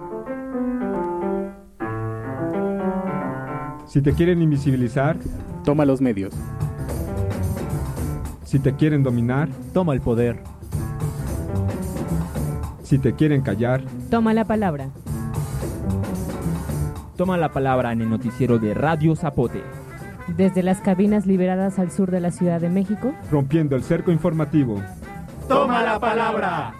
Si te quieren invisibilizar, toma los medios. Si te quieren dominar, toma el poder. Si te quieren callar, toma la palabra. Toma la palabra en el noticiero de Radio Zapote. Desde las cabinas liberadas al sur de la Ciudad de México, rompiendo el cerco informativo. ¡Toma la palabra!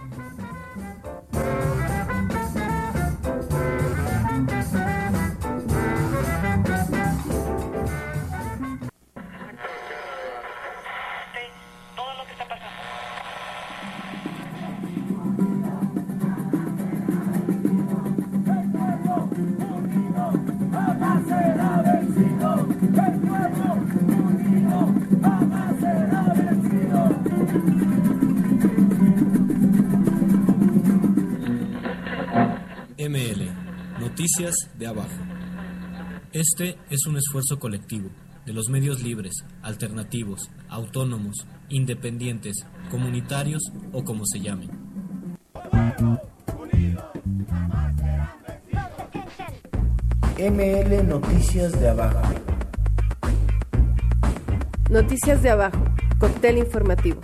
ML, Noticias de Abajo. Este es un esfuerzo colectivo de los medios libres, alternativos, autónomos, independientes, comunitarios o como se llamen. ML Noticias de Abajo. Noticias de Abajo, cóctel informativo.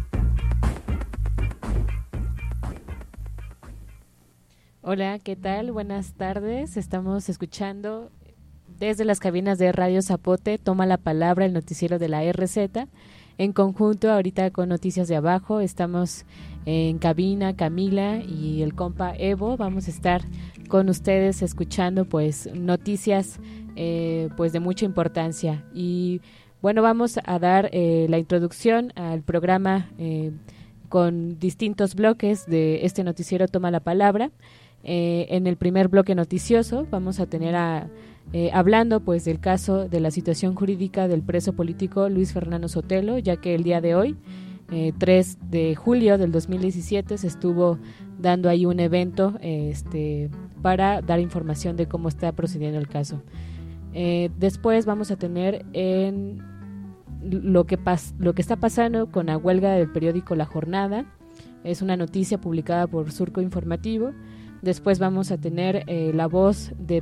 Hola, ¿qué tal? Buenas tardes. Estamos escuchando desde las cabinas de Radio Zapote, toma la palabra el noticiero de la RZ. En conjunto, ahorita con Noticias de Abajo, estamos en cabina Camila y el compa Evo. Vamos a estar con ustedes escuchando pues noticias pues de mucha importancia. Y bueno, vamos a dar la introducción al programa con distintos bloques de este noticiero Toma la Palabra. En el primer bloque noticioso vamos a tener hablando pues del caso de la situación jurídica del preso político Luis Fernando Sotelo, ya que el día de hoy, 3 de julio del 2017, se estuvo dando ahí un evento para dar información de cómo está procediendo el caso. Después vamos a tener en lo que está pasando con la huelga del periódico La Jornada. Es una noticia publicada por Surco Informativo. Después vamos a tener la voz de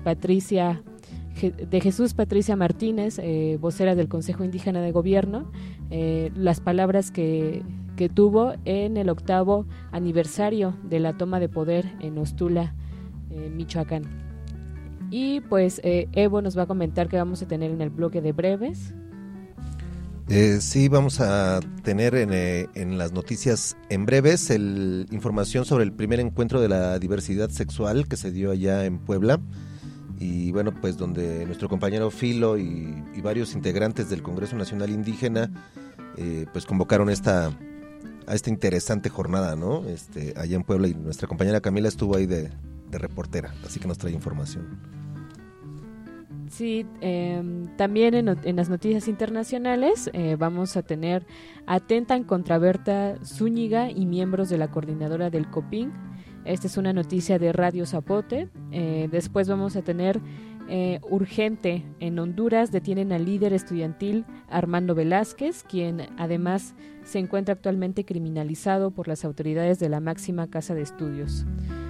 Jesús Patricia Martínez, vocera del Consejo Indígena de Gobierno, las palabras que tuvo en el 8º aniversario de la toma de poder en Ostula, Michoacán. Y pues Evo nos va a comentar qué vamos a tener en el bloque de breves. Sí, vamos a tener en las noticias en breves información sobre el primer encuentro de la diversidad sexual que se dio allá en Puebla, y bueno, pues donde nuestro compañero Filo y varios integrantes del Congreso Nacional Indígena pues convocaron a esta interesante jornada, ¿no? Allá en Puebla, y nuestra compañera Camila estuvo ahí de reportera, así que nos trae información. Sí, también en las noticias internacionales vamos a tener atentan contra Berta Zúñiga y miembros de la coordinadora del COPING. Esta es una noticia de Radio Zapote. Después vamos a tener urgente, en Honduras detienen al líder estudiantil Armando Velázquez, quien además se encuentra actualmente criminalizado por las autoridades de la máxima casa de estudios.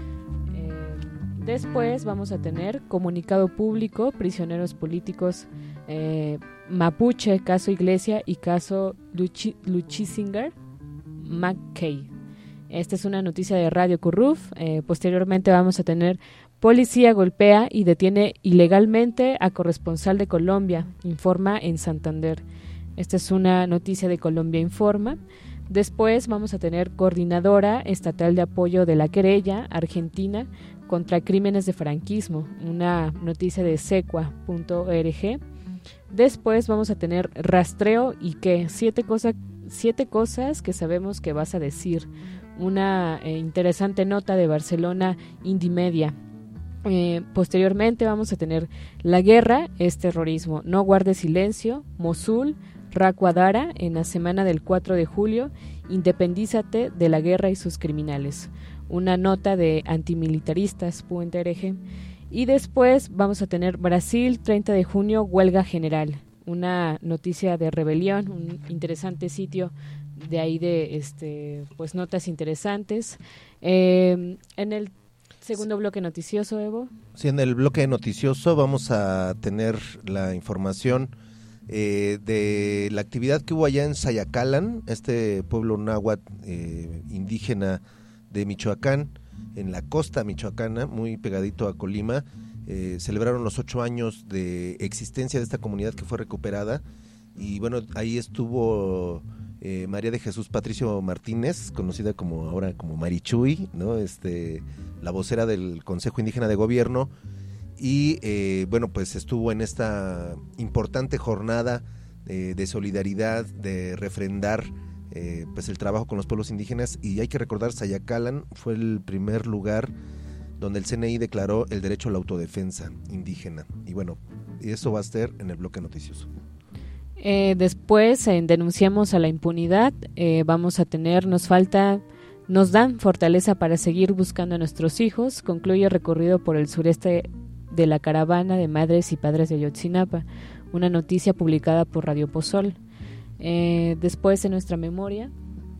Después vamos a tener comunicado público, prisioneros políticos Mapuche, caso Iglesia y caso Luchisinger McKay. Esta es una noticia de Radio Curruf. Posteriormente vamos a tener policía golpea y detiene ilegalmente a corresponsal de Colombia, informa en Santander. Esta es una noticia de Colombia Informa. Después vamos a tener coordinadora estatal de apoyo de la querella Argentina contra crímenes de franquismo, una noticia de secua.org. Después vamos a tener rastreo y qué, siete cosas que sabemos que vas a decir, una interesante nota de Barcelona Indymedia. Posteriormente vamos a tener la guerra es terrorismo, no guarde silencio, Mosul, Raquadara en la semana del 4 de julio, independízate de la guerra y sus criminales, una nota de antimilitaristas.org. Y después vamos a tener Brasil, 30 de junio, huelga general, una noticia de rebelión, un interesante sitio de ahí de pues notas interesantes. En el Segundo bloque noticioso, Evo. Sí, en el bloque noticioso vamos a tener la información de la actividad que hubo allá en Sayacalan, este pueblo náhuatl indígena de Michoacán, en la costa michoacana, muy pegadito a Colima. Celebraron los 8 años de existencia de esta comunidad que fue recuperada, y bueno, ahí estuvo María de Jesús Patricio Martínez, conocida como ahora como Marichuy, ¿no? La vocera del Consejo Indígena de Gobierno, y bueno, pues estuvo en esta importante jornada de solidaridad, de refrendar pues el trabajo con los pueblos indígenas. Y hay que recordar, Sayacalan fue el primer lugar donde el CNI declaró el derecho a la autodefensa indígena. Y bueno, eso va a ser en el bloque noticioso. Después denunciamos a la impunidad. Vamos a tener, nos dan fortaleza para seguir buscando a nuestros hijos. Concluye recorrido por el sureste de la caravana de madres y padres de Ayotzinapa, una noticia publicada por Radio Pozol. Después en nuestra memoria.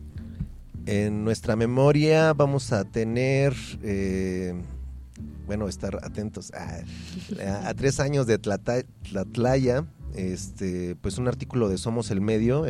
En nuestra memoria vamos a tener, bueno, estar atentos a 3 años de Tlatlaya, pues un artículo de Somos el Medio,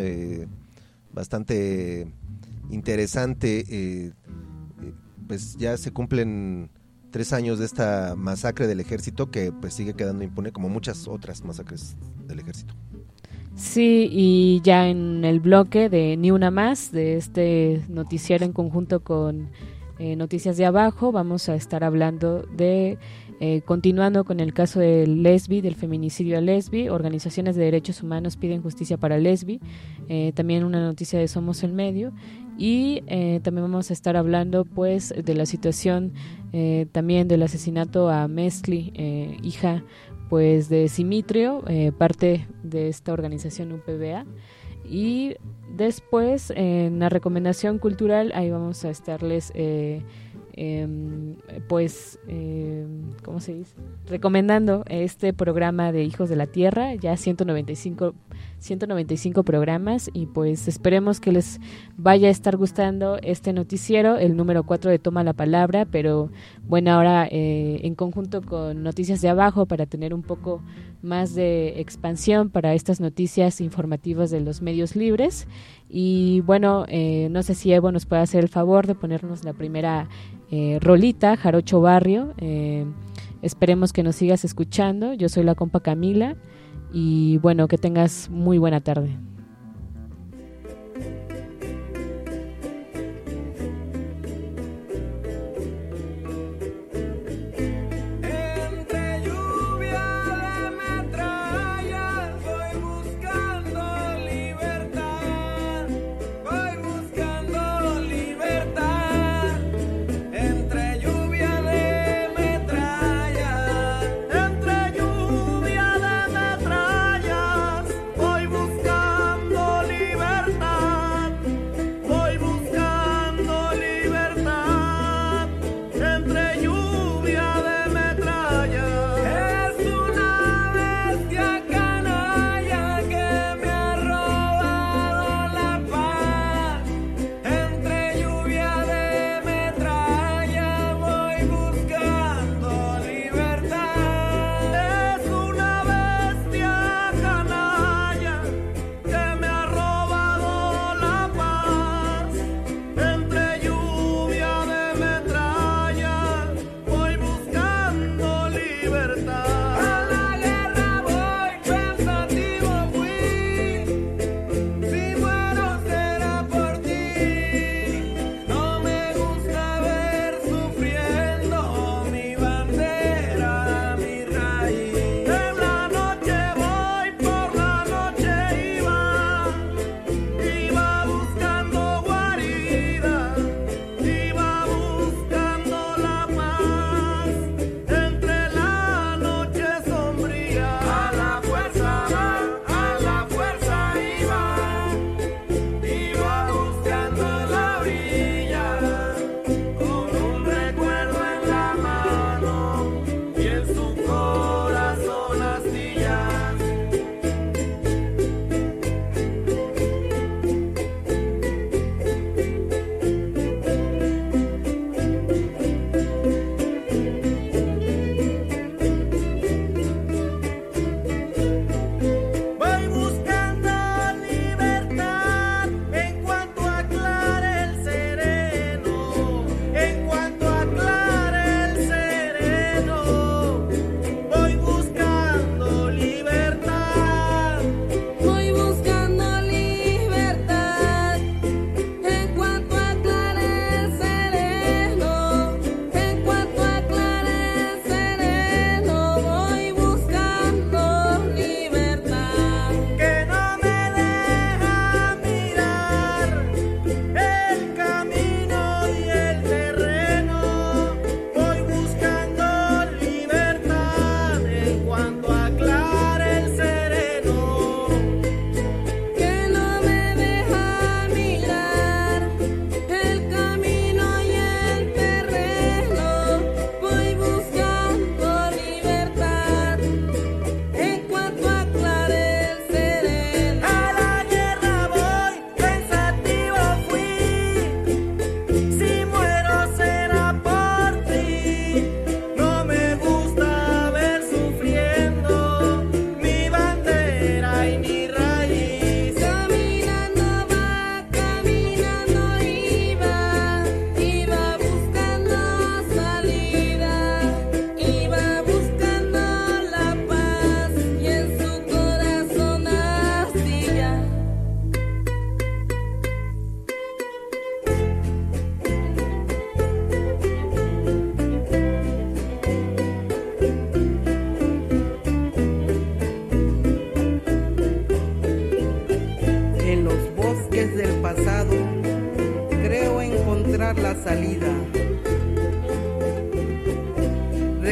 bastante interesante. Pues ya se cumplen 3 años de esta masacre del ejército, que pues sigue quedando impune como muchas otras masacres del ejército. Sí, y ya en el bloque de Ni Una Más, de este noticiero en conjunto con Noticias de Abajo, vamos a estar hablando de, continuando con el caso de Lesbi, del feminicidio a Lesbi. Organizaciones de derechos humanos piden justicia para Lesbi. También una noticia de Somos el Medio. Y también vamos a estar hablando pues de la situación también del asesinato a Mesli, hija pues de Simitrio, parte de esta organización UPBA. Y después en la recomendación cultural ahí vamos a estarles ¿cómo se dice? Recomendando este programa de Hijos de la Tierra, ya 195 programas, y pues esperemos que les vaya a estar gustando este noticiero, el número 4 de Toma la Palabra, pero bueno, ahora en conjunto con Noticias de Abajo, para tener un poco más de expansión para estas noticias informativas de los medios libres. Y bueno, no sé si Evo nos puede hacer el favor de ponernos la primera rolita, Jarocho Barrio. Esperemos que nos sigas escuchando. Yo soy la compa Camila y bueno, que tengas muy buena tarde. Entre lluvia de metrallas voy buscando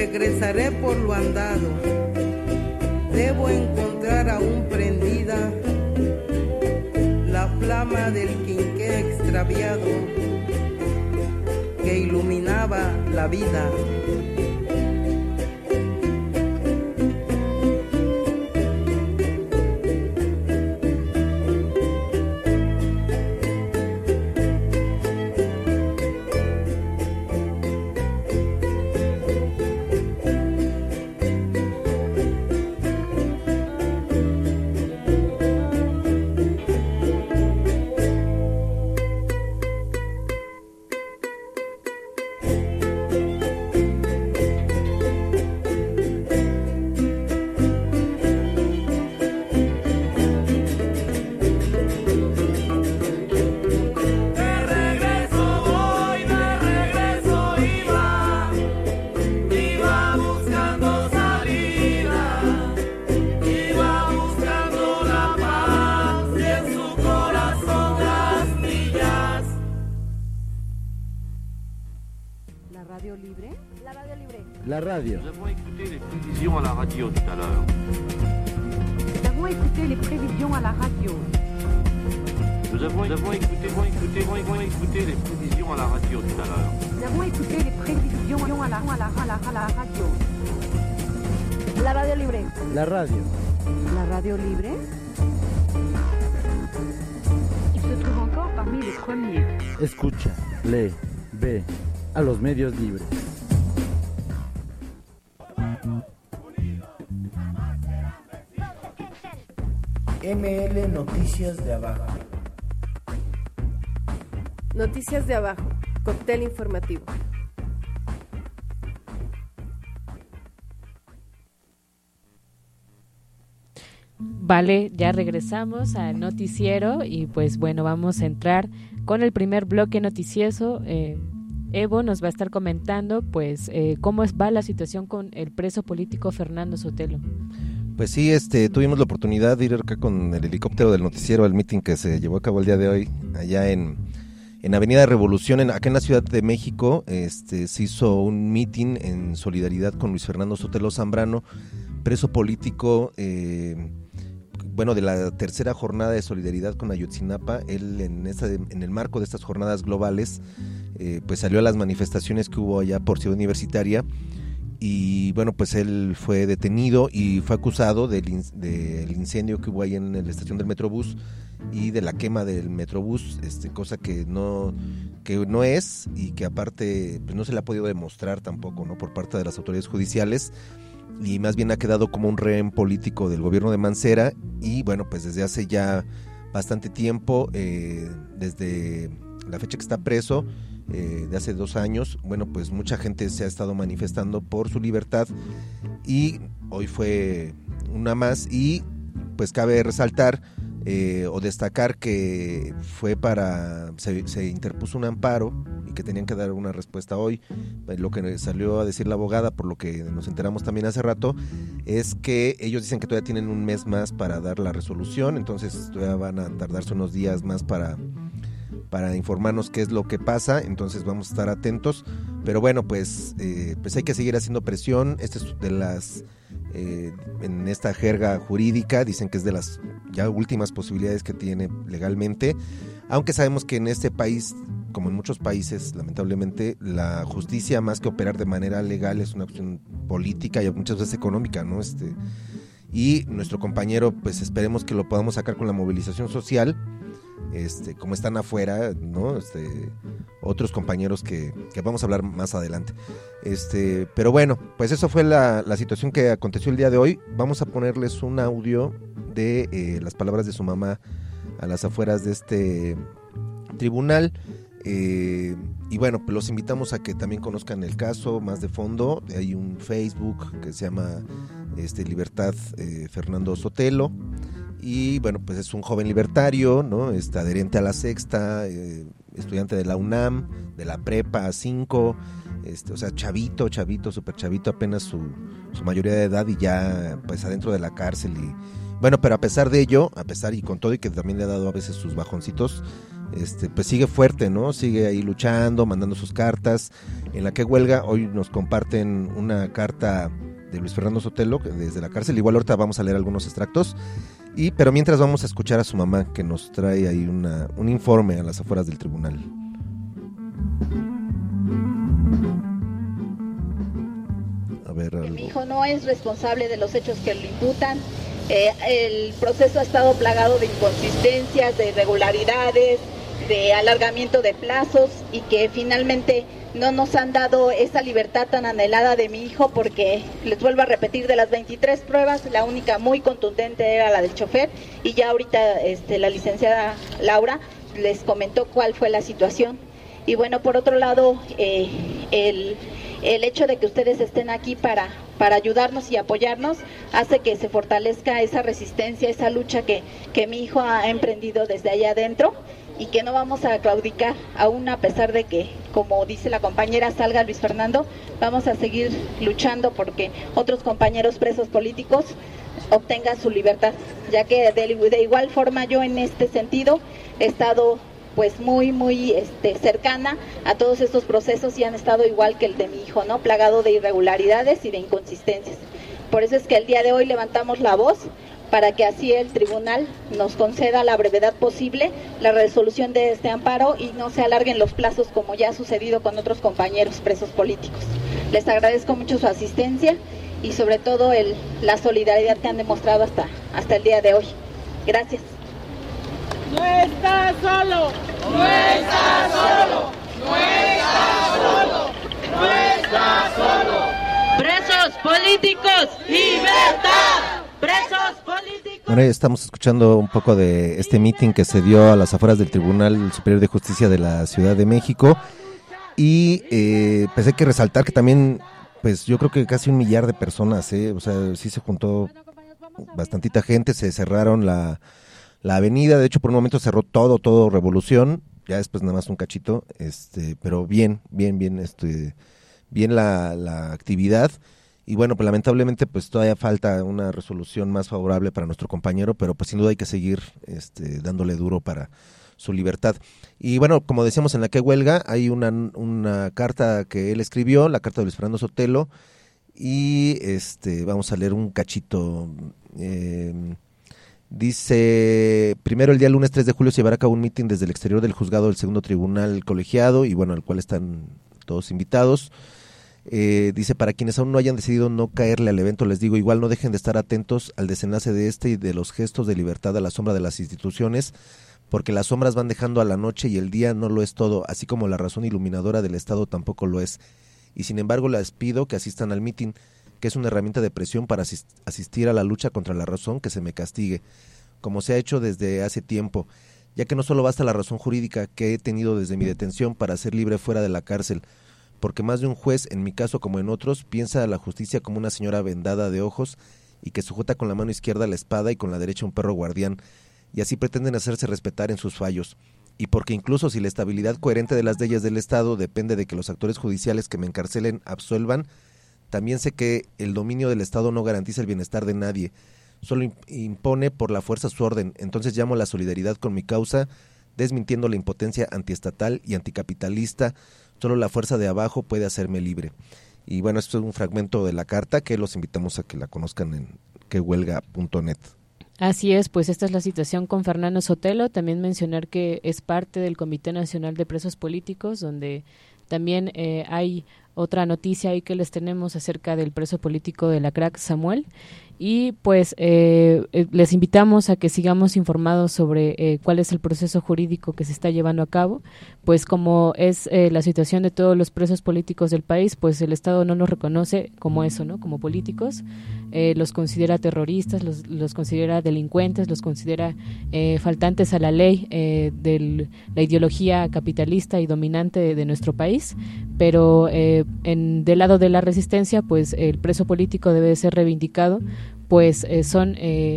regresaré por lo andado. Debo encontrar aún prendida la flama del quinqué extraviado que iluminaba la vida. La radio. Nous avons écouté les prévisions à la radio tout à l'heure. Nous avons écouté les prévisions à la radio. Nous avons écouté les prévisions à la radio tout à l'heure. Nous avons écouté les prévisions à la radio. La radio libre. La radio. La radio libre. Il se trouve encore parmi les premiers. Escucha, lee, ve a los medios libres. ML Noticias de Abajo. Noticias de Abajo, cóctel informativo. Vale, ya regresamos al noticiero y pues bueno, vamos a entrar con el primer bloque noticioso. Evo nos va a estar comentando pues cómo va la situación con el preso político Fernando Sotelo. Pues sí, tuvimos la oportunidad de ir acá con el helicóptero del noticiero al meeting que se llevó a cabo el día de hoy, allá en Avenida Revolución, acá en la Ciudad de México. Se hizo un meeting en solidaridad con Luis Fernando Sotelo Zambrano, preso político, de la tercera jornada de solidaridad con Ayotzinapa. Él en el marco de estas jornadas globales, pues salió a las manifestaciones que hubo allá por Ciudad Universitaria. Y bueno, pues él fue detenido y fue acusado del incendio que hubo ahí en la estación del Metrobús y de la quema del Metrobús, cosa que no es, y que aparte pues no se le ha podido demostrar tampoco, ¿no?, por parte de las autoridades judiciales, y más bien ha quedado como un rehén político del gobierno de Mancera. Y bueno, pues desde hace ya bastante tiempo, desde la fecha que está preso, de hace 2 años, bueno, pues mucha gente se ha estado manifestando por su libertad, y hoy fue una más. Y pues cabe resaltar o destacar que se interpuso un amparo y que tenían que dar una respuesta hoy. Lo que salió a decir la abogada, por lo que nos enteramos también hace rato, es que ellos dicen que todavía tienen un mes más para dar la resolución, entonces todavía van a tardarse unos días más para informarnos qué es lo que pasa. Entonces vamos a estar atentos, pero bueno, pues hay que seguir haciendo presión. Este es de las en esta jerga jurídica dicen que es de las ya últimas posibilidades que tiene legalmente, aunque sabemos que en este país, como en muchos países, lamentablemente la justicia, más que operar de manera legal, es una cuestión política y muchas veces económica, ¿no? Y nuestro compañero, pues esperemos que lo podamos sacar con la movilización social, como están afuera, ¿no? Otros compañeros que vamos a hablar más adelante. Pero bueno, pues eso fue la situación que aconteció el día de hoy. Vamos a ponerles un audio de las palabras de su mamá a las afueras de este tribunal. Y bueno, pues los invitamos a que también conozcan el caso más de fondo. Hay un Facebook que se llama Libertad Fernando Sotelo. Y bueno, pues es un joven libertario, ¿no? Adherente a la Sexta, estudiante de la UNAM, de la Prepa 5, o sea, chavito, súper chavito, apenas su mayoría de edad, y ya pues adentro de la cárcel. Y bueno, pero a pesar de ello, y con todo, y que también le ha dado a veces sus bajoncitos, pues sigue fuerte, ¿no? Sigue ahí luchando, mandando sus cartas. En la que huelga, hoy nos comparten una carta de Luis Fernando Sotelo desde la cárcel. Igual ahorita vamos a leer algunos extractos. Pero mientras vamos a escuchar a su mamá, que nos trae ahí un informe a las afueras del tribunal. A ver, algo. Mi hijo no es responsable de los hechos que le imputan. El proceso ha estado plagado de inconsistencias, de irregularidades, de alargamiento de plazos, y que finalmente no nos han dado esa libertad tan anhelada de mi hijo, porque les vuelvo a repetir, de las 23 pruebas, la única muy contundente era la del chofer, y ya ahorita la licenciada Laura les comentó cuál fue la situación. Y bueno, por otro lado, el hecho de que ustedes estén aquí para ayudarnos y apoyarnos hace que se fortalezca esa resistencia, esa lucha que mi hijo ha emprendido desde allá adentro, y que no vamos a claudicar, aún a pesar de que, como dice la compañera, salga Luis Fernando. Vamos a seguir luchando porque otros compañeros presos políticos obtengan su libertad, ya que de igual forma yo en este sentido he estado pues muy cercana a todos estos procesos, y han estado igual que el de mi hijo, ¿no? Plagado de irregularidades y de inconsistencias. Por eso es que el día de hoy levantamos la voz, para que así el tribunal nos conceda a la brevedad posible la resolución de este amparo y no se alarguen los plazos como ya ha sucedido con otros compañeros presos políticos. Les agradezco mucho su asistencia y sobre todo la solidaridad que han demostrado hasta el día de hoy. Gracias. No está solo, no está solo, no está solo, no está solo. Presos políticos, libertad. Presos políticos. Bueno, estamos escuchando un poco de este meeting que se dio a las afueras del Tribunal Superior de Justicia de la Ciudad de México, y pues hay que resaltar que también, pues yo creo que casi 1 millar de personas, o sea, sí se juntó bastantita gente, se cerraron la avenida, de hecho por un momento cerró todo Revolución, ya después nada más un cachito, pero bien la actividad. Y bueno, pues lamentablemente pues todavía falta una resolución más favorable para nuestro compañero, pero pues sin duda hay que seguir dándole duro para su libertad. Y bueno, como decíamos, en la que huelga hay una carta que él escribió, la carta de Luis Fernando Sotelo, y vamos a leer un cachito. Dice: primero, el día lunes 3 de julio se llevará a cabo un mitin desde el exterior del juzgado del segundo tribunal colegiado, y bueno, al cual están todos invitados. Dice: para quienes aún no hayan decidido no caerle al evento, les digo, igual no dejen de estar atentos al desenlace de y de los gestos de libertad a la sombra de las instituciones, porque las sombras van dejando a la noche y el día no lo es todo, así como la razón iluminadora del Estado tampoco lo es. Y sin embargo les pido que asistan al mitin, que es una herramienta de presión para asistir a la lucha contra la razón, que se me castigue, como se ha hecho desde hace tiempo, ya que no solo basta la razón jurídica que he tenido desde mi detención para ser libre fuera de la cárcel, porque más de un juez, en mi caso como en otros, piensa a la justicia como una señora vendada de ojos y que sujeta con la mano izquierda la espada y con la derecha un perro guardián, y así pretenden hacerse respetar en sus fallos. Y porque incluso si la estabilidad coherente de las leyes del Estado depende de que los actores judiciales que me encarcelen absuelvan, también sé que el dominio del Estado no garantiza el bienestar de nadie, solo impone por la fuerza su orden. Entonces llamo a la solidaridad con mi causa, desmintiendo la impotencia antiestatal y anticapitalista. Solo la fuerza de abajo puede hacerme libre. Y bueno, esto es un fragmento de la carta que los invitamos a que la conozcan en quehuelga.net. Así es, pues esta es la situación con Fernando Sotelo. También mencionar que es parte del Comité Nacional de Presos Políticos, donde también hay otra noticia ahí que les tenemos acerca del preso político de la crack Samuel. Y pues les invitamos a que sigamos informados sobre cuál es el proceso jurídico que se está llevando a cabo, pues como es la situación de todos los presos políticos del país, pues el Estado no los reconoce como eso, ¿no? Como políticos, los considera terroristas, los considera delincuentes, los considera faltantes a la ley de la ideología capitalista y dominante de nuestro país, pero del lado de la resistencia, pues el preso político debe ser reivindicado, pues son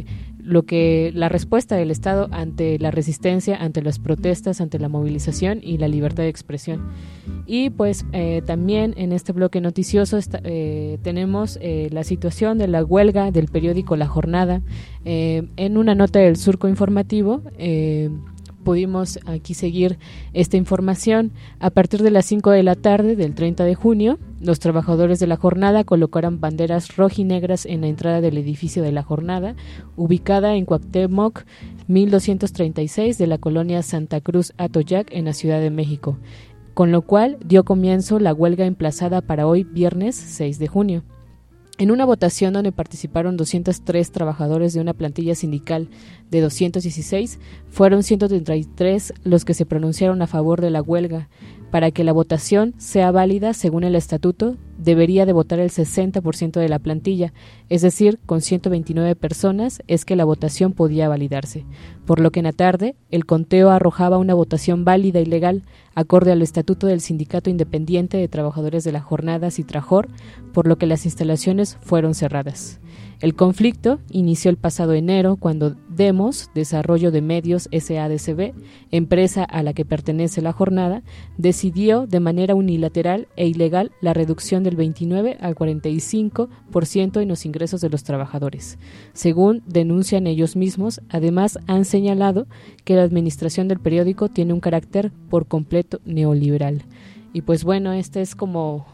la respuesta del Estado ante la resistencia, ante las protestas, ante la movilización y la libertad de expresión. Y pues también en este bloque noticioso tenemos la situación de la huelga del periódico La Jornada. En una nota del Surco Informativo, pudimos aquí seguir esta información. A partir de las 5 de la tarde del 30 de junio, los trabajadores de la jornada colocaron banderas rojinegras en la entrada del edificio de la jornada, ubicada en Cuauhtémoc 1236 de la colonia Santa Cruz Atoyac en la Ciudad de México, con lo cual dio comienzo la huelga emplazada para hoy viernes 6 de junio. En una votación donde participaron 203 trabajadores de una plantilla sindical de 216, fueron 133 los que se pronunciaron a favor de la huelga. Para que la votación sea válida, según el estatuto, debería de votar el 60% de la plantilla, es decir, con 129 personas es que la votación podía validarse, por lo que en la tarde el conteo arrojaba una votación válida y legal, acorde al estatuto del Sindicato Independiente de Trabajadores de la Jornada Citrajor, por lo que las instalaciones fueron cerradas. El conflicto inició el pasado enero cuando Demos, Desarrollo de Medios SADCB, empresa a la que pertenece la jornada, decidió de manera unilateral e ilegal la reducción del 29 al 45% en los ingresos de los trabajadores. Según denuncian ellos mismos, además han señalado que la administración del periódico tiene un carácter por completo neoliberal. Y pues bueno, este es como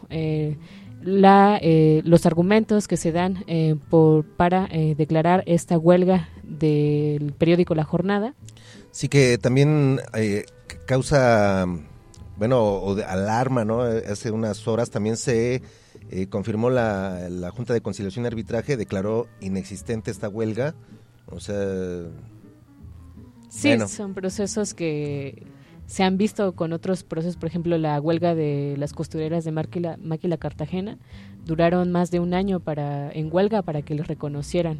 los argumentos que se dan para declarar esta huelga del periódico La Jornada. Sí, que también causa, alarma, ¿no? Hace unas horas también se confirmó la Junta de Conciliación y Arbitraje, declaró inexistente esta huelga, o sea... Sí, son procesos que se han visto con otros procesos, por ejemplo, la huelga de las costureras de Máquila Cartagena, duraron más de un año en huelga para que les reconocieran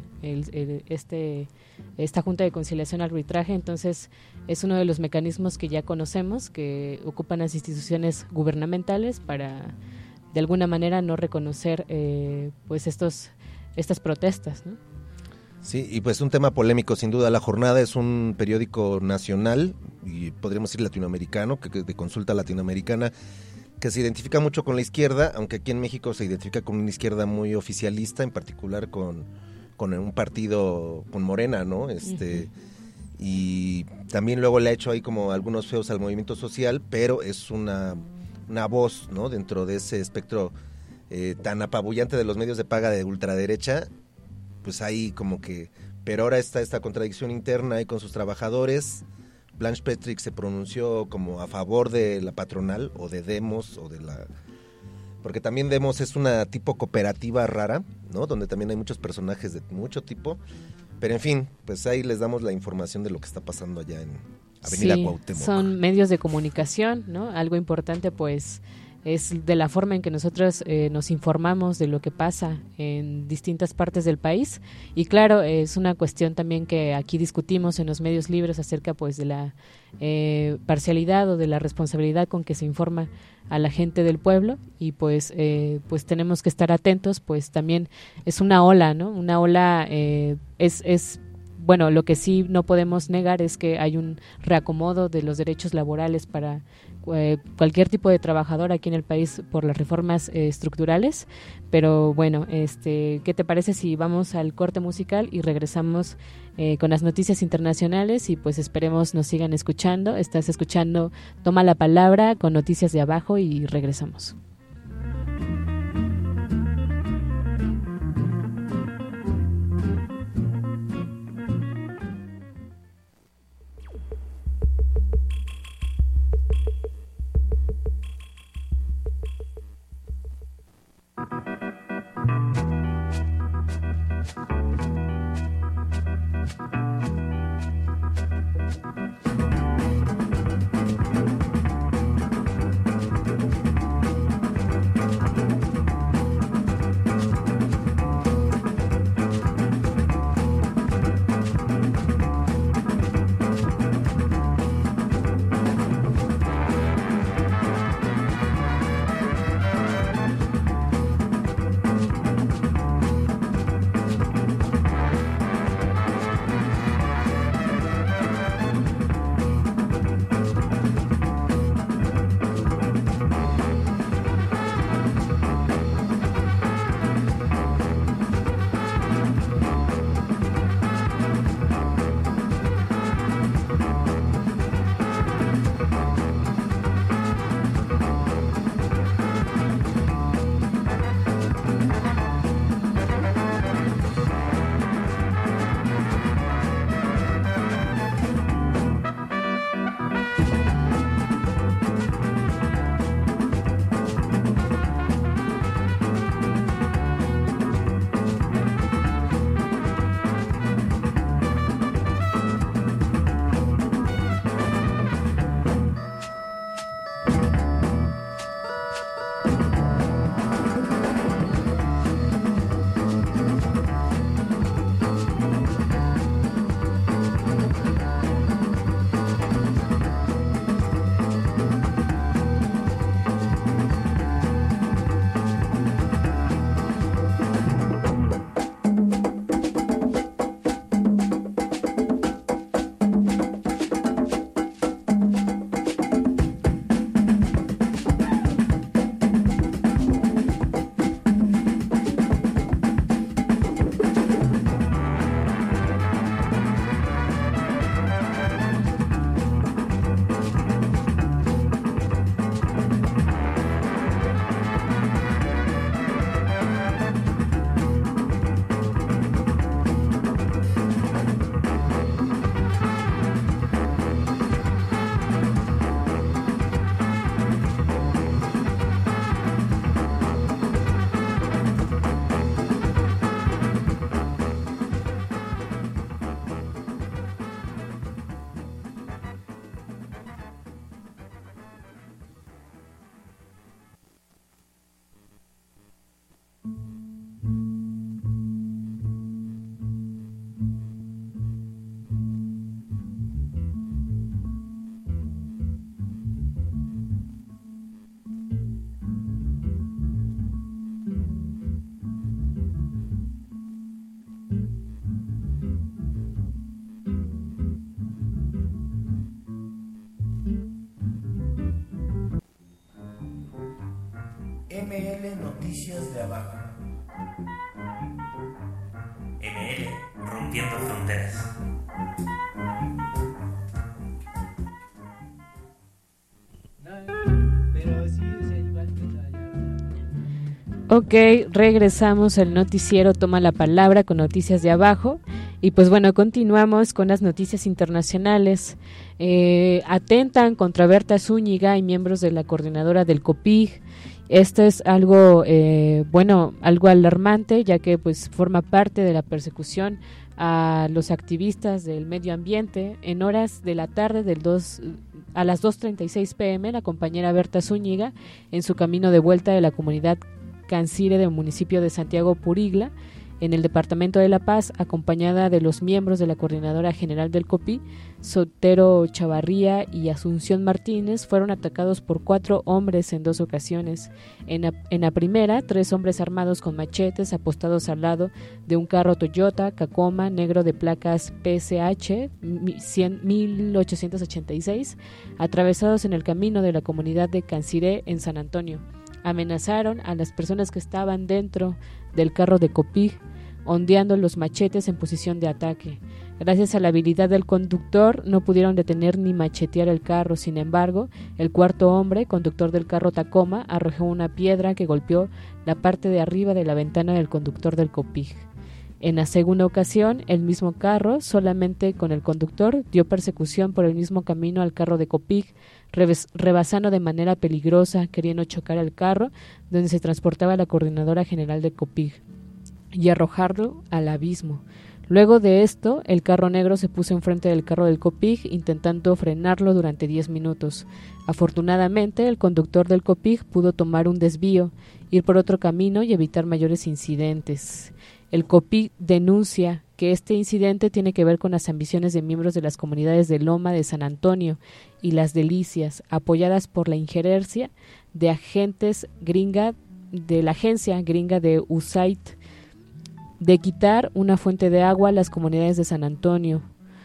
esta Junta de Conciliación y Arbitraje. Entonces es uno de los mecanismos que ya conocemos, que ocupan las instituciones gubernamentales para de alguna manera no reconocer pues estas protestas, ¿no? Sí, y pues un tema polémico sin duda. La Jornada es un periódico nacional y podríamos decir latinoamericano, que de consulta latinoamericana, que se identifica mucho con la izquierda, aunque aquí en México se identifica con una izquierda muy oficialista, en particular con un partido, con Morena, ¿no? Y también luego le ha hecho ahí como algunos feos al movimiento social, pero es una voz, ¿no? Dentro de ese espectro tan apabullante de los medios de paga de ultraderecha, pues ahí como que, pero ahora está esta contradicción interna ahí con sus trabajadores. Blanche Petrick se pronunció como a favor de la patronal o de Demos porque también Demos es una tipo cooperativa rara, ¿no? Donde también hay muchos personajes de mucho tipo, pero en fin, pues ahí les damos la información de lo que está pasando allá en Avenida Cuauhtémoc. Son medios de comunicación, ¿no? Algo importante pues es de la forma en que nosotros nos informamos de lo que pasa en distintas partes del país, y claro, es una cuestión también que aquí discutimos en los medios libres acerca pues de la parcialidad o de la responsabilidad con que se informa a la gente del pueblo, y pues tenemos que estar atentos, pues también es una ola, ¿no? Una ola bueno, lo que sí no podemos negar es que hay un reacomodo de los derechos laborales para cualquier tipo de trabajador aquí en el país por las reformas estructurales, pero bueno, ¿qué te parece si vamos al corte musical y regresamos con las noticias internacionales? Y pues esperemos nos sigan escuchando. Estás escuchando Toma la Palabra con Noticias de Abajo y regresamos. Noticias de Abajo. ML, rompiendo fronteras. Ok, regresamos al noticiero Toma la Palabra con Noticias de Abajo. Y pues bueno, continuamos con las noticias internacionales. Atentan contra Berta Zúñiga y miembros de la coordinadora del COPIG. Esto es algo, algo alarmante, ya que pues forma parte de la persecución a los activistas del medio ambiente. En horas de la tarde a las 2:36 p.m, la compañera Berta Zúñiga, en su camino de vuelta de la comunidad Cancire del municipio de Santiago Purigla, en el departamento de La Paz, acompañada de los miembros de la coordinadora general del COPI, Sotero Chavarría y Asunción Martínez, fueron atacados por 4 hombres en 2 ocasiones. En la primera, 3 hombres armados con machetes apostados al lado de un carro Toyota Tacoma negro de placas PSH 1886, atravesados en el camino de la comunidad de Canciré en San Antonio. Amenazaron a las personas que estaban dentro del carro de COPIG, ondeando los machetes en posición de ataque. Gracias a la habilidad del conductor, no pudieron detener ni machetear el carro. Sin embargo, el cuarto hombre, conductor del carro Tacoma, arrojó una piedra que golpeó la parte de arriba de la ventana del conductor del COPIG. En la segunda ocasión, el mismo carro, solamente con el conductor, dio persecución por el mismo camino al carro de COPIG, rebasando de manera peligrosa, queriendo chocar el carro donde se transportaba la coordinadora general de COPIG y arrojarlo al abismo. Luego de esto, el carro negro se puso enfrente del carro del COPIG, intentando frenarlo durante 10 minutos. Afortunadamente, el conductor del COPIG pudo tomar un desvío, ir por otro camino y evitar mayores incidentes. El COPIG denuncia que este incidente tiene que ver con las ambiciones de miembros de las comunidades de Loma de San Antonio y Las Delicias, apoyadas por la injerencia de agentes de la agencia gringa de USAID, de quitar una fuente de agua a las comunidades de San Antonio,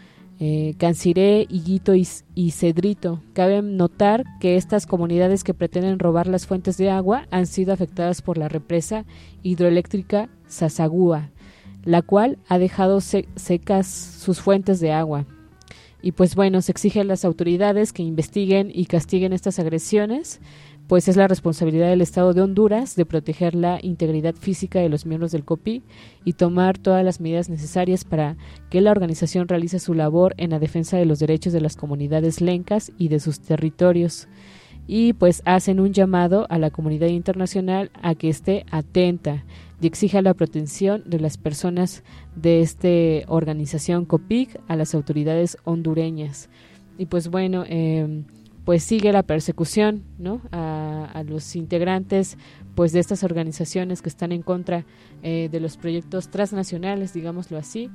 Canciré, Higuito y Cedrito. Cabe notar que estas comunidades que pretenden robar las fuentes de agua han sido afectadas por la represa hidroeléctrica Sasagua, la cual ha dejado secas sus fuentes de agua. Y pues bueno, se exige a las autoridades que investiguen y castiguen estas agresiones, pues es la responsabilidad del Estado de Honduras de proteger la integridad física de los miembros del COPI y tomar todas las medidas necesarias para que la organización realice su labor en la defensa de los derechos de las comunidades lencas y de sus territorios. Y pues hacen un llamado a la comunidad internacional a que esté atenta y exija la protección de las personas de esta organización COPIG a las autoridades hondureñas. Y pues bueno, pues sigue la persecución, ¿no?, a los integrantes pues de estas organizaciones que están en contra de los proyectos transnacionales, digámoslo así,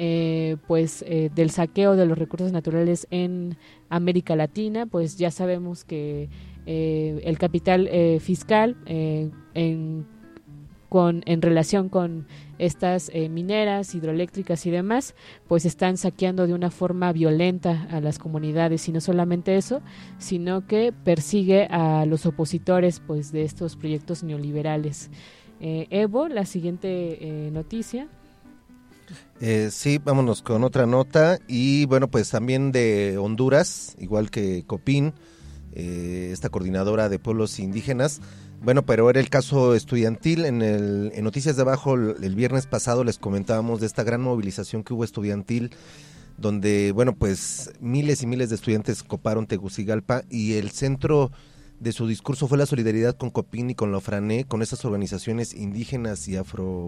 del saqueo de los recursos naturales en América Latina. Pues ya sabemos que el capital fiscal en relación con estas mineras, hidroeléctricas y demás, pues están saqueando de una forma violenta a las comunidades, y no solamente eso, sino que persigue a los opositores pues de estos proyectos neoliberales. Evo, la siguiente noticia. Sí, vámonos con otra nota, y bueno, pues también de Honduras, igual que COPIN, esta coordinadora de pueblos indígenas. Bueno, pero era el caso estudiantil. En Noticias de Abajo el viernes pasado les comentábamos de esta gran movilización que hubo estudiantil, donde, bueno, pues miles y miles de estudiantes coparon Tegucigalpa, y el centro de su discurso fue la solidaridad con COPIN y con la OFRANE, con esas organizaciones indígenas y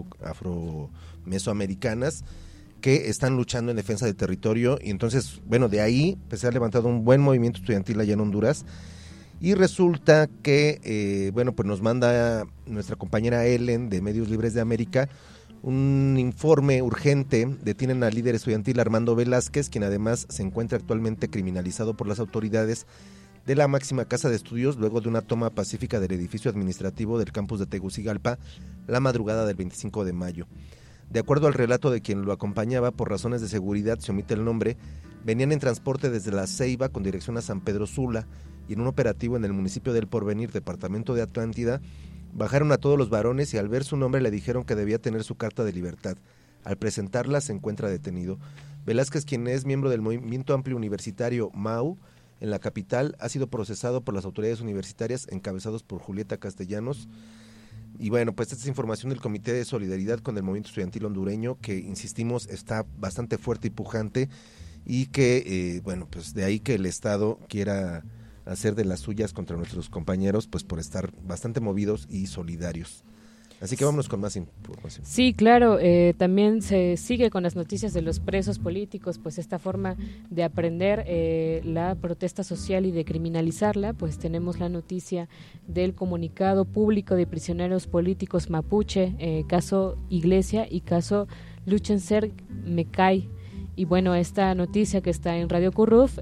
afro-mesoamericanas que están luchando en defensa del territorio. Y entonces, bueno, de ahí pues se ha levantado un buen movimiento estudiantil allá en Honduras. Y resulta que, pues nos manda nuestra compañera Ellen de Medios Libres de América un informe urgente. Detienen al líder estudiantil Armando Velázquez, quien además se encuentra actualmente criminalizado por las autoridades de la máxima casa de estudios luego de una toma pacífica del edificio administrativo del campus de Tegucigalpa la madrugada del 25 de mayo. De acuerdo al relato de quien lo acompañaba, por razones de seguridad se omite el nombre, venían en transporte desde La Ceiba con dirección a San Pedro Sula, y en un operativo en el municipio del Porvenir, departamento de Atlántida, Bajaron a todos los varones y al ver su nombre le dijeron que debía tener su carta de libertad. Al presentarla se encuentra detenido. Velázquez, quien es miembro del Movimiento Amplio Universitario MAU, en la capital, ha sido procesado por las autoridades universitarias encabezados por Julieta Castellanos. Y bueno, pues esta es información del Comité de Solidaridad con el Movimiento Estudiantil Hondureño, que insistimos está bastante fuerte y pujante, y que, bueno, pues de ahí que el Estado quiera hacer de las suyas contra nuestros compañeros, pues por estar bastante movidos y solidarios. Así que vámonos con más información. Sí, claro, también se sigue con las noticias de los presos políticos, pues esta forma de aprender la protesta social y de criminalizarla, pues tenemos la noticia del comunicado público de prisioneros políticos mapuche, caso Iglesia y caso Luchenser Mecay. Y bueno, esta noticia que está en Radio Curruf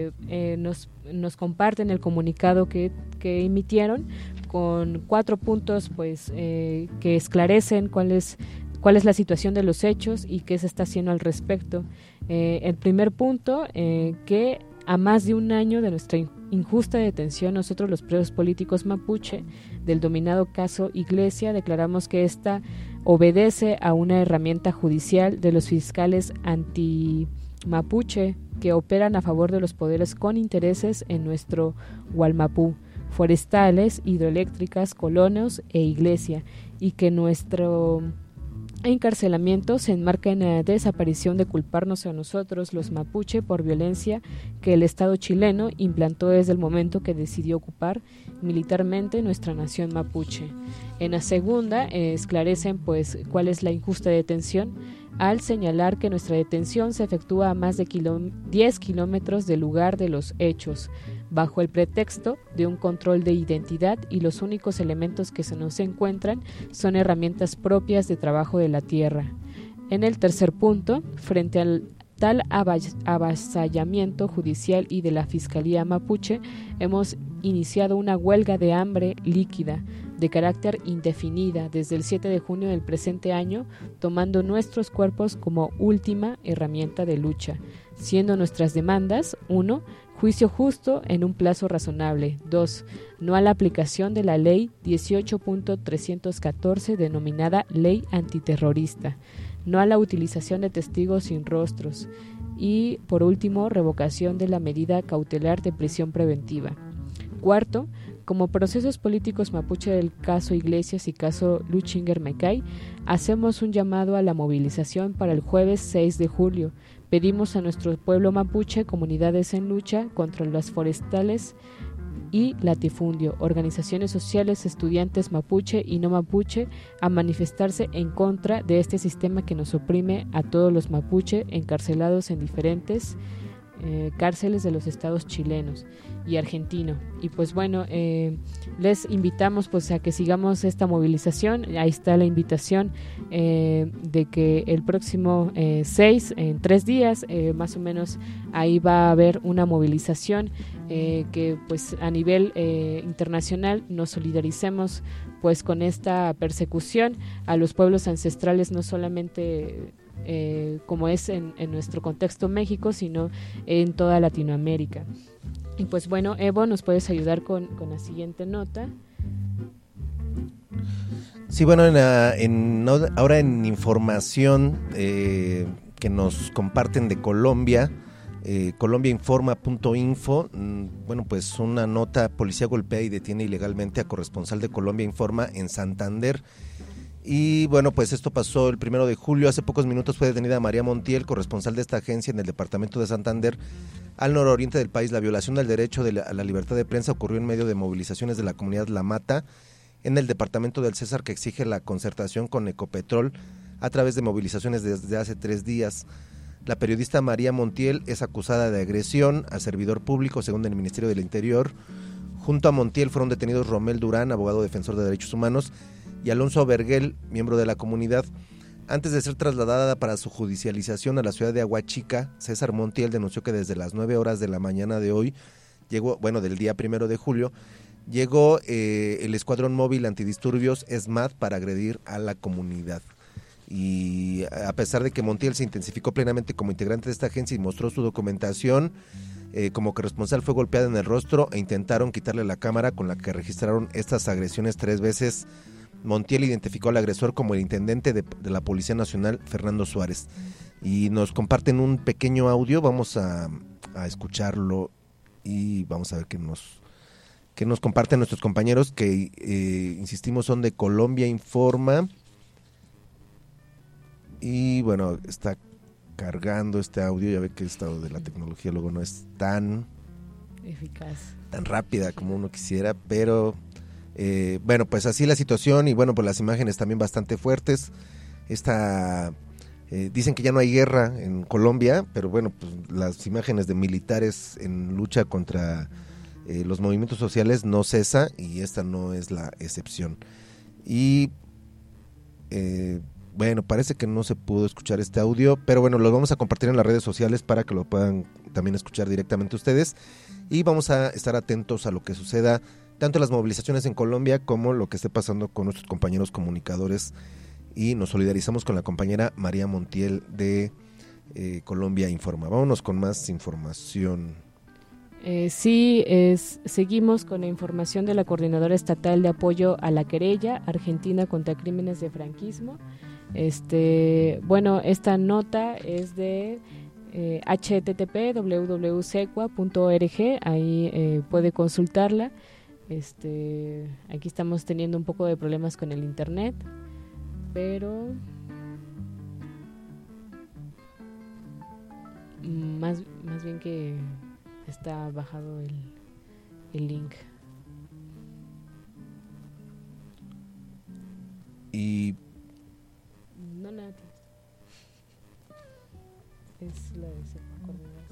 nos comparten el comunicado que emitieron con 4 puntos pues que esclarecen cuál es la situación de los hechos y qué se está haciendo al respecto. El primer punto, que a más de un año de nuestra injusta detención, nosotros los presos políticos mapuche del dominado caso Iglesia declaramos que esta obedece a una herramienta judicial de los fiscales anti-mapuche que operan a favor de los poderes con intereses en nuestro Gualmapú, forestales, hidroeléctricas, colonos e iglesia, y que nuestro encarcelamiento se enmarca en la desaparición de culparnos a nosotros, los mapuche, por violencia que el Estado chileno implantó desde el momento que decidió ocupar militarmente nuestra nación mapuche. En la segunda, esclarecen pues cuál es la injusta detención al señalar que nuestra detención se efectúa a más de 10 kilómetros del lugar de los hechos, bajo el pretexto de un control de identidad, y los únicos elementos que se nos encuentran son herramientas propias de trabajo de la tierra. En el tercer punto, frente al tal avasallamiento judicial y de la Fiscalía Mapuche, hemos iniciado una huelga de hambre líquida de carácter indefinida desde el 7 de junio del presente año, tomando nuestros cuerpos como última herramienta de lucha, siendo nuestras demandas: 1. Juicio justo en un plazo razonable. 2. No a la aplicación de la ley 18.314 denominada Ley Antiterrorista. No a la utilización de testigos sin rostros. Y, por último, revocación de la medida cautelar de prisión preventiva. 4. Como procesos políticos mapuche del caso Iglesias y caso Luchenser Mecay, hacemos un llamado a la movilización para el jueves 6 de julio. Pedimos a nuestro pueblo mapuche, comunidades en lucha contra las forestales y latifundio, organizaciones sociales, estudiantes mapuche y no mapuche, a manifestarse en contra de este sistema que nos oprime a todos los mapuche encarcelados en diferentes cárceles de los estados chilenos y argentino. Y pues bueno, les invitamos pues a que sigamos esta movilización. Ahí está la invitación de que el próximo 6, en 3 días más o menos, ahí va a haber una movilización que pues a nivel internacional nos solidaricemos pues con esta persecución a los pueblos ancestrales, no solamente como es en nuestro contexto México, sino en toda Latinoamérica. Y pues bueno, Evo, ¿nos puedes ayudar con la siguiente nota? Sí, bueno, ahora en información que nos comparten de Colombia, colombiainforma.info, bueno, pues una nota: policía golpea y detiene ilegalmente a corresponsal de Colombia Informa en Santander. Y bueno, pues esto pasó el 1 de julio. Hace pocos minutos fue detenida María Montiel, corresponsal de esta agencia en el departamento de Santander, al nororiente del país. La violación del derecho a la libertad de prensa ocurrió en medio de movilizaciones de la comunidad La Mata en el departamento del Cesar, que exige la concertación con Ecopetrol a través de movilizaciones desde hace 3 días. La periodista María Montiel es acusada de agresión a servidor público, según el Ministerio del Interior. Junto a Montiel fueron detenidos Romel Durán, abogado defensor de derechos humanos, y Alonso Vergel, miembro de la comunidad. Antes de ser trasladada para su judicialización a la ciudad de Aguachica, César Montiel denunció que desde las 9 horas de la mañana de hoy, del día 1 de julio, llegó el Escuadrón Móvil Antidisturbios ESMAD para agredir a la comunidad. Y a pesar de que Montiel se intensificó plenamente como integrante de esta agencia y mostró su documentación, como corresponsal fue golpeada en el rostro e intentaron quitarle la cámara con la que registraron estas agresiones 3 veces. Montiel identificó al agresor como el intendente de la Policía Nacional, Fernando Suárez, y nos comparten un pequeño audio. Vamos a escucharlo y vamos a ver qué nos comparten nuestros compañeros que, insistimos, son de Colombia Informa. Y bueno, está cargando este audio. Ya ve que el estado de la tecnología luego no es tan eficaz, tan rápida como uno quisiera, pero bueno, pues así la situación. Y bueno, pues las imágenes también bastante fuertes. Dicen que ya no hay guerra en Colombia, pero bueno, pues las imágenes de militares en lucha contra los movimientos sociales no cesa, y esta no es la excepción. Y bueno, parece que no se pudo escuchar este audio, pero bueno, lo vamos a compartir en las redes sociales para que lo puedan también escuchar directamente ustedes, y vamos a estar atentos a lo que suceda, tanto las movilizaciones en Colombia como lo que esté pasando con nuestros compañeros comunicadores, y nos solidarizamos con la compañera María Montiel de Colombia Informa. Vámonos con más información. Seguimos con la información de la Coordinadora Estatal de Apoyo a la Querella Argentina contra Crímenes de Franquismo. Bueno, esta nota es de http://www.secua.org, ahí puede consultarla. Aquí estamos teniendo un poco de problemas con el internet, pero más bien que está bajado el link. Y no, nada, es la de coordinadora.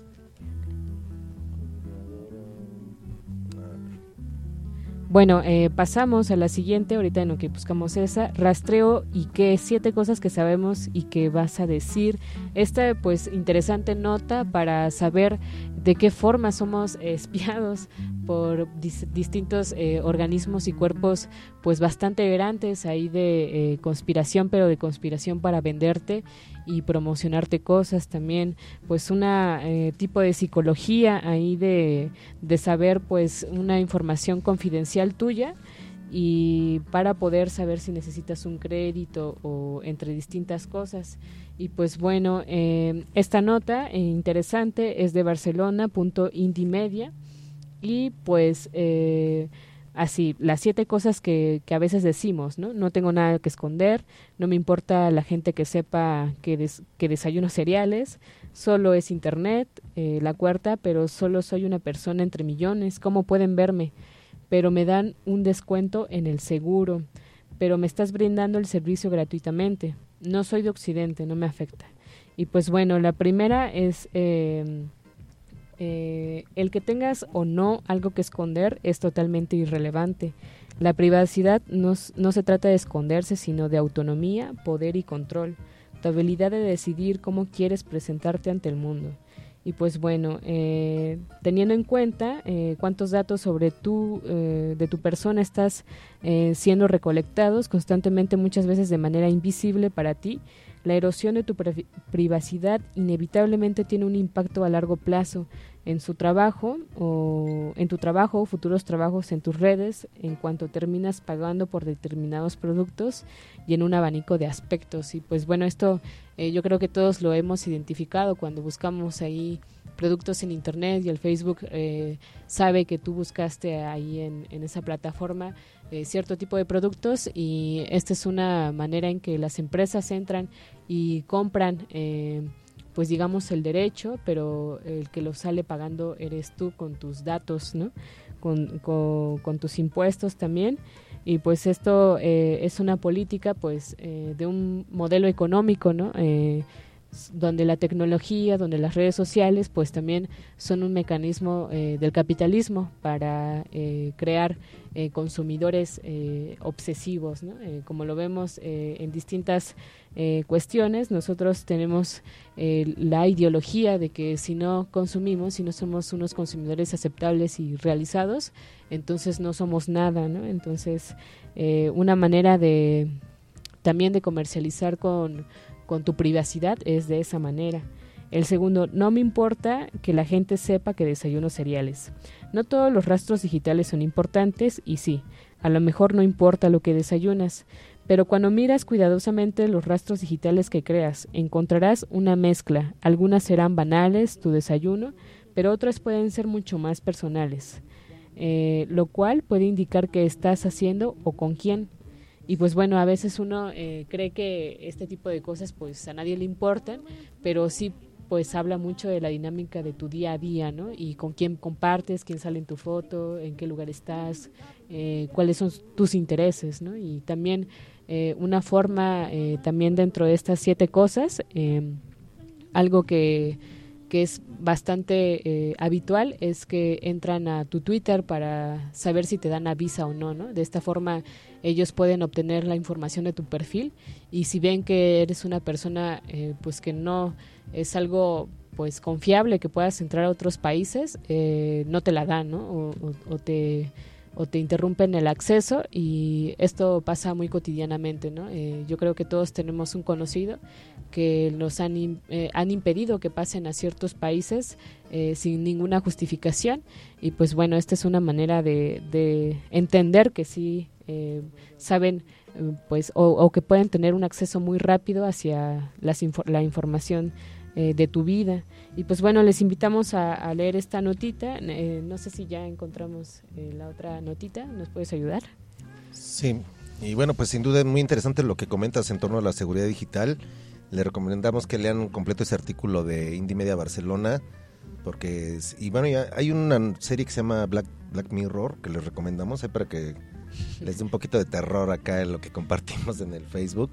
Bueno, pasamos a la siguiente, ahorita en lo que buscamos esa, rastreo y qué, 7 cosas que sabemos y que vas a decir. Esta pues interesante nota para saber de qué forma somos espiados por distintos organismos y cuerpos pues bastante grandes ahí de conspiración, pero de conspiración para venderte y promocionarte cosas también, pues una tipo de psicología ahí de saber pues una información confidencial tuya, y para poder saber si necesitas un crédito o entre distintas cosas. Y pues bueno, esta nota interesante es de Barcelona.indimedia, y pues así, las 7 cosas que a veces decimos, ¿no? No tengo nada que esconder, no me importa la gente que sepa que desayuno cereales, solo es internet, la cuarta, pero solo soy una persona entre millones, ¿cómo pueden verme? Pero me dan un descuento en el seguro, pero me estás brindando el servicio gratuitamente, no soy de Occidente, no me afecta. Y pues bueno, la primera es el que tengas o no algo que esconder es totalmente irrelevante. La privacidad no se trata de esconderse, sino de autonomía, poder y control, tu habilidad de decidir cómo quieres presentarte ante el mundo. Y pues bueno, teniendo en cuenta cuántos datos sobre de tu persona estás siendo recolectados constantemente, muchas veces de manera invisible para ti, la erosión de tu privacidad inevitablemente tiene un impacto a largo plazo en tu trabajo, futuros trabajos, en tus redes, en cuanto terminas pagando por determinados productos y en un abanico de aspectos. Y pues bueno, esto yo creo que todos lo hemos identificado cuando buscamos ahí productos en internet, y el Facebook sabe que tú buscaste ahí en esa plataforma cierto tipo de productos, y esta es una manera en que las empresas entran y compran pues digamos el derecho, pero el que lo sale pagando eres tú con tus datos, ¿no? Con tus impuestos también. Y pues esto es una política pues de un modelo económico, ¿no? Donde la tecnología, donde las redes sociales pues también son un mecanismo del capitalismo para crear consumidores obsesivos, ¿no? Como lo vemos en distintas cuestiones, nosotros tenemos la ideología de que si no consumimos, si no somos unos consumidores aceptables y realizados, entonces no somos nada, ¿no? Entonces una manera también de comercializar con tu privacidad es de esa manera. El segundo, no me importa que la gente sepa que desayuno cereales. No todos los rastros digitales son importantes y sí, a lo mejor no importa lo que desayunas, pero cuando miras cuidadosamente los rastros digitales que creas, encontrarás una mezcla. Algunas serán banales, tu desayuno, pero otras pueden ser mucho más personales, lo cual puede indicar qué estás haciendo o con quién. Y pues bueno, a veces uno cree que este tipo de cosas pues a nadie le importan, pero sí pues habla mucho de la dinámica de tu día a día, ¿no? Y con quién compartes, quién sale en tu foto, en qué lugar estás, cuáles son tus intereses, ¿no? Y también una forma, también dentro de estas 7 cosas, algo que es bastante habitual, es que entran a tu Twitter para saber si te dan avisa o no, ¿no? De esta forma ellos pueden obtener la información de tu perfil y si ven que eres una persona pues que no es algo pues confiable, que puedas entrar a otros países, no te la dan, ¿no? O te interrumpen el acceso y esto pasa muy cotidianamente, ¿no? Yo creo que todos tenemos un conocido que nos han impedido que pasen a ciertos países sin ninguna justificación y pues bueno, esta es una manera de entender que sí saben pues o que pueden tener un acceso muy rápido hacia la información de tu vida. Y pues bueno, les invitamos a leer esta notita. No sé si ya encontramos la otra notita, ¿nos puedes ayudar? Sí, y bueno, pues sin duda es muy interesante lo que comentas en torno a la seguridad digital. Le recomendamos que lean completo ese artículo de Indie Media Barcelona, porque, y bueno, ya hay una serie que se llama Black Mirror, que les recomendamos, para que les dé un poquito de terror acá en lo que compartimos en el Facebook.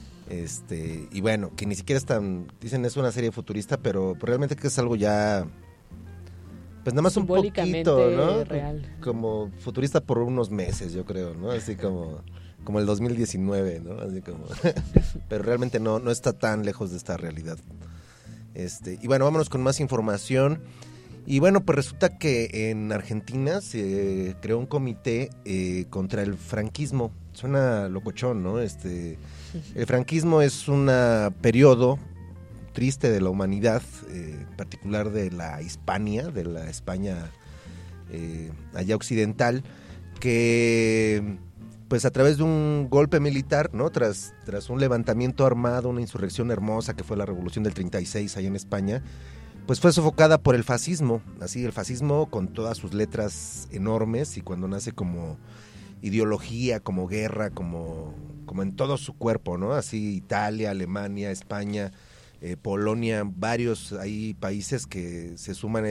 Y bueno, que ni siquiera es tan, dicen es una serie futurista, pero realmente que es algo ya, pues nada más un poquito, ¿no? Real. Como futurista por unos meses, yo creo, ¿no? Así como el 2019, ¿no? Así como, pero realmente no está tan lejos de esta realidad. Y bueno, vámonos con más información. Y bueno, pues resulta que en Argentina se creó un comité contra el franquismo. Suena locochón, ¿no? El franquismo es un periodo triste de la humanidad, en particular de la Hispania, de la España allá occidental, que pues a través de un golpe militar, ¿no? Tras un levantamiento armado, una insurrección hermosa que fue la Revolución del 36 allá en España, pues fue sofocada por el fascismo, así el fascismo con todas sus letras enormes y cuando nace como ideología, como guerra, como en todo su cuerpo, ¿no? Así Italia, Alemania, España, Polonia, varios hay países que se suman a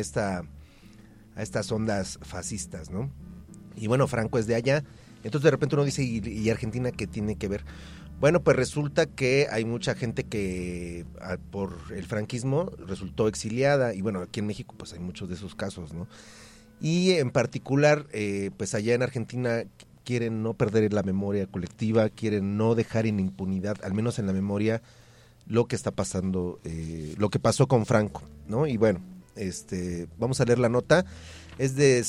estas ondas fascistas, ¿no? Y bueno, Franco es de allá, entonces de repente uno dice, ¿y Argentina qué tiene que ver? Bueno, pues resulta que hay mucha gente que por el franquismo resultó exiliada y bueno, aquí en México pues hay muchos de esos casos, ¿no? Y en particular, pues allá en Argentina quieren no perder la memoria colectiva, quieren no dejar en impunidad, al menos en la memoria, lo que está pasando, lo que pasó con Franco, ¿no? Y bueno, vamos a leer la nota. Es de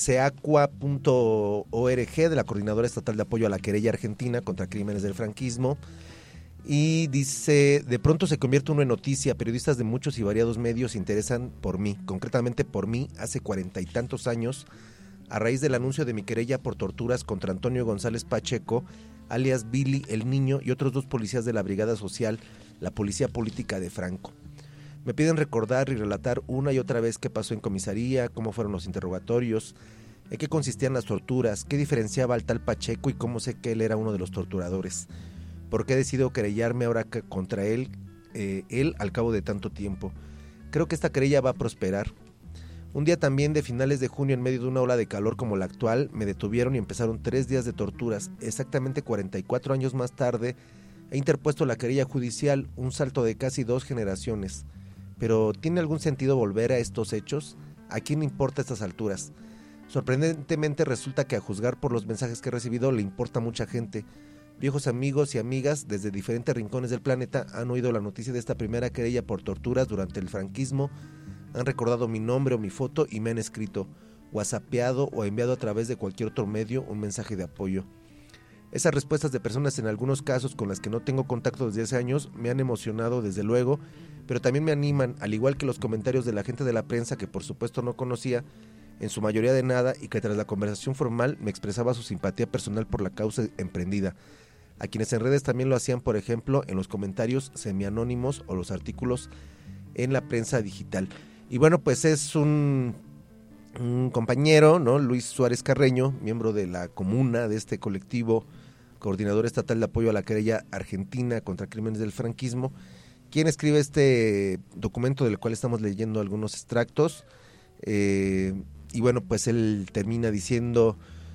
ceacua.org, de la Coordinadora Estatal de Apoyo a la Querella Argentina contra Crímenes del Franquismo. Y dice, de pronto se convierte uno en noticia, periodistas de muchos y variados medios se interesan por mí, concretamente por mí, hace 40 y tantos años, a raíz del anuncio de mi querella por torturas contra Antonio González Pacheco, alias Billy el Niño, y otros 2 policías de la Brigada Social, la Policía Política de Franco. Me piden recordar y relatar una y otra vez qué pasó en comisaría, cómo fueron los interrogatorios, en qué consistían las torturas, qué diferenciaba al tal Pacheco y cómo sé que él era uno de los torturadores. ¿Por qué he decidido querellarme ahora contra él al cabo de tanto tiempo? Creo que esta querella va a prosperar. Un día también de finales de junio, en medio de una ola de calor como la actual, me detuvieron y empezaron 3 días de torturas. Exactamente 44 años más tarde, he interpuesto la querella judicial, un salto de casi 2 generaciones. Pero ¿tiene algún sentido volver a estos hechos? ¿A quién importa a estas alturas? Sorprendentemente resulta que a juzgar por los mensajes que he recibido le importa a mucha gente. Viejos amigos y amigas desde diferentes rincones del planeta han oído la noticia de esta primera querella por torturas durante el franquismo, han recordado mi nombre o mi foto y me han escrito, whatsappeado o enviado a través de cualquier otro medio un mensaje de apoyo. Esas respuestas de personas en algunos casos con las que no tengo contacto desde hace años me han emocionado desde luego, pero también me animan, al igual que los comentarios de la gente de la prensa que por supuesto no conocía, en su mayoría de nada, y que tras la conversación formal me expresaba su simpatía personal por la causa emprendida, a quienes en redes también lo hacían, por ejemplo, en los comentarios semianónimos o los artículos en la prensa digital. Y bueno, pues es un compañero, ¿no? Luis Suárez Carreño, miembro de la comuna de este colectivo, coordinador estatal de apoyo a la querella argentina contra crímenes del franquismo, quien escribe este documento del cual estamos leyendo algunos extractos. Y bueno, pues él termina diciendo,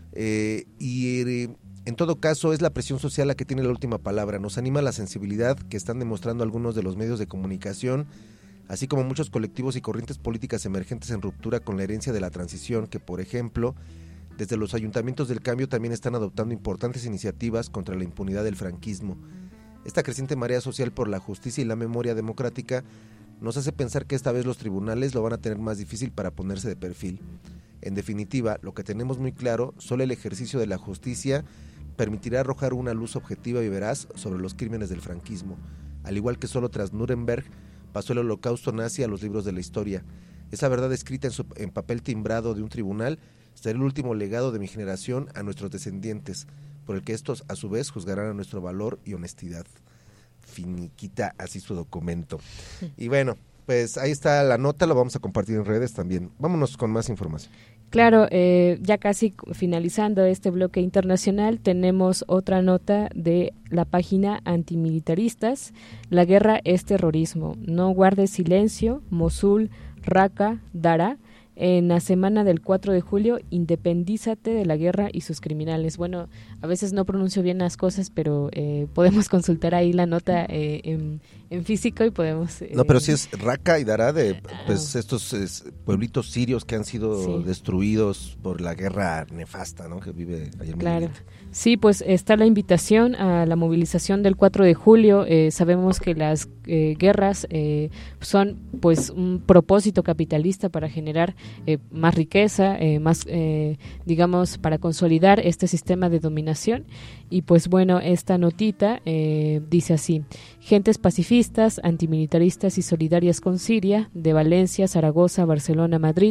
en todo caso es la presión social la que tiene la última palabra. Nos anima la sensibilidad que están demostrando algunos de los medios de comunicación, así como muchos colectivos y corrientes políticas emergentes en ruptura con la herencia de la transición, que por ejemplo, desde los ayuntamientos del cambio también están adoptando importantes iniciativas contra la impunidad del franquismo. Esta creciente marea social por la justicia y la memoria democrática nos hace pensar que esta vez los tribunales lo van a tener más difícil para ponerse de perfil. En definitiva, lo que tenemos muy claro, solo el ejercicio de la justicia permitirá arrojar una luz objetiva y veraz sobre los crímenes del franquismo, al igual que solo tras Nuremberg pasó el holocausto nazi a los libros de la historia. Esa verdad escrita en papel timbrado de un tribunal será el último legado de mi generación a nuestros descendientes, por el que estos a su vez juzgarán a nuestro valor y honestidad. Finiquita así su documento. Y bueno, pues ahí está la nota, lo vamos a compartir en redes también. Vámonos con más información. Claro, ya casi finalizando este bloque internacional, tenemos otra nota de la página Antimilitaristas. La guerra es terrorismo. No guardes silencio. Mosul, Raqqa, Daraa. En la semana del 4 de julio, independízate de la guerra y sus criminales. Bueno, a veces no pronuncio bien las cosas, pero podemos consultar ahí la nota en físico y podemos... No, pero sí es Raqqa y Daraa, de pues estos pueblitos sirios que han sido destruidos por la guerra nefasta, ¿no? Que vive allá en Claro. Sí, pues está la invitación a la movilización del 4 de julio. Sabemos que las guerras son pues un propósito capitalista para generar más riqueza, más digamos para consolidar este sistema de dominación. Y pues bueno, esta notita dice así: gentes pacifistas, antimilitaristas y solidarias con Siria, de Valencia, Zaragoza, Barcelona, Madrid,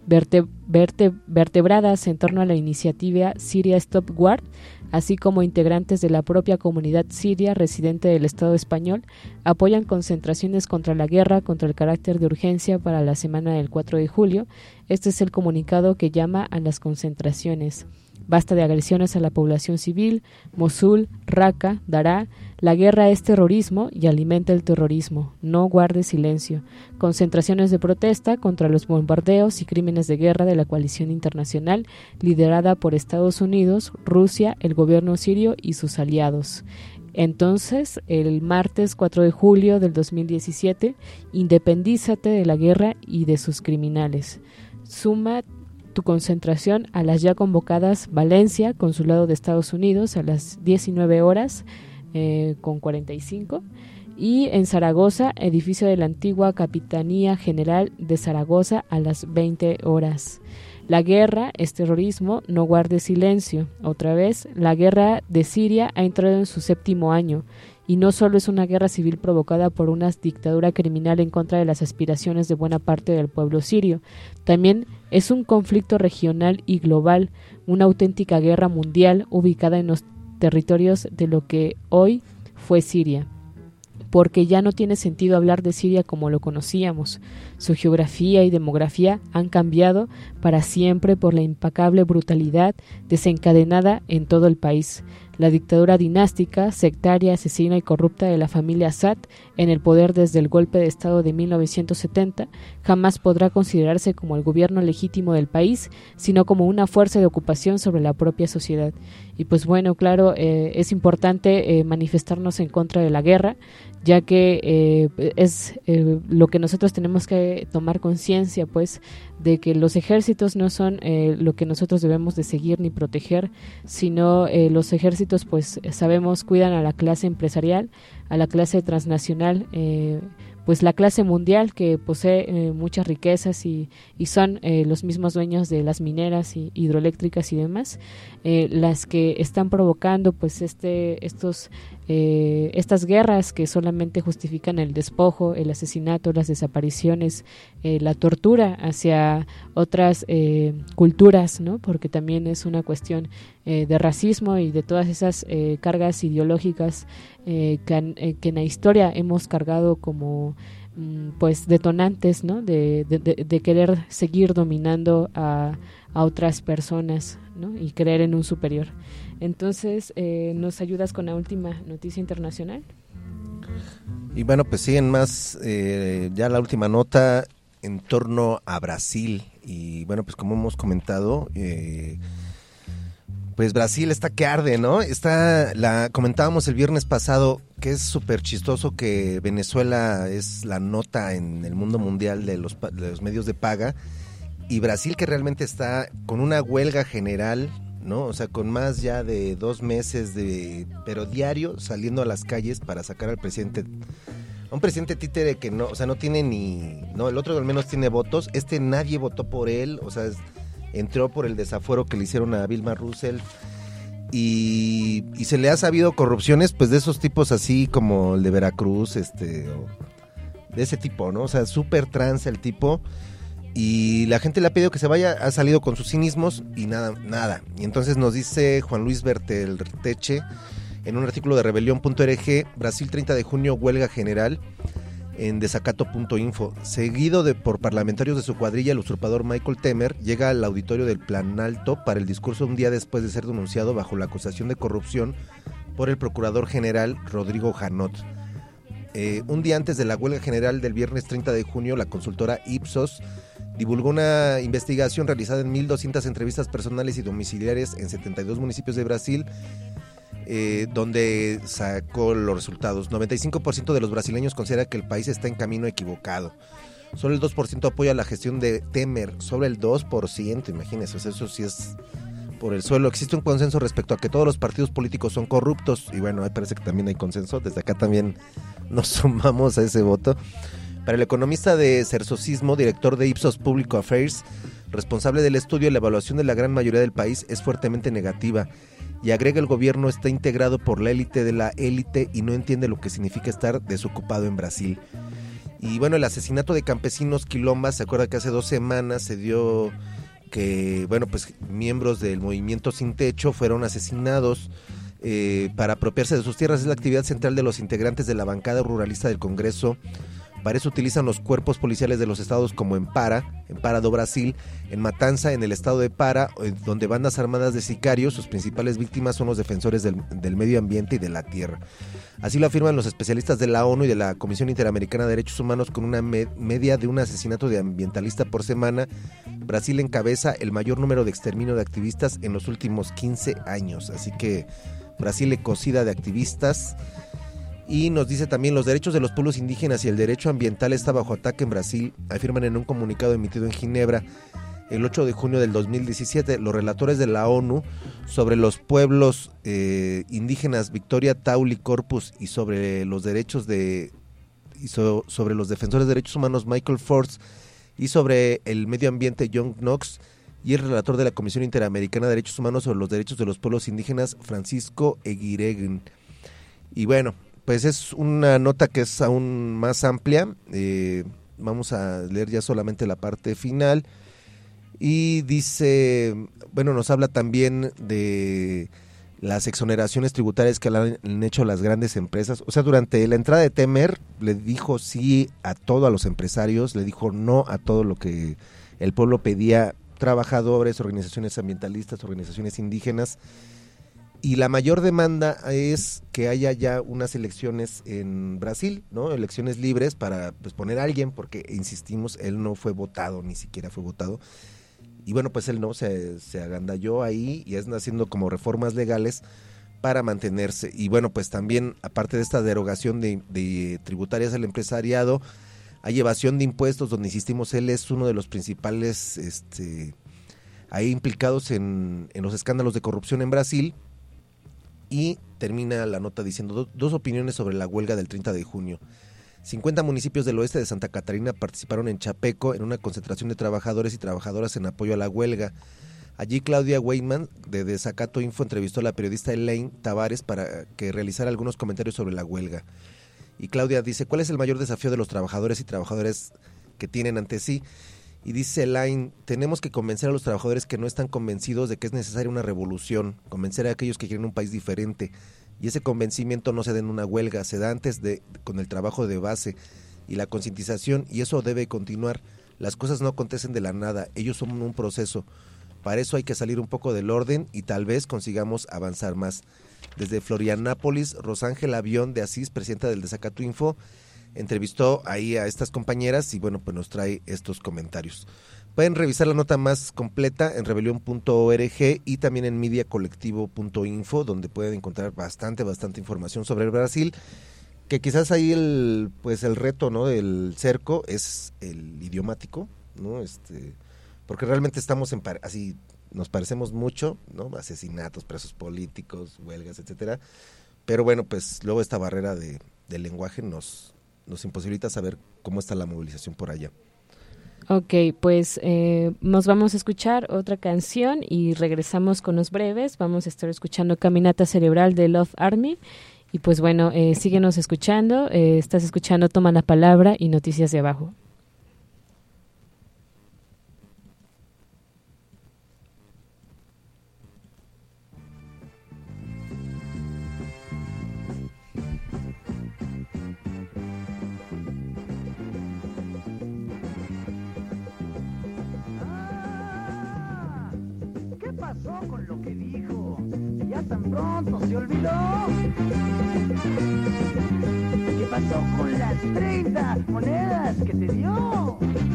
vertebradas en torno a la iniciativa Syria Stop War, así como integrantes de la propia comunidad siria residente del Estado español, apoyan concentraciones contra la guerra, contra el carácter de urgencia para la semana del 4 de julio. Este es el comunicado que llama a las concentraciones. Basta de agresiones a la población civil. Mosul, Raqqa, Daraa. La guerra es terrorismo y alimenta el terrorismo. No guarde silencio. Concentraciones de protesta contra los bombardeos y crímenes de guerra de la coalición internacional liderada por Estados Unidos, Rusia, el gobierno sirio y sus aliados. Entonces, el martes 4 de julio del 2017, independízate de la guerra y de sus criminales. Suma tu concentración a las ya convocadas Valencia, Consulado de Estados Unidos, a las 19 horas con 45, y en Zaragoza, edificio de la antigua Capitanía General de Zaragoza, a las 20 horas. La guerra es terrorismo, no guarde silencio. Otra vez, la guerra de Siria ha entrado en su 7º año. Y no solo es una guerra civil provocada por una dictadura criminal en contra de las aspiraciones de buena parte del pueblo sirio, también es un conflicto regional y global, una auténtica guerra mundial ubicada en los territorios de lo que hoy fue Siria. Porque ya no tiene sentido hablar de Siria como lo conocíamos. Su geografía y demografía han cambiado para siempre por la implacable brutalidad desencadenada en todo el país. La dictadura dinástica, sectaria, asesina y corrupta de la familia Assad, en el poder desde el golpe de Estado de 1970, jamás podrá considerarse como el gobierno legítimo del país, sino como una fuerza de ocupación sobre la propia sociedad. Y pues bueno, claro, es importante manifestarnos en contra de la guerra, ya que es lo que nosotros tenemos que tomar conciencia, pues, de que los ejércitos no son lo que nosotros debemos de seguir ni proteger, sino los ejércitos, pues sabemos, cuidan a la clase empresarial, a la clase transnacional, pues la clase mundial que posee muchas riquezas y son los mismos dueños de las mineras y hidroeléctricas y demás, las que están provocando pues estos estas guerras que solamente justifican el despojo, el asesinato, las desapariciones, la tortura hacia otras culturas, ¿no? Porque también es una cuestión de racismo y de todas esas cargas ideológicas que en la historia hemos cargado como pues detonantes, ¿no? de querer seguir dominando a otras personas, ¿no? Y creer en un superior. Entonces, ¿nos ayudas con la última noticia internacional? Y bueno, pues siguen más, ya la última nota en torno a Brasil. Y bueno, pues como hemos comentado, pues Brasil está que arde, ¿no? Comentábamos el viernes pasado que es súper chistoso que Venezuela es la nota en el mundo mundial de los medios de paga, y Brasil que realmente está con una huelga general, ¿no? O sea, con más ya de 2 meses pero diario saliendo a las calles para sacar al presidente, un presidente títere que no, o sea, no tiene el otro al menos tiene votos, nadie votó por él, o sea, entró por el desafuero que le hicieron a Dilma Rousseff, y se le ha sabido corrupciones, pues de esos tipos así como el de Veracruz, o de ese tipo, ¿no? O sea, súper trans el tipo, y la gente le ha pedido que se vaya, ha salido con sus cinismos y nada. Y entonces nos dice Juan Luis Bertelteche en un artículo de rebelión.org, Brasil 30 de junio, huelga general en desacato.info. Seguido por parlamentarios de su cuadrilla, el usurpador Michael Temer llega al auditorio del Planalto para el discurso un día después de ser denunciado bajo la acusación de corrupción por el procurador general Rodrigo Janot. Un día antes de la huelga general del viernes 30 de junio, la consultora Ipsos divulgó una investigación realizada en 1.200 entrevistas personales y domiciliares en 72 municipios de Brasil, donde sacó los resultados. 95% de los brasileños considera que el país está en camino equivocado. Solo el 2% apoya la gestión de Temer, sobre el 2%, imagínense, eso sí es por el suelo. Existe un consenso respecto a que todos los partidos políticos son corruptos, y bueno, parece que también hay consenso, desde acá también nos sumamos a ese voto. Para el economista de Cersocismo, director de Ipsos Public Affairs, responsable del estudio, la evaluación de la gran mayoría del país es fuertemente negativa, y agrega: el gobierno está integrado por la élite de la élite y no entiende lo que significa estar desocupado en Brasil. Y bueno, el asesinato de campesinos quilombas, se acuerda que hace 2 semanas se dio que, bueno, pues miembros del movimiento Sin Techo fueron asesinados para apropiarse de sus tierras. Es la actividad central de los integrantes de la bancada ruralista del Congreso. Para eso utilizan los cuerpos policiales de los estados como en Pará do Brasil, en Matanza, en el estado de Pará, donde bandas armadas de sicarios, sus principales víctimas son los defensores del medio ambiente y de la tierra. Así lo afirman los especialistas de la ONU y de la Comisión Interamericana de Derechos Humanos. Con una media de un asesinato de ambientalista por semana, Brasil encabeza el mayor número de exterminio de activistas en los últimos 15 años. Así que Brasil ecocida de activistas. Y nos dice también: los derechos de los pueblos indígenas y el derecho ambiental está bajo ataque en Brasil, afirman en un comunicado emitido en Ginebra el 8 de junio del 2017 los relatores de la ONU sobre los pueblos indígenas Victoria, Tauli, Corpus, y sobre los derechos sobre los defensores de derechos humanos Michael Force, y sobre el medio ambiente John Knox, y el relator de la Comisión Interamericana de Derechos Humanos sobre los derechos de los pueblos indígenas Francisco Eguireguen. Y bueno, pues es una nota que es aún más amplia. Vamos a leer ya solamente la parte final. Y dice, bueno, nos habla también de las exoneraciones tributarias que han hecho las grandes empresas. O sea, durante la entrada de Temer le dijo sí a todo a los empresarios, le dijo no a todo lo que el pueblo pedía, trabajadores, organizaciones ambientalistas, organizaciones indígenas. Y la mayor demanda es que haya ya unas elecciones en Brasil, ¿no? Elecciones libres para pues poner a alguien, porque insistimos, él no fue votado, ni siquiera fue votado. Y bueno, pues él no, se agandalló ahí y es haciendo como reformas legales para mantenerse. Y bueno, pues también, aparte de esta derogación de tributarias al empresariado, hay evasión de impuestos, donde insistimos, él es uno de los principales ahí implicados en los escándalos de corrupción en Brasil. Y termina la nota diciendo dos opiniones sobre la huelga del 30 de junio. 50 municipios del oeste de Santa Catarina participaron en Chapeco en una concentración de trabajadores y trabajadoras en apoyo a la huelga. Allí Claudia Weidman de Desacato Info entrevistó a la periodista Elaine Tavares para que realizara algunos comentarios sobre la huelga. Y Claudia dice, ¿cuál es el mayor desafío de los trabajadores y trabajadoras que tienen ante sí? Y dice Elaine, tenemos que convencer a los trabajadores que no están convencidos de que es necesaria una revolución, convencer a aquellos que quieren un país diferente. Y ese convencimiento no se da en una huelga, se da antes con el trabajo de base y la concientización, y eso debe continuar. Las cosas no acontecen de la nada, ellos son un proceso. Para eso hay que salir un poco del orden y tal vez consigamos avanzar más. Desde Florianápolis, Rosángela Avión de Asís, presidenta del Desacato Info, entrevistó ahí a estas compañeras y bueno, pues nos trae estos comentarios. Pueden revisar la nota más completa en rebelión.org y también en mediacolectivo.info, donde pueden encontrar bastante información sobre el Brasil, que quizás ahí el reto, ¿no?, del cerco es el idiomático, ¿no? Porque realmente estamos así nos parecemos mucho, ¿no? Asesinatos, presos políticos, huelgas, etcétera. Pero bueno, pues luego esta barrera del lenguaje nos imposibilita saber cómo está la movilización por allá. Ok, pues nos vamos a escuchar otra canción y regresamos con los breves. Vamos a estar escuchando Caminata Cerebral de Love Army. Y pues bueno, síguenos escuchando. Estás escuchando Toma la Palabra y Noticias de Abajo. ¿Qué pasó con lo que dijo? ¿Ya tan pronto se olvidó? ¿Qué pasó con las 30 monedas que te dio?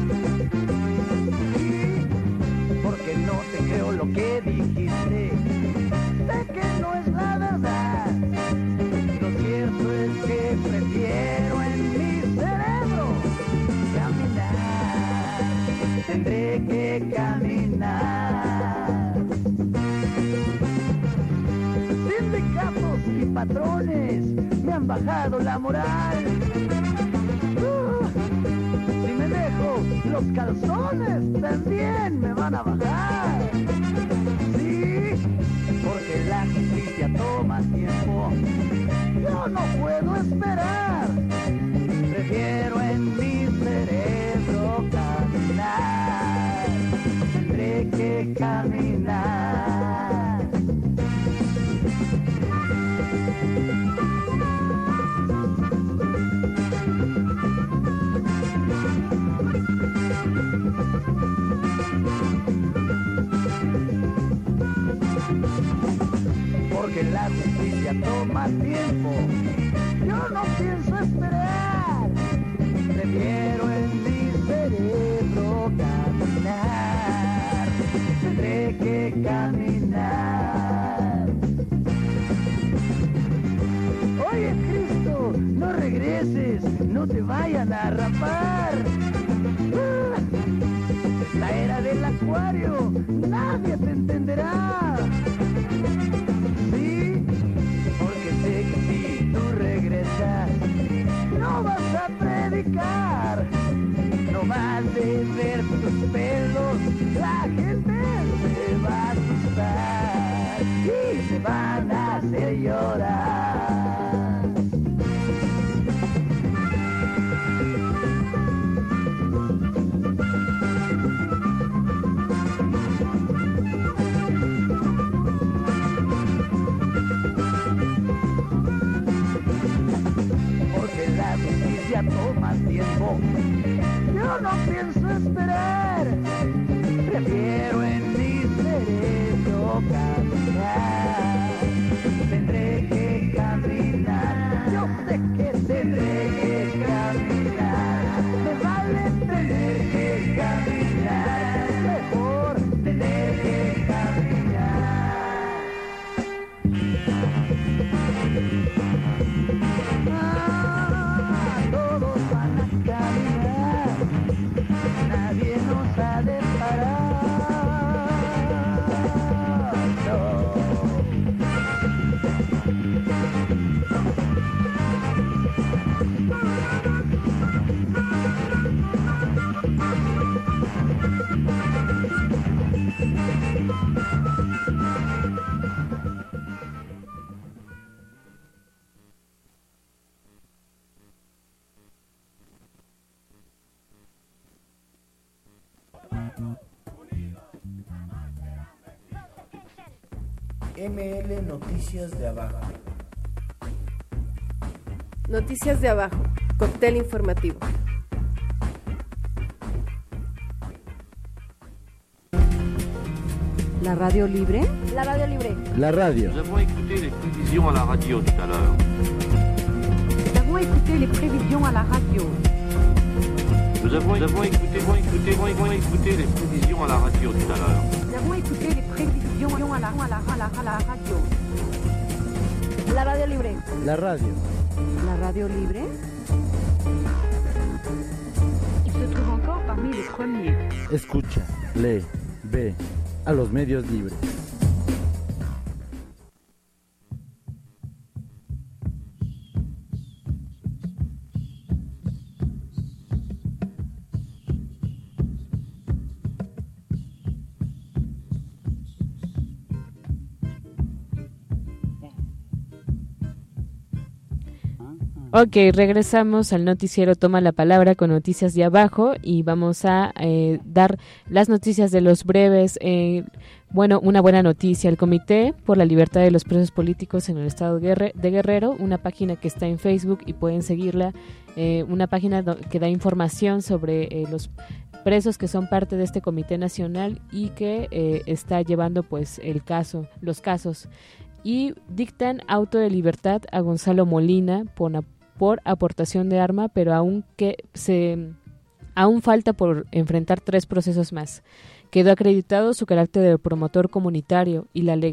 Sí, porque no te creo lo que dijiste. Sé que no es la verdad. Lo cierto es que prefiero en mi cerebro caminar. Tendré que caminar. Sindicatos y patrones me han bajado la moral. Si me dejo los calzones también me van a bajar. Sí, porque la justicia toma tiempo. Yo no puedo esperar. Prefiero en mi cerebro caminar. Tendré que caminar. Porque la justicia toma tiempo. Yo no pienso esperar. Prefiero en mi cerebro caminar. Tendré que caminar. Oye, Cristo, no regreses, no te vayan a rapar. La era del acuario, nadie te entenderá. Sí, porque sé que si tú regresas, no vas a predicar. No vas a ver tus pelos, la gente se va a asustar y te van a hacer llorar. Ya toma tiempo. Yo no pienso esperar. Prefiero en mi cerebro caminar. Tendré que caminar. Yo sé que tendré que caminar. Me vale tener que caminar. Mejor tener que caminar. Todos van a caminar, nadie nos ha de parar. No. ML Noticias de Abajo. Noticias de Abajo, cóctel informativo. La radio libre. La radio libre. La radio. Nous avons écouté les prévisions à la radio tout à l'heure. Nous avons écouté les prévisions à la radio. Nous avons écouté les prévisions à la radio tout à l'heure. Nous avons écouté les prévisions à la radio. La radio libre. La radio. La radio libre. Il se trouve encore parmi les premiers. Escucha, lee, ve a los medios libres. Ok, regresamos al noticiero Toma la Palabra con noticias de abajo y vamos a dar las noticias de los breves. Bueno, una buena noticia, el Comité por la Libertad de los Presos Políticos en el Estado de Guerrero, una página que está en Facebook y pueden seguirla, una página que da información sobre los presos que son parte de este Comité Nacional y que está llevando pues los casos. Y dictan auto de libertad a Gonzalo Molina por aportación de arma, pero aún falta por enfrentar 3 procesos más. Quedó acreditado su carácter de promotor comunitario y la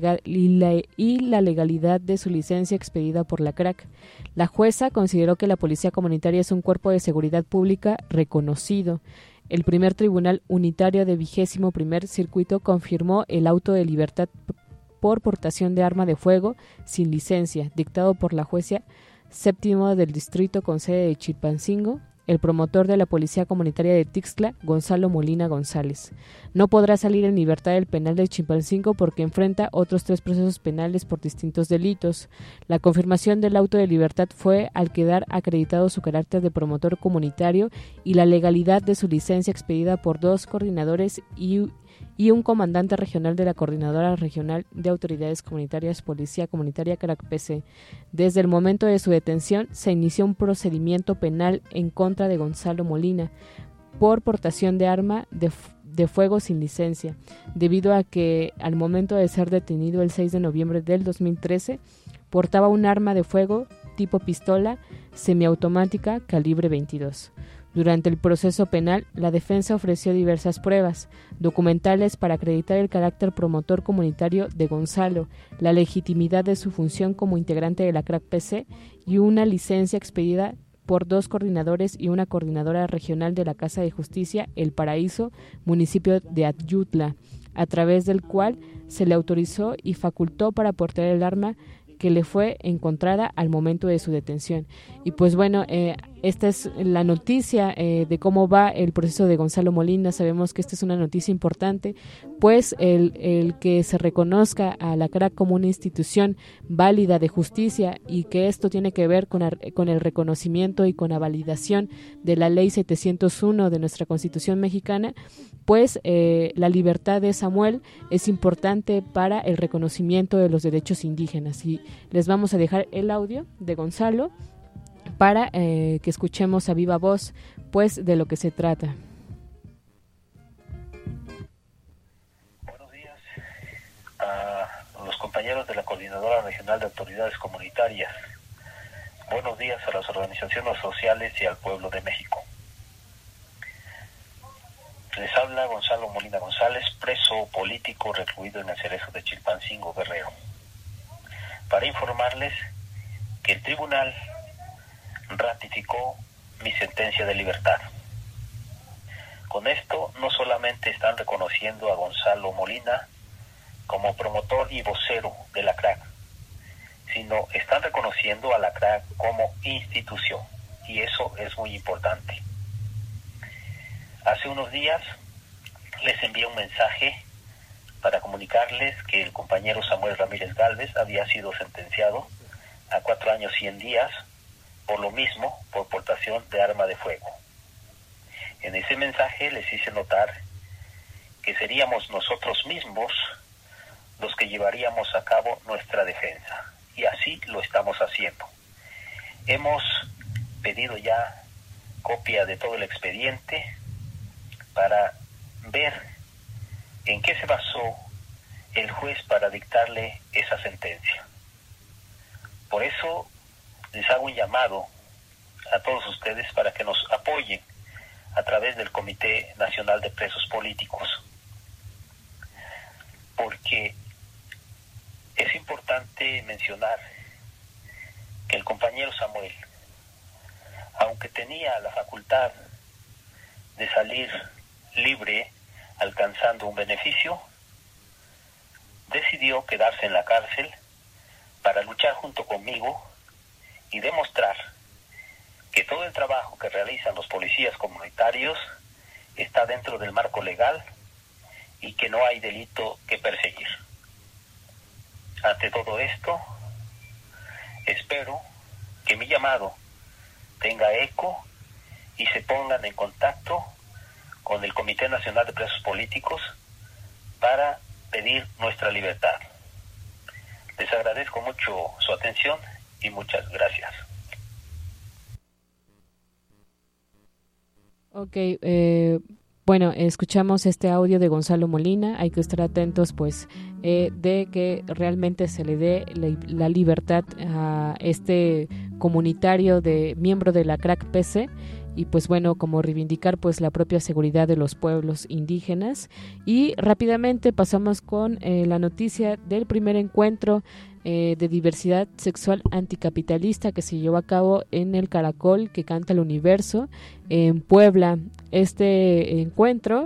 legalidad de su licencia expedida por la CRAC. La jueza consideró que la Policía Comunitaria es un cuerpo de seguridad pública reconocido. El primer tribunal unitario de 21º Circuito confirmó el auto de libertad por portación de arma de fuego sin licencia, dictado por la jueza séptimo del distrito con sede de Chilpancingo, el promotor de la Policía Comunitaria de Tixtla, Gonzalo Molina González. No podrá salir en libertad del penal de Chilpancingo porque enfrenta otros 3 procesos penales por distintos delitos. La confirmación del auto de libertad fue al quedar acreditado su carácter de promotor comunitario y la legalidad de su licencia expedida por 2 coordinadores y un comandante regional de la Coordinadora Regional de Autoridades Comunitarias Policía Comunitaria CRAC-PC. Desde el momento de su detención se inició un procedimiento penal en contra de Gonzalo Molina por portación de arma de fuego sin licencia, debido a que al momento de ser detenido el 6 de noviembre del 2013 portaba un arma de fuego tipo pistola semiautomática calibre 22. Durante el proceso penal, la defensa ofreció diversas pruebas documentales para acreditar el carácter promotor comunitario de Gonzalo, la legitimidad de su función como integrante de la CRAC-PC y una licencia expedida por 2 coordinadores y una coordinadora regional de la Casa de Justicia El Paraíso, municipio de Ayutla, a través del cual se le autorizó y facultó para portar el arma que le fue encontrada al momento de su detención. Y pues bueno, esta es la noticia de cómo va el proceso de Gonzalo Molina. Sabemos que esta es una noticia importante, pues el que se reconozca a la CRAC como una institución válida de justicia y que esto tiene que ver con el reconocimiento y con la validación de la Ley 701 de nuestra Constitución mexicana, pues la libertad de Samuel es importante para el reconocimiento de los derechos indígenas. Y les vamos a dejar el audio de Gonzalo para que escuchemos a viva voz pues de lo que se trata. Buenos días a los compañeros de la Coordinadora Regional de Autoridades Comunitarias. Buenos días a las organizaciones sociales y al pueblo de México. Les habla Gonzalo Molina González, preso político recluido en el Cerezo de Chilpancingo, Guerrero, para informarles que el tribunal ratificó mi sentencia de libertad. Con esto no solamente están reconociendo a Gonzalo Molina como promotor y vocero de la CRAC, sino están reconociendo a la CRAC como institución, y eso es muy importante. Hace unos días les envié un mensaje para comunicarles que el compañero Samuel Ramírez Gálvez había sido sentenciado a 4 años 100 días por lo mismo, por portación de arma de fuego. En ese mensaje les hice notar que seríamos nosotros mismos los que llevaríamos a cabo nuestra defensa. Y así lo estamos haciendo. Hemos pedido ya copia de todo el expediente para ver en qué se basó el juez para dictarle esa sentencia. Por eso les hago un llamado a todos ustedes para que nos apoyen a través del Comité Nacional de Presos Políticos, porque es importante mencionar que el compañero Samuel, aunque tenía la facultad de salir libre alcanzando un beneficio, decidió quedarse en la cárcel para luchar junto conmigo y demostrar que todo el trabajo que realizan los policías comunitarios está dentro del marco legal y que no hay delito que perseguir. Ante todo esto, espero que mi llamado tenga eco y se pongan en contacto con el Comité Nacional de Presos Políticos para pedir nuestra libertad. Les agradezco mucho su atención y muchas gracias. Ok, bueno, escuchamos este audio de Gonzalo Molina. Hay que estar atentos, pues, de que realmente se le dé la libertad a este comunitario de miembro de la CRAC-PC. Y pues bueno, como reivindicar pues la propia seguridad de los pueblos indígenas. Y rápidamente pasamos con la noticia del primer encuentro de diversidad sexual anticapitalista que se llevó a cabo en el Caracol que canta el universo en Puebla. Este encuentro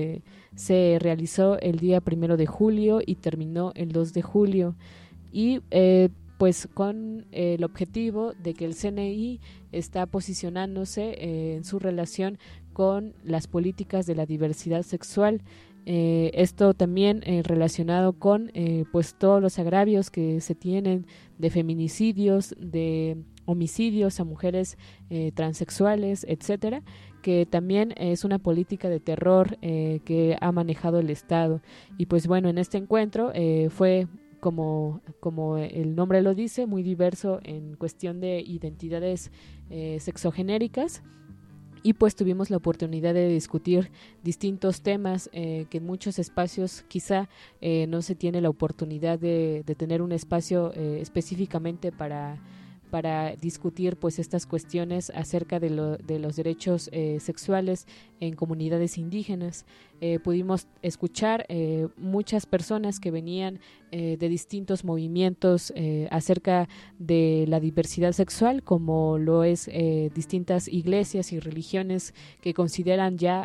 se realizó el día 1 de julio y terminó el 2 de julio. Y pues con el objetivo de que el CNI está posicionándose en su relación con las políticas de la diversidad sexual. Esto también relacionado con pues todos los agravios que se tienen de feminicidios, de homicidios a mujeres transexuales, etcétera, que también es una política de terror que ha manejado el Estado. Y pues bueno, en este encuentro fue como el nombre lo dice, muy diverso en cuestión de identidades sexogenéricas. Y pues tuvimos la oportunidad de discutir distintos temas que en muchos espacios quizá no se tiene la oportunidad de tener un espacio específicamente para discutir pues estas cuestiones acerca de los derechos sexuales en comunidades indígenas. Pudimos escuchar muchas personas que venían de distintos movimientos acerca de la diversidad sexual, como lo es distintas iglesias y religiones que consideran ya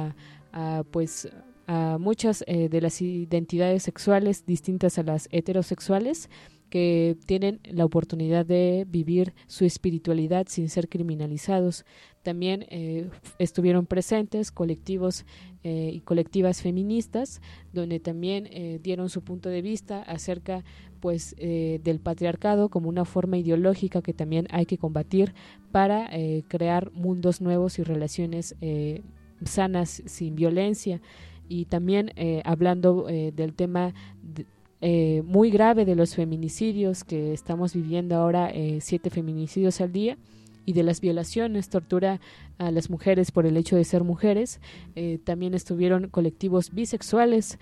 a muchas de las identidades sexuales distintas a las heterosexuales, que tienen la oportunidad de vivir su espiritualidad sin ser criminalizados. También estuvieron presentes colectivos y colectivas feministas, donde también dieron su punto de vista acerca pues del patriarcado como una forma ideológica que también hay que combatir para crear mundos nuevos y relaciones sanas sin violencia. Y también hablando del tema muy grave de los feminicidios que estamos viviendo ahora, 7 feminicidios al día, y de las violaciones, tortura a las mujeres por el hecho de ser mujeres. También estuvieron colectivos bisexuales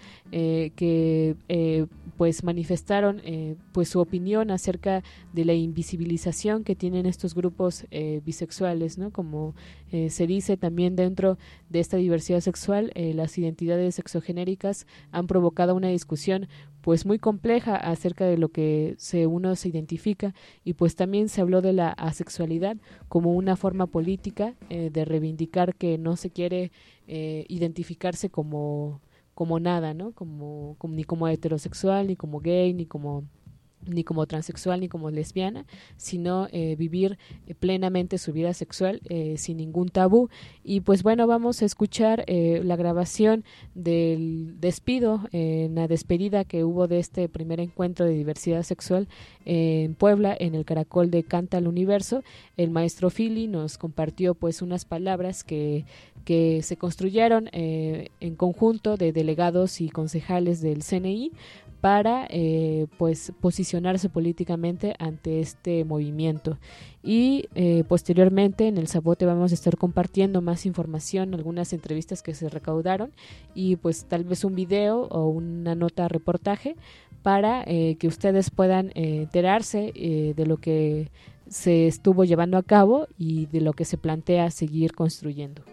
que pues manifestaron pues su opinión acerca de la invisibilización que tienen estos grupos bisexuales, ¿no? Como se dice también dentro de esta diversidad sexual, las identidades sexogenéricas han provocado una discusión pues muy compleja acerca de lo que uno se identifica, y pues también se habló de la asexualidad como una forma política de reivindicar que no se quiere identificarse como nada, ¿no? Ni como heterosexual, ni como gay, ni como transexual, ni como lesbiana, sino vivir plenamente su vida sexual sin ningún tabú. Y pues bueno, vamos a escuchar la grabación del despido, la despedida que hubo de este primer encuentro de diversidad sexual en Puebla, en el Caracol de Canta al Universo. El maestro Fili nos compartió pues unas palabras que que se construyeron en conjunto de delegados y concejales del CNI para pues posicionarse políticamente ante este movimiento. Y posteriormente en el Zapote vamos a estar compartiendo más información, algunas entrevistas que se recaudaron y pues tal vez un video o una nota reportaje para que ustedes puedan enterarse de lo que se estuvo llevando a cabo y de lo que se plantea seguir construyendo.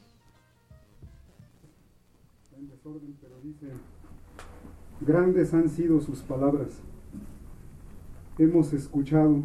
En desorden, pero dice: grandes han sido sus palabras. Hemos escuchado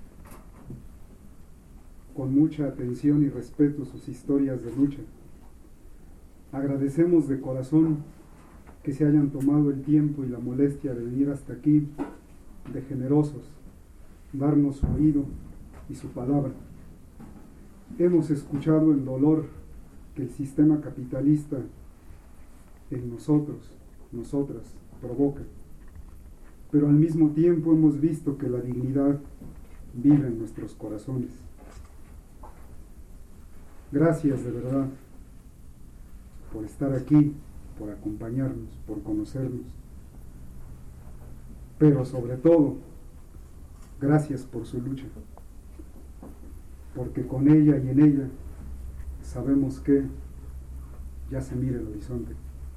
con mucha atención y respeto sus historias de lucha. Agradecemos de corazón que se hayan tomado el tiempo y la molestia de venir hasta aquí, de generosos, darnos su oído y su palabra. Hemos escuchado el dolor que el sistema capitalista en nosotros, nosotras, provoca, pero al mismo tiempo hemos visto que la dignidad vive en nuestros corazones. Gracias de verdad por estar aquí, por acompañarnos, por conocernos, pero sobre todo, gracias por su lucha, porque con ella y en ella sabemos que ya se mira el horizonte.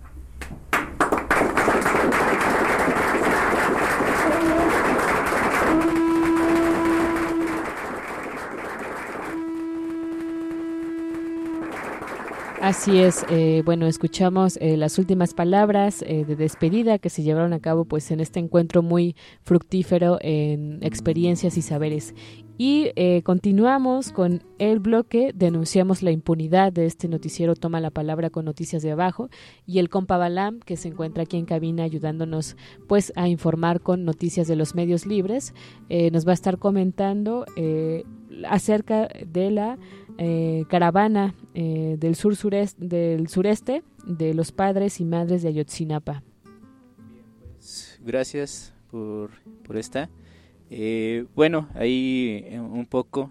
Así es, bueno, escuchamos las últimas palabras de despedida que se llevaron a cabo pues en este encuentro muy fructífero en experiencias y saberes. Y continuamos con el bloque, denunciamos la impunidad de este noticiero Toma la Palabra con Noticias de Abajo, y el compa Balam, que se encuentra aquí en cabina ayudándonos pues a informar con noticias de los medios libres, nos va a estar comentando acerca de la caravana del sureste de los padres y madres de Ayotzinapa. Bien, pues, gracias por esta. Bueno, ahí un poco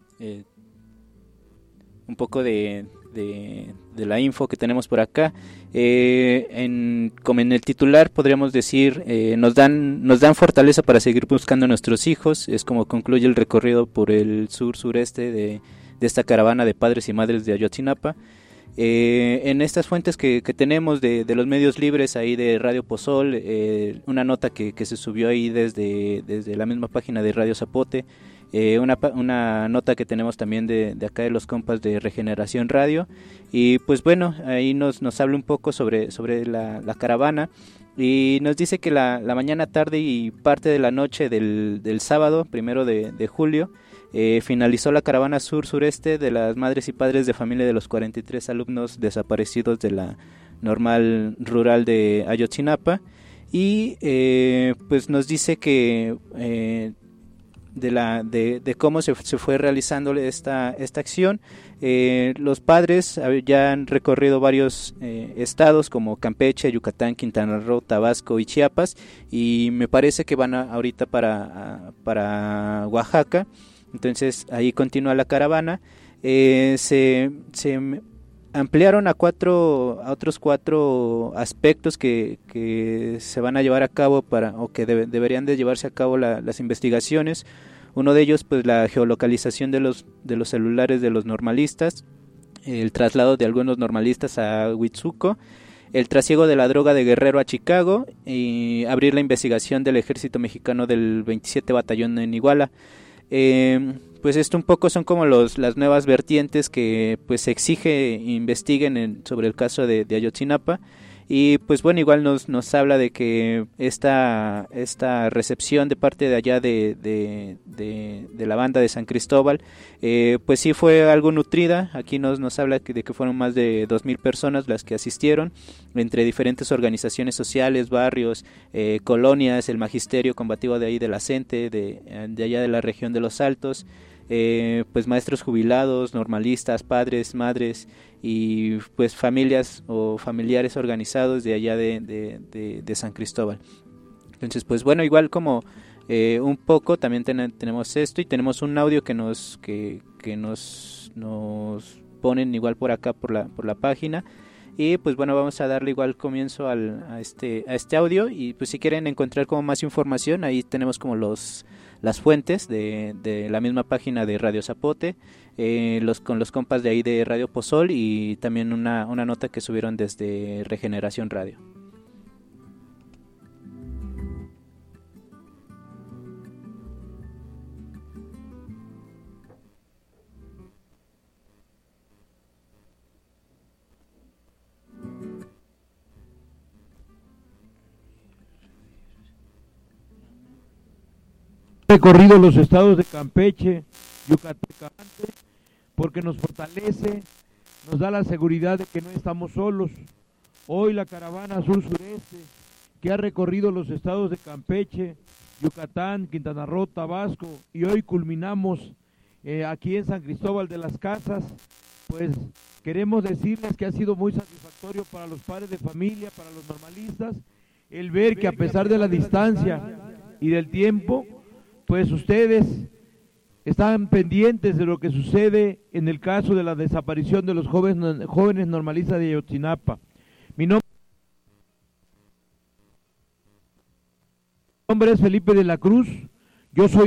de la info que tenemos por acá. Como en el titular podríamos decir, nos dan fortaleza para seguir buscando a nuestros hijos. Es como concluye el recorrido por el sureste de esta caravana de padres y madres de Ayotzinapa. En estas fuentes que tenemos de los medios libres ahí de Radio Pozol, una nota que se subió ahí desde la misma página de Radio Zapote, una nota que tenemos también de acá de los compas de Regeneración Radio, y pues bueno, ahí nos habla un poco sobre la caravana, y nos dice que la mañana, tarde y parte de la noche del sábado 1 de julio, finalizó la caravana sur-sureste de las madres y padres de familia de los 43 alumnos desaparecidos de la normal rural de Ayotzinapa, y pues nos dice que de cómo se fue realizando esta acción. Los padres ya han recorrido varios estados como Campeche, Yucatán, Quintana Roo, Tabasco y Chiapas, y me parece que van ahorita para Oaxaca. Entonces ahí continúa la caravana. Se ampliaron a otros cuatro aspectos que se van a llevar a cabo o que deberían de llevarse a cabo las investigaciones. Uno de ellos, pues, la geolocalización de los celulares de los normalistas, el traslado de algunos normalistas a Huitzuco, el trasiego de la droga de Guerrero a Chicago, y abrir la investigación del ejército mexicano del 27 Batallón en Iguala. Pues esto un poco son como las nuevas vertientes que pues se exige investiguen sobre el caso de Ayotzinapa. Y pues bueno, igual nos habla de que esta recepción de parte de allá de la banda de San Cristóbal, pues sí fue algo nutrida. Aquí nos habla de que fueron más de 2,000 personas las que asistieron, entre diferentes organizaciones sociales, barrios, colonias, el magisterio combativo de ahí de la CENTE, de allá de la región de Los Altos, pues maestros jubilados, normalistas, padres, madres y pues familias o familiares organizados de allá de San Cristóbal. Entonces pues bueno, igual como un poco también tenemos esto, y tenemos un audio que nos ponen igual por acá por la página. Y pues bueno, vamos a darle igual comienzo a este audio, y pues si quieren encontrar como más información, ahí tenemos como las fuentes de la misma página de Radio Zapote, con los compas de ahí de Radio Pozol, y también una nota que subieron desde Regeneración Radio. Recorrido los estados de Campeche, Yucatán, porque nos fortalece, nos da la seguridad de que no estamos solos. Hoy la caravana sur-sureste que ha recorrido los estados de Campeche, Yucatán, Quintana Roo, Tabasco, y hoy culminamos aquí en San Cristóbal de las Casas, pues queremos decirles que ha sido muy satisfactorio para los padres de familia, para los normalistas, el ver que a pesar de la distancia y del tiempo, pues ustedes están pendientes de lo que sucede en el caso de la desaparición de los jóvenes normalistas de Ayotzinapa. Mi nombre es Felipe de la Cruz, yo soy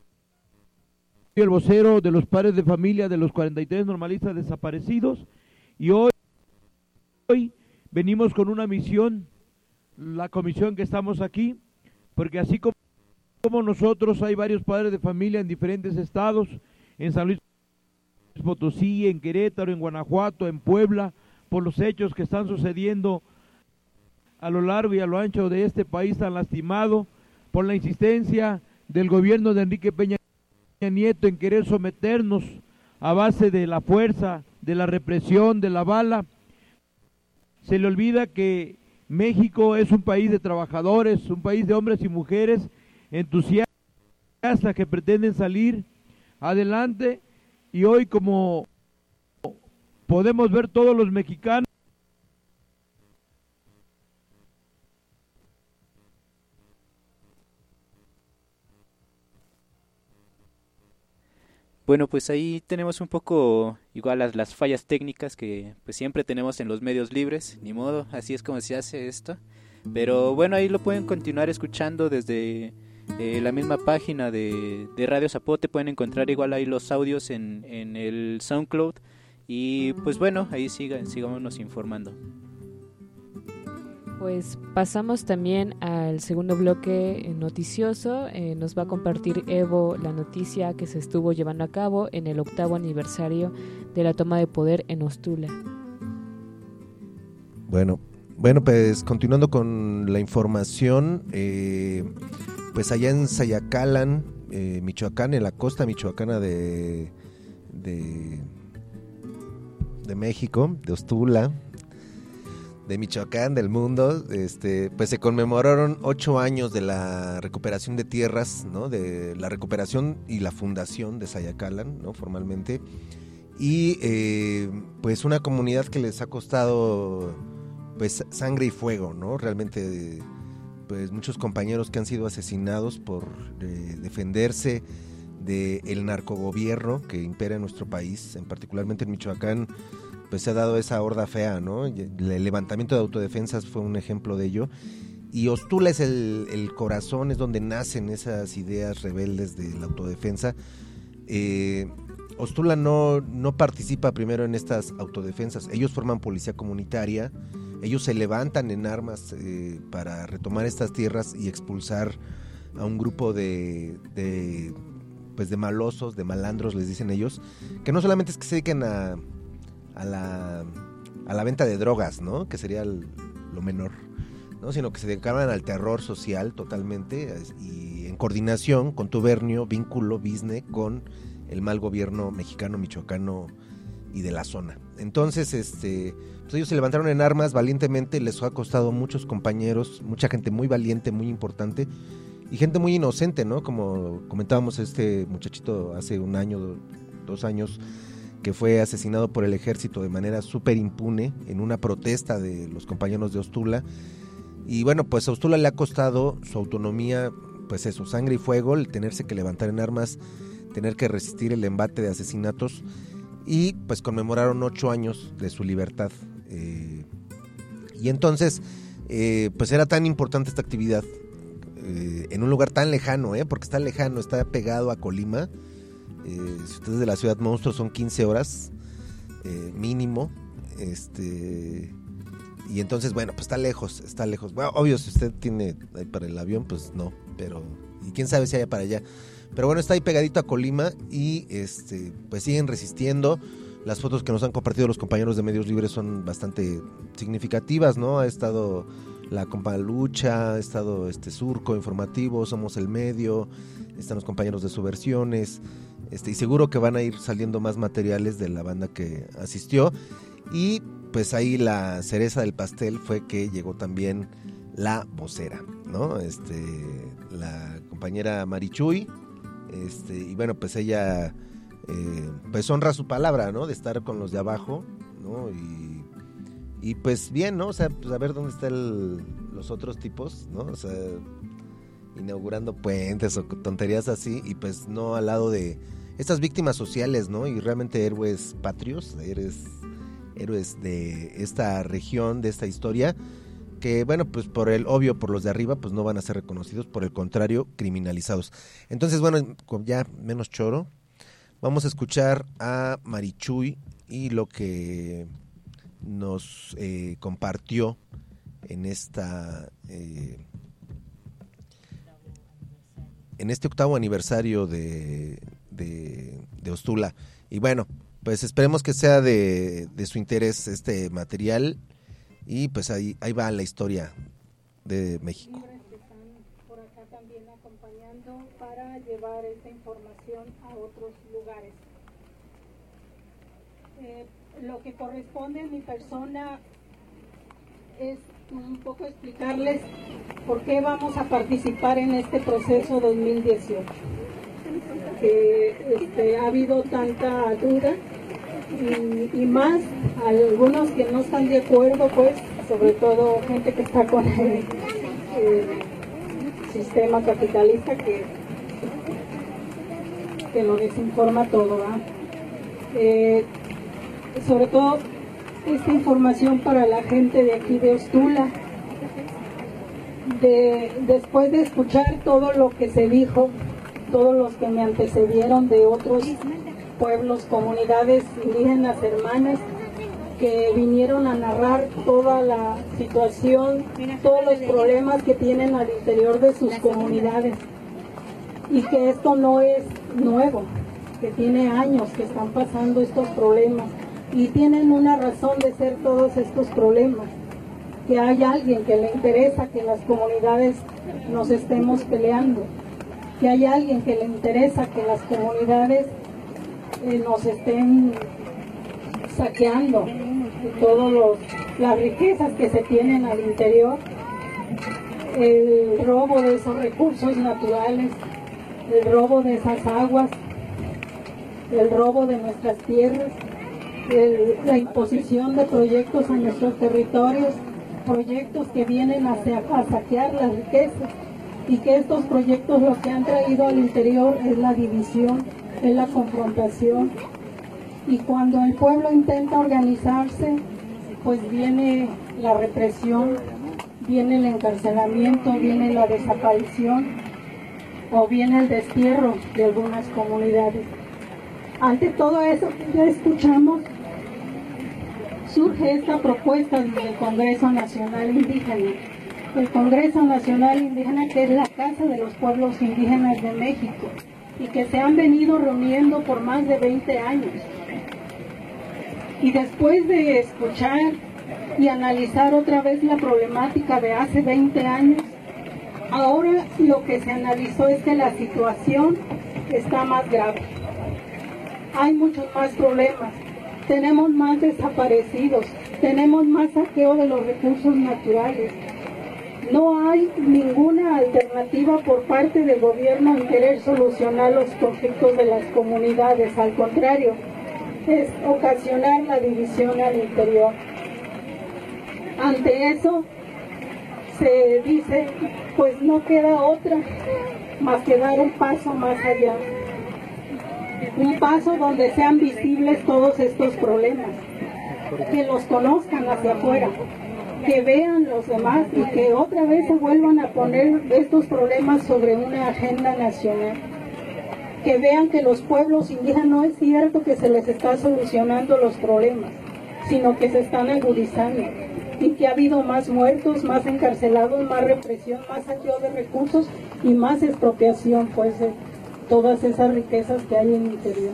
el vocero de los padres de familia de los 43 normalistas desaparecidos, y hoy venimos con una misión, la comisión que estamos aquí, porque así como nosotros hay varios padres de familia en diferentes estados, en San Luis Potosí, en Querétaro, en Guanajuato, en Puebla, por los hechos que están sucediendo a lo largo y a lo ancho de este país tan lastimado, por la insistencia del gobierno de Enrique Peña Nieto en querer someternos a base de la fuerza, de la represión, de la bala. Se le olvida que México es un país de trabajadores, un país de hombres y mujeres entusiastas que pretenden salir adelante, y hoy, como podemos ver todos los mexicanos, bueno, pues ahí tenemos un poco igual las fallas técnicas que pues siempre tenemos en los medios libres, ni modo, así es como se hace esto, pero bueno, ahí lo pueden continuar escuchando desde la misma página de Radio Zapote. Pueden encontrar igual ahí los audios en el SoundCloud, y pues bueno, ahí sigámonos informando. Pues pasamos también al segundo bloque noticioso. Nos va a compartir Evo la noticia que se estuvo llevando a cabo en el 8º aniversario de la toma de poder en Ostula. Bueno, pues continuando con la información, pues allá en Sayacalan, Michoacán, en la costa michoacana de México, de Ostula, de Michoacán, del mundo, pues se conmemoraron 8 años de la recuperación de tierras, ¿no? De la recuperación y la fundación de Sayacalan, ¿no? Formalmente, y pues una comunidad que les ha costado pues sangre y fuego, ¿no? Realmente, pues muchos compañeros que han sido asesinados por defenderse del narcogobierno que impera en nuestro país, particularmente en Michoacán, pues se ha dado esa horda fea, ¿no? El levantamiento de autodefensas fue un ejemplo de ello, y Ostula es el corazón, es donde nacen esas ideas rebeldes de la autodefensa. Ostula no participa primero en estas autodefensas, ellos forman policía comunitaria, ellos se levantan en armas para retomar estas tierras y expulsar a un grupo de malosos, de malandros, les dicen ellos, que no solamente es que se dediquen a la venta de drogas, ¿no? Que sería lo menor, ¿no? Sino que se dedicaban al terror social totalmente, y en coordinación, contubernio, vínculo, business con el mal gobierno mexicano, michoacano y de la zona. Entonces, pues ellos se levantaron en armas valientemente, les ha costado muchos compañeros, mucha gente muy valiente, muy importante, y gente muy inocente, ¿no? Como comentábamos, este muchachito hace 1 año, 2 años, que fue asesinado por el ejército de manera súper impune en una protesta de los compañeros de Ostula. Y bueno, pues a Ostula le ha costado su autonomía, pues eso, sangre y fuego, el tenerse que levantar en armas, tener que resistir el embate de asesinatos, y pues conmemoraron 8 años de su libertad. Y entonces, pues era tan importante esta actividad en un lugar tan lejano, porque está lejano, está pegado a Colima. Si ustedes de la Ciudad Monstruo son 15 horas mínimo, y entonces, bueno, pues está lejos. Bueno, obvio, si usted tiene ahí para el avión, pues no, pero y quién sabe si haya para allá. Pero bueno, está ahí pegadito a Colima y pues siguen resistiendo. Las fotos que nos han compartido los compañeros de Medios Libres son bastante significativas, ¿no? Ha estado la Compalucha, ha estado Surco Informativo, Somos el Medio, están los compañeros de Subversiones, y seguro que van a ir saliendo más materiales de la banda que asistió. Y pues ahí la cereza del pastel fue que llegó también la vocera, ¿no? La compañera Marichuy, y bueno, pues ella pues honra su palabra, ¿no? De estar con los de abajo, ¿no? Y pues bien, ¿no? O sea, pues a ver dónde están los otros tipos, ¿no? O sea, inaugurando puentes o tonterías así, y pues no al lado de estas víctimas sociales, ¿no? Y realmente héroes patrios, héroes de esta región, de esta historia, que bueno, pues por el obvio, por los de arriba, pues no van a ser reconocidos, por el contrario, criminalizados. Entonces, bueno, con ya menos choro, vamos a escuchar a Marichuy y lo que nos compartió en esta en este 8º aniversario de Ostula. Y bueno, pues esperemos que sea de su interés este material, y pues ahí va la historia de México. Por acá también acompañando para llevar esta información a otros lugares. Lo que corresponde a mi persona es un poco explicarles por qué vamos a participar en este proceso 2018. Ha habido tanta duda y más algunos que no están de acuerdo, pues, sobre todo gente que está con el sistema capitalista que lo desinforma todo, ¿verdad? Sobre todo esta información para la gente de aquí de Ostula. Después de escuchar todo lo que se dijo, todos los que me antecedieron de otros pueblos, comunidades indígenas hermanas que vinieron a narrar toda la situación, todos los problemas que tienen al interior de sus comunidades, y que esto no es nuevo, que tiene años que están pasando estos problemas y tienen una razón de ser todos estos problemas, que hay alguien que le interesa que las comunidades nos estemos peleando, que hay alguien que le interesa que las comunidades nos estén saqueando de todas las riquezas que se tienen al interior, el robo de esos recursos naturales, el robo de esas aguas, el robo de nuestras tierras, la imposición de proyectos a nuestros territorios, proyectos que vienen a saquear las riquezas, y que estos proyectos lo que han traído al interior es la división, es la confrontación. Y cuando el pueblo intenta organizarse, pues viene la represión, viene el encarcelamiento, viene la desaparición o viene el destierro de algunas comunidades. Ante todo eso que ya escuchamos, surge esta propuesta del Congreso Nacional Indígena. El Congreso Nacional Indígena, que es la Casa de los Pueblos Indígenas de México, y que se han venido reuniendo por más de 20 años. Y después de escuchar y analizar otra vez la problemática de hace 20 años, ahora lo que se analizó es que la situación está más grave. Hay muchos más problemas, tenemos más desaparecidos, tenemos más saqueo de los recursos naturales. No hay ninguna alternativa por parte del gobierno en querer solucionar los conflictos de las comunidades. Al contrario, es ocasionar la división al interior. Ante eso, se dice, pues no queda otra más que dar un paso más allá. un paso donde sean visibles todos estos problemas, que los conozcan hacia afuera, que vean los demás y que otra vez se vuelvan a poner estos problemas sobre una agenda nacional. Que vean que los pueblos indígenas no es cierto que se les está solucionando los problemas, sino que se están agudizando y que ha habido más muertos, más encarcelados, más represión, más saqueo de recursos y más expropiación pues de todas esas riquezas que hay en el interior.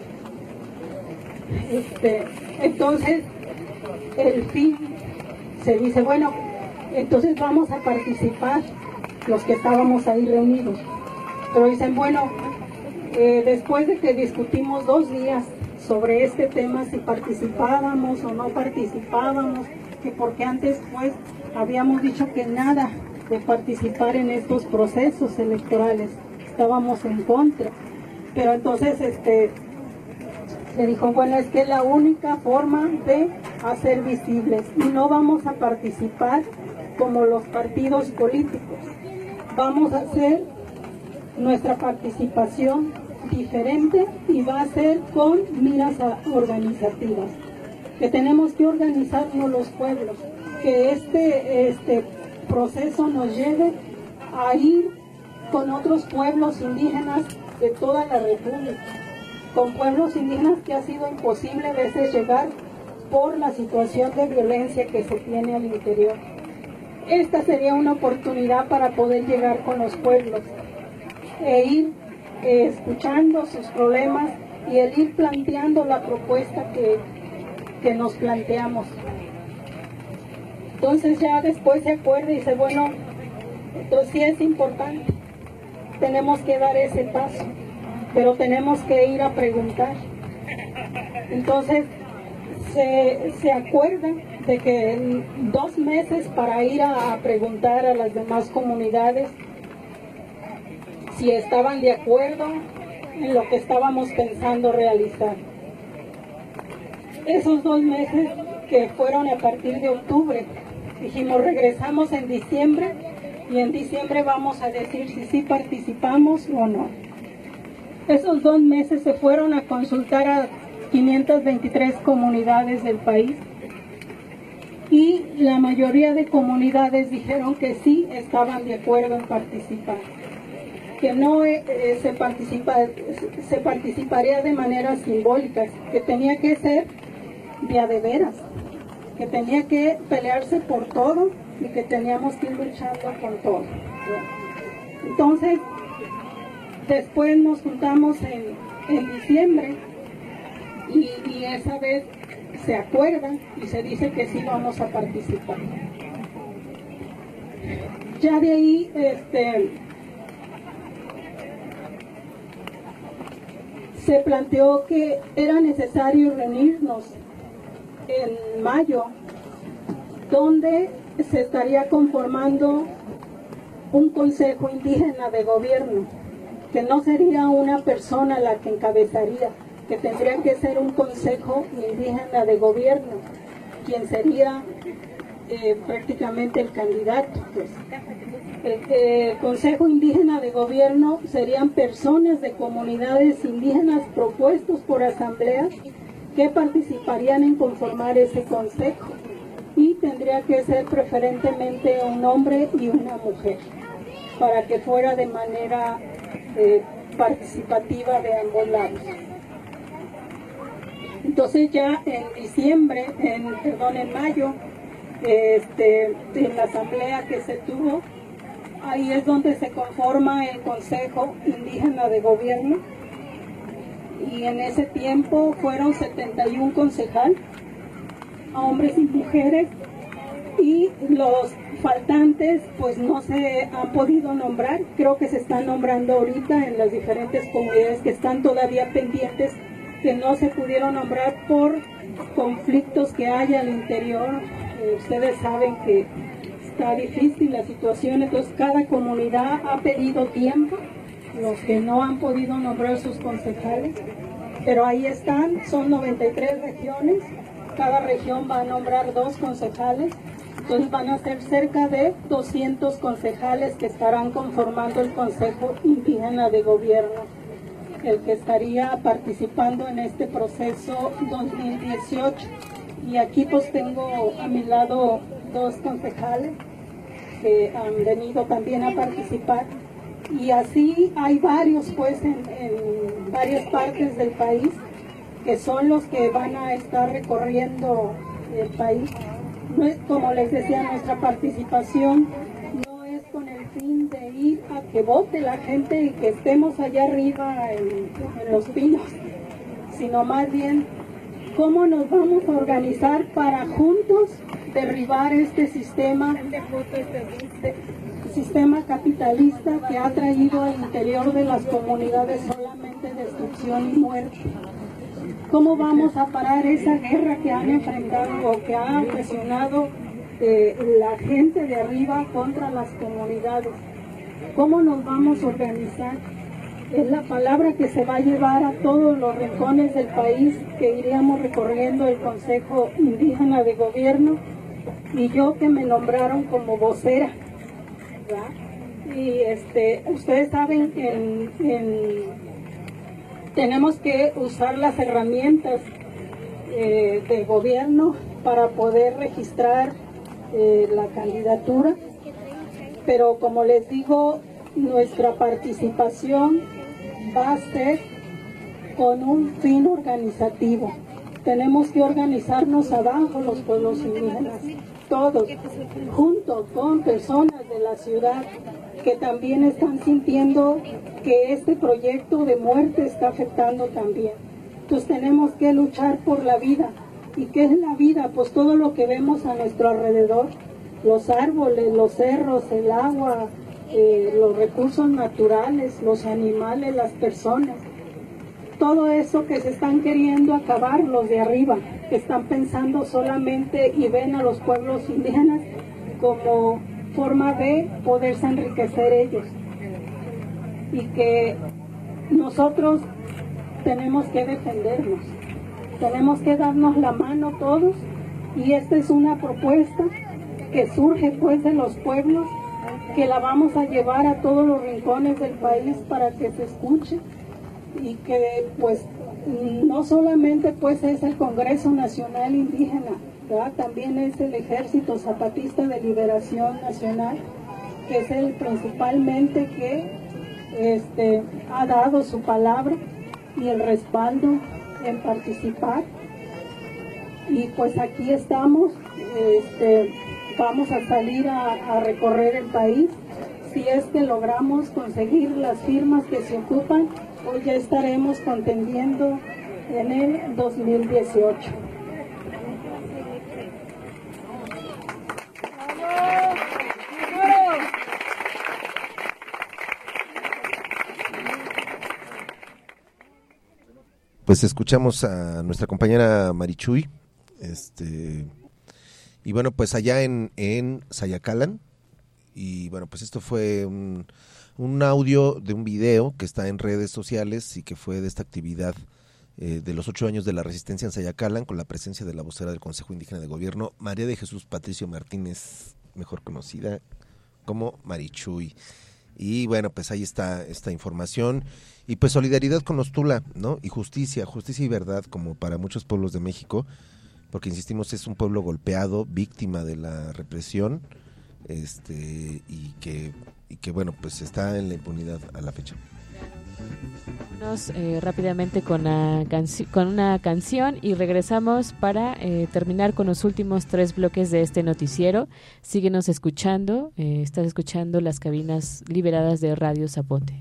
Entonces el fin se dice, bueno, entonces vamos a participar los que estábamos ahí reunidos, pero dicen, bueno, después de que discutimos 2 días sobre este tema, si participábamos o no participábamos, que porque antes pues habíamos dicho que nada de participar en estos procesos electorales, estábamos en contra, pero entonces le dijo, bueno, es que es la única forma de hacer visibles y no vamos a participar como los partidos políticos, vamos a hacer nuestra participación diferente y va a ser con miras organizativas, que tenemos que organizarnos los pueblos, que este proceso nos lleve a ir con otros pueblos indígenas de toda la república, con pueblos indígenas que ha sido imposible a veces llegar por la situación de violencia que se tiene al interior. Esta sería una oportunidad para poder llegar con los pueblos e ir escuchando sus problemas y el ir planteando la propuesta que nos planteamos. Entonces ya después se acuerda y dice, bueno, entonces sí es importante, tenemos que dar ese paso, pero tenemos que ir a preguntar. Entonces se acuerdan de que en 2 meses para ir a preguntar a las demás comunidades si estaban de acuerdo en lo que estábamos pensando realizar. Esos 2 meses que fueron a partir de octubre, dijimos regresamos en diciembre y en diciembre vamos a decir si sí participamos o no. Esos 2 meses se fueron a consultar a 523 comunidades del país y la mayoría de comunidades dijeron que sí estaban de acuerdo en participar, que no se participaría de manera simbólica, que tenía que ser de a de veras, que tenía que pelearse por todo y que teníamos que ir luchando con todo. Entonces, después nos juntamos en diciembre y esa vez se acuerdan y se dice que sí vamos a participar. Ya de ahí, se planteó que era necesario reunirnos en mayo, donde se estaría conformando un consejo indígena de gobierno, que no sería una persona la que encabezaría, que tendría que ser un consejo indígena de gobierno, quien sería prácticamente el candidato. Pues. El Consejo Indígena de Gobierno serían personas de comunidades indígenas propuestos por asambleas que participarían en conformar ese consejo y tendría que ser preferentemente un hombre y una mujer para que fuera de manera participativa de ambos lados. Entonces ya en mayo, en la asamblea que se tuvo, ahí es donde se conforma el Consejo Indígena de Gobierno y en ese tiempo fueron 71 concejales, hombres y mujeres, y los faltantes pues no se han podido nombrar, creo que se están nombrando ahorita en las diferentes comunidades que están todavía pendientes, que no se pudieron nombrar por conflictos que hay al interior. Ustedes saben que está difícil la situación, entonces cada comunidad ha pedido tiempo, los que no han podido nombrar sus concejales, pero ahí están, son 93 regiones, cada región va a nombrar 2 concejales, entonces van a ser cerca de 200 concejales que estarán conformando el Consejo Indígena de Gobierno. el que estaría participando en este proceso 2018. Y aquí pues tengo a mi lado 2 concejales que han venido también a participar. Y así hay varios pues en varias partes del país que son los que van a estar recorriendo el país. No es, como les decía, nuestra participación no es con el fin de ir a que vote la gente y que estemos allá arriba en Los Pinos, sino más bien cómo nos vamos a organizar para juntos derribar este sistema capitalista que ha traído al interior de las comunidades solamente destrucción y muerte. ¿Cómo vamos a parar esa guerra que han enfrentado o que ha presionado la gente de arriba contra las comunidades? ¿Cómo nos vamos a organizar? Es la palabra que se va a llevar a todos los rincones del país, que iríamos recorriendo el Consejo Indígena de Gobierno, y yo que me nombraron como vocera, ¿verdad? Y ustedes saben que tenemos que usar las herramientas de gobierno para poder registrar la candidatura, pero como les digo, nuestra participación va a ser con un fin organizativo. Tenemos que organizarnos abajo los pueblos indígenas, todos, junto con personas de la ciudad que también están sintiendo que este proyecto de muerte está afectando también. Entonces tenemos que luchar por la vida. ¿Y qué es la vida? Pues todo lo que vemos a nuestro alrededor, los árboles, los cerros, el agua, los recursos naturales, los animales, las personas. Todo eso que se están queriendo acabar los de arriba, que están pensando solamente y ven a los pueblos indígenas como forma de poderse enriquecer ellos. Y que nosotros tenemos que defendernos, tenemos que darnos la mano todos, y esta es una propuesta que surge pues de los pueblos, que la vamos a llevar a todos los rincones del país para que se escuche, y que pues no solamente pues es el Congreso Nacional Indígena, ¿verdad? También es el Ejército Zapatista de Liberación Nacional, que es el principalmente que ha dado su palabra y el respaldo en participar. Y pues aquí estamos, vamos a salir a recorrer el país. Si es que logramos conseguir las firmas que se ocupan, hoy ya estaremos contendiendo en el 2018. Pues escuchamos a nuestra compañera Marichuy, y bueno, pues allá en Sayacalan, y bueno, pues esto fue un audio de un video que está en redes sociales y que fue de esta actividad de los 8 años de la resistencia en Sayacalan, con la presencia de la vocera del Consejo Indígena de Gobierno, María de Jesús Patricio Martínez, mejor conocida como Marichuy. Y bueno, pues ahí está esta información, y pues solidaridad con los Tula, ¿no? Y justicia y verdad, como para muchos pueblos de México, porque insistimos, es un pueblo golpeado, víctima de la represión, y que bueno, pues está en la impunidad a la fecha. Vámonos rápidamente con una canción y regresamos para terminar con los últimos 3 bloques de este noticiero. Síguenos escuchando, estás escuchando las cabinas liberadas de Radio Zapote.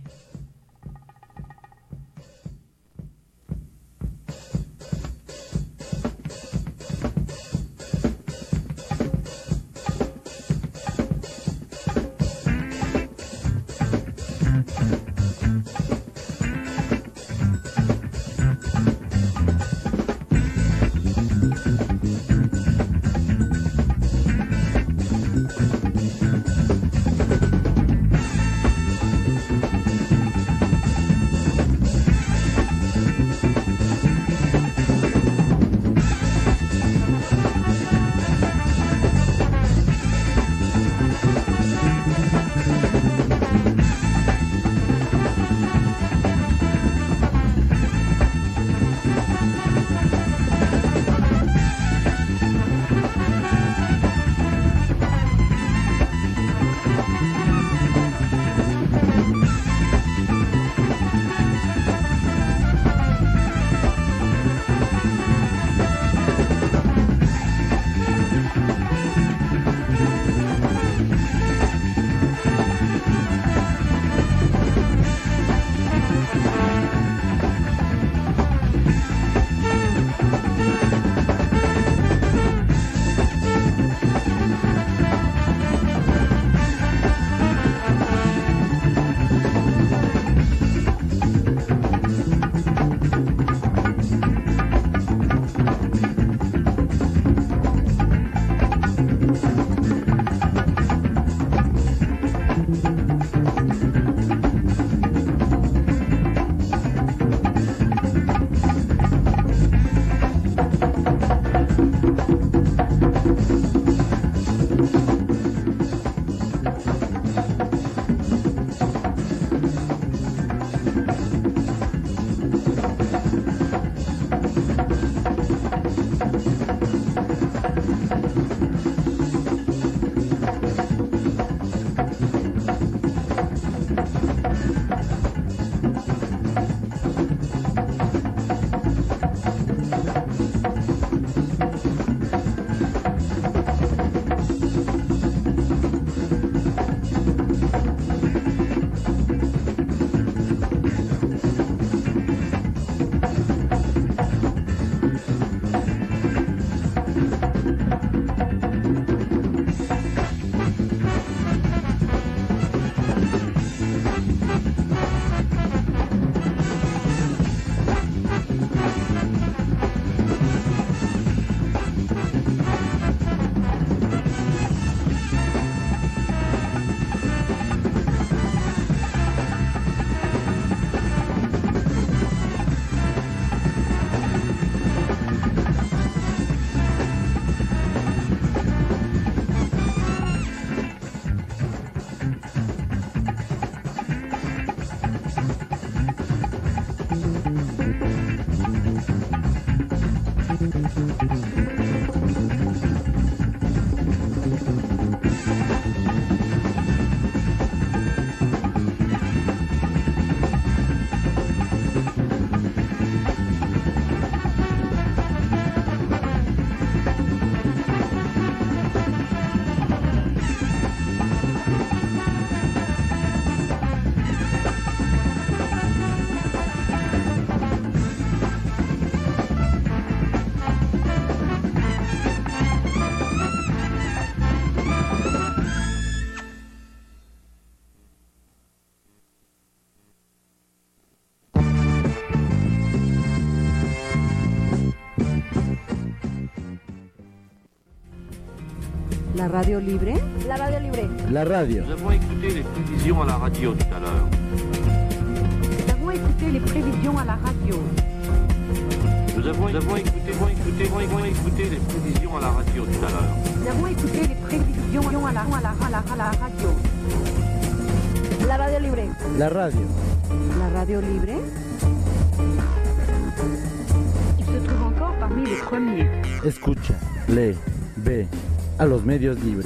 La radio libre. La radio libre. La radio. Nous avons écouté les prévisions à la radio tout à l'heure. Nous avons écouté les prévisions à la radio. Nous avons écouté les prévisions à la radio tout à l'heure. Nous avons écouté les prévisions à la radio. La radio libre. La radio. La radio libre. Il se trouve encore parmi les premiers. Escucha, lee, ve a los medios libres.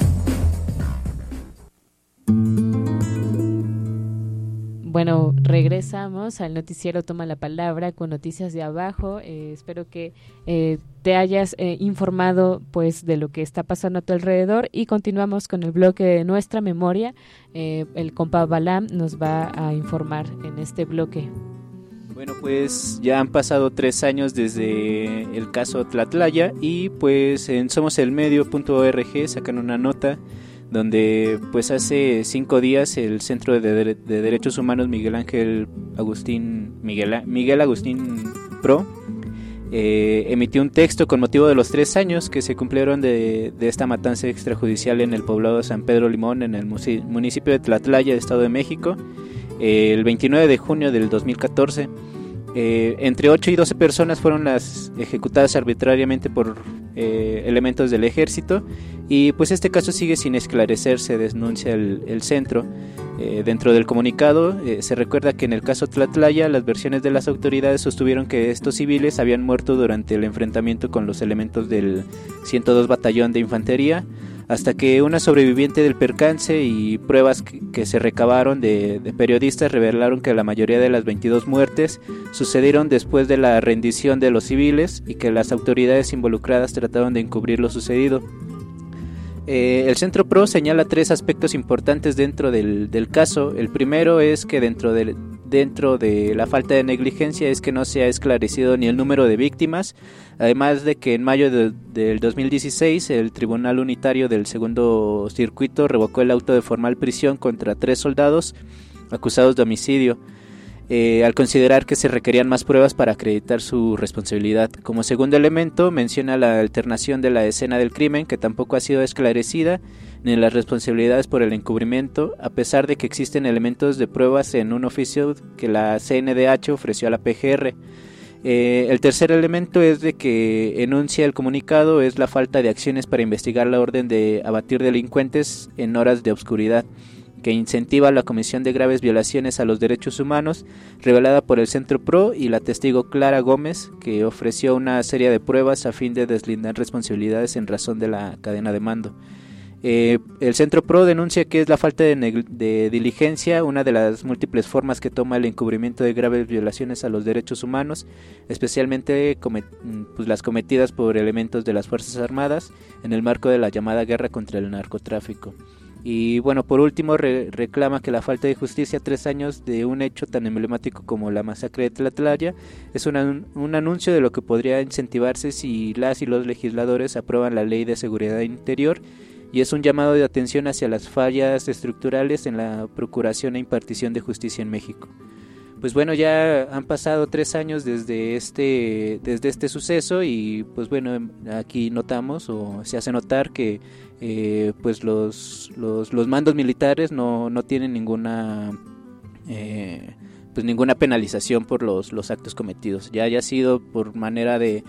Bueno, regresamos al noticiero Toma la Palabra con noticias de abajo. Espero que te hayas informado pues de lo que está pasando a tu alrededor y continuamos con el bloque de Nuestra Memoria. El compa Balam nos va a informar en este bloque. Bueno, pues ya han pasado 3 años desde el caso Tlatlaya y pues en somoselmedio.org sacan una nota donde pues hace 5 días el Centro de Derechos Humanos Miguel Agustín Pro emitió un texto con motivo de los 3 años que se cumplieron de esta matanza extrajudicial en el poblado de San Pedro Limón en el municipio de Tlatlaya, Estado de México, el 29 de junio del 2014. Entre 8 y 12 personas fueron las ejecutadas arbitrariamente por elementos del ejército y pues este caso sigue sin esclarecerse, denuncia el centro. Dentro del comunicado se recuerda que en el caso Tlatlaya las versiones de las autoridades sostuvieron que estos civiles habían muerto durante el enfrentamiento con los elementos del 102 Batallón de Infantería, hasta que una sobreviviente del percance y pruebas que se recabaron de periodistas revelaron que la mayoría de las 22 muertes sucedieron después de la rendición de los civiles y que las autoridades involucradas trataron de encubrir lo sucedido. El Centro PRO señala 3 aspectos importantes dentro del caso. El primero es que dentro de la falta de negligencia es que no se ha esclarecido ni el número de víctimas, además de que en mayo del 2016 el Tribunal Unitario del Segundo Circuito revocó el auto de formal prisión contra 3 soldados acusados de homicidio, al considerar que se requerían más pruebas para acreditar su responsabilidad. Como segundo elemento menciona la alternación de la escena del crimen, que tampoco ha sido esclarecida, ni las responsabilidades por el encubrimiento, a pesar de que existen elementos de pruebas en un oficio que la CNDH ofreció a la PGR. El tercer elemento es de que enuncia el comunicado es la falta de acciones para investigar la orden de abatir delincuentes en horas de obscuridad, que incentiva la comisión de graves violaciones a los derechos humanos, revelada por el Centro PRO y la testigo Clara Gómez, que ofreció una serie de pruebas a fin de deslindar responsabilidades en razón de la cadena de mando. El Centro PRO denuncia que es la falta de diligencia una de las múltiples formas que toma el encubrimiento de graves violaciones a los derechos humanos, especialmente las cometidas por elementos de las Fuerzas Armadas en el marco de la llamada guerra contra el narcotráfico. Y bueno, por último reclama que la falta de justicia a 3 años de un hecho tan emblemático como la masacre de Tlatlaya es un anuncio de lo que podría incentivarse si las y los legisladores aprueban la Ley de Seguridad Interior, y es un llamado de atención hacia las fallas estructurales en la procuración e impartición de justicia en México. Pues bueno, ya han pasado 3 años desde este suceso y pues bueno, aquí notamos o se hace notar que pues los mandos militares no tienen ninguna penalización por los actos cometidos. Ya haya sido por manera de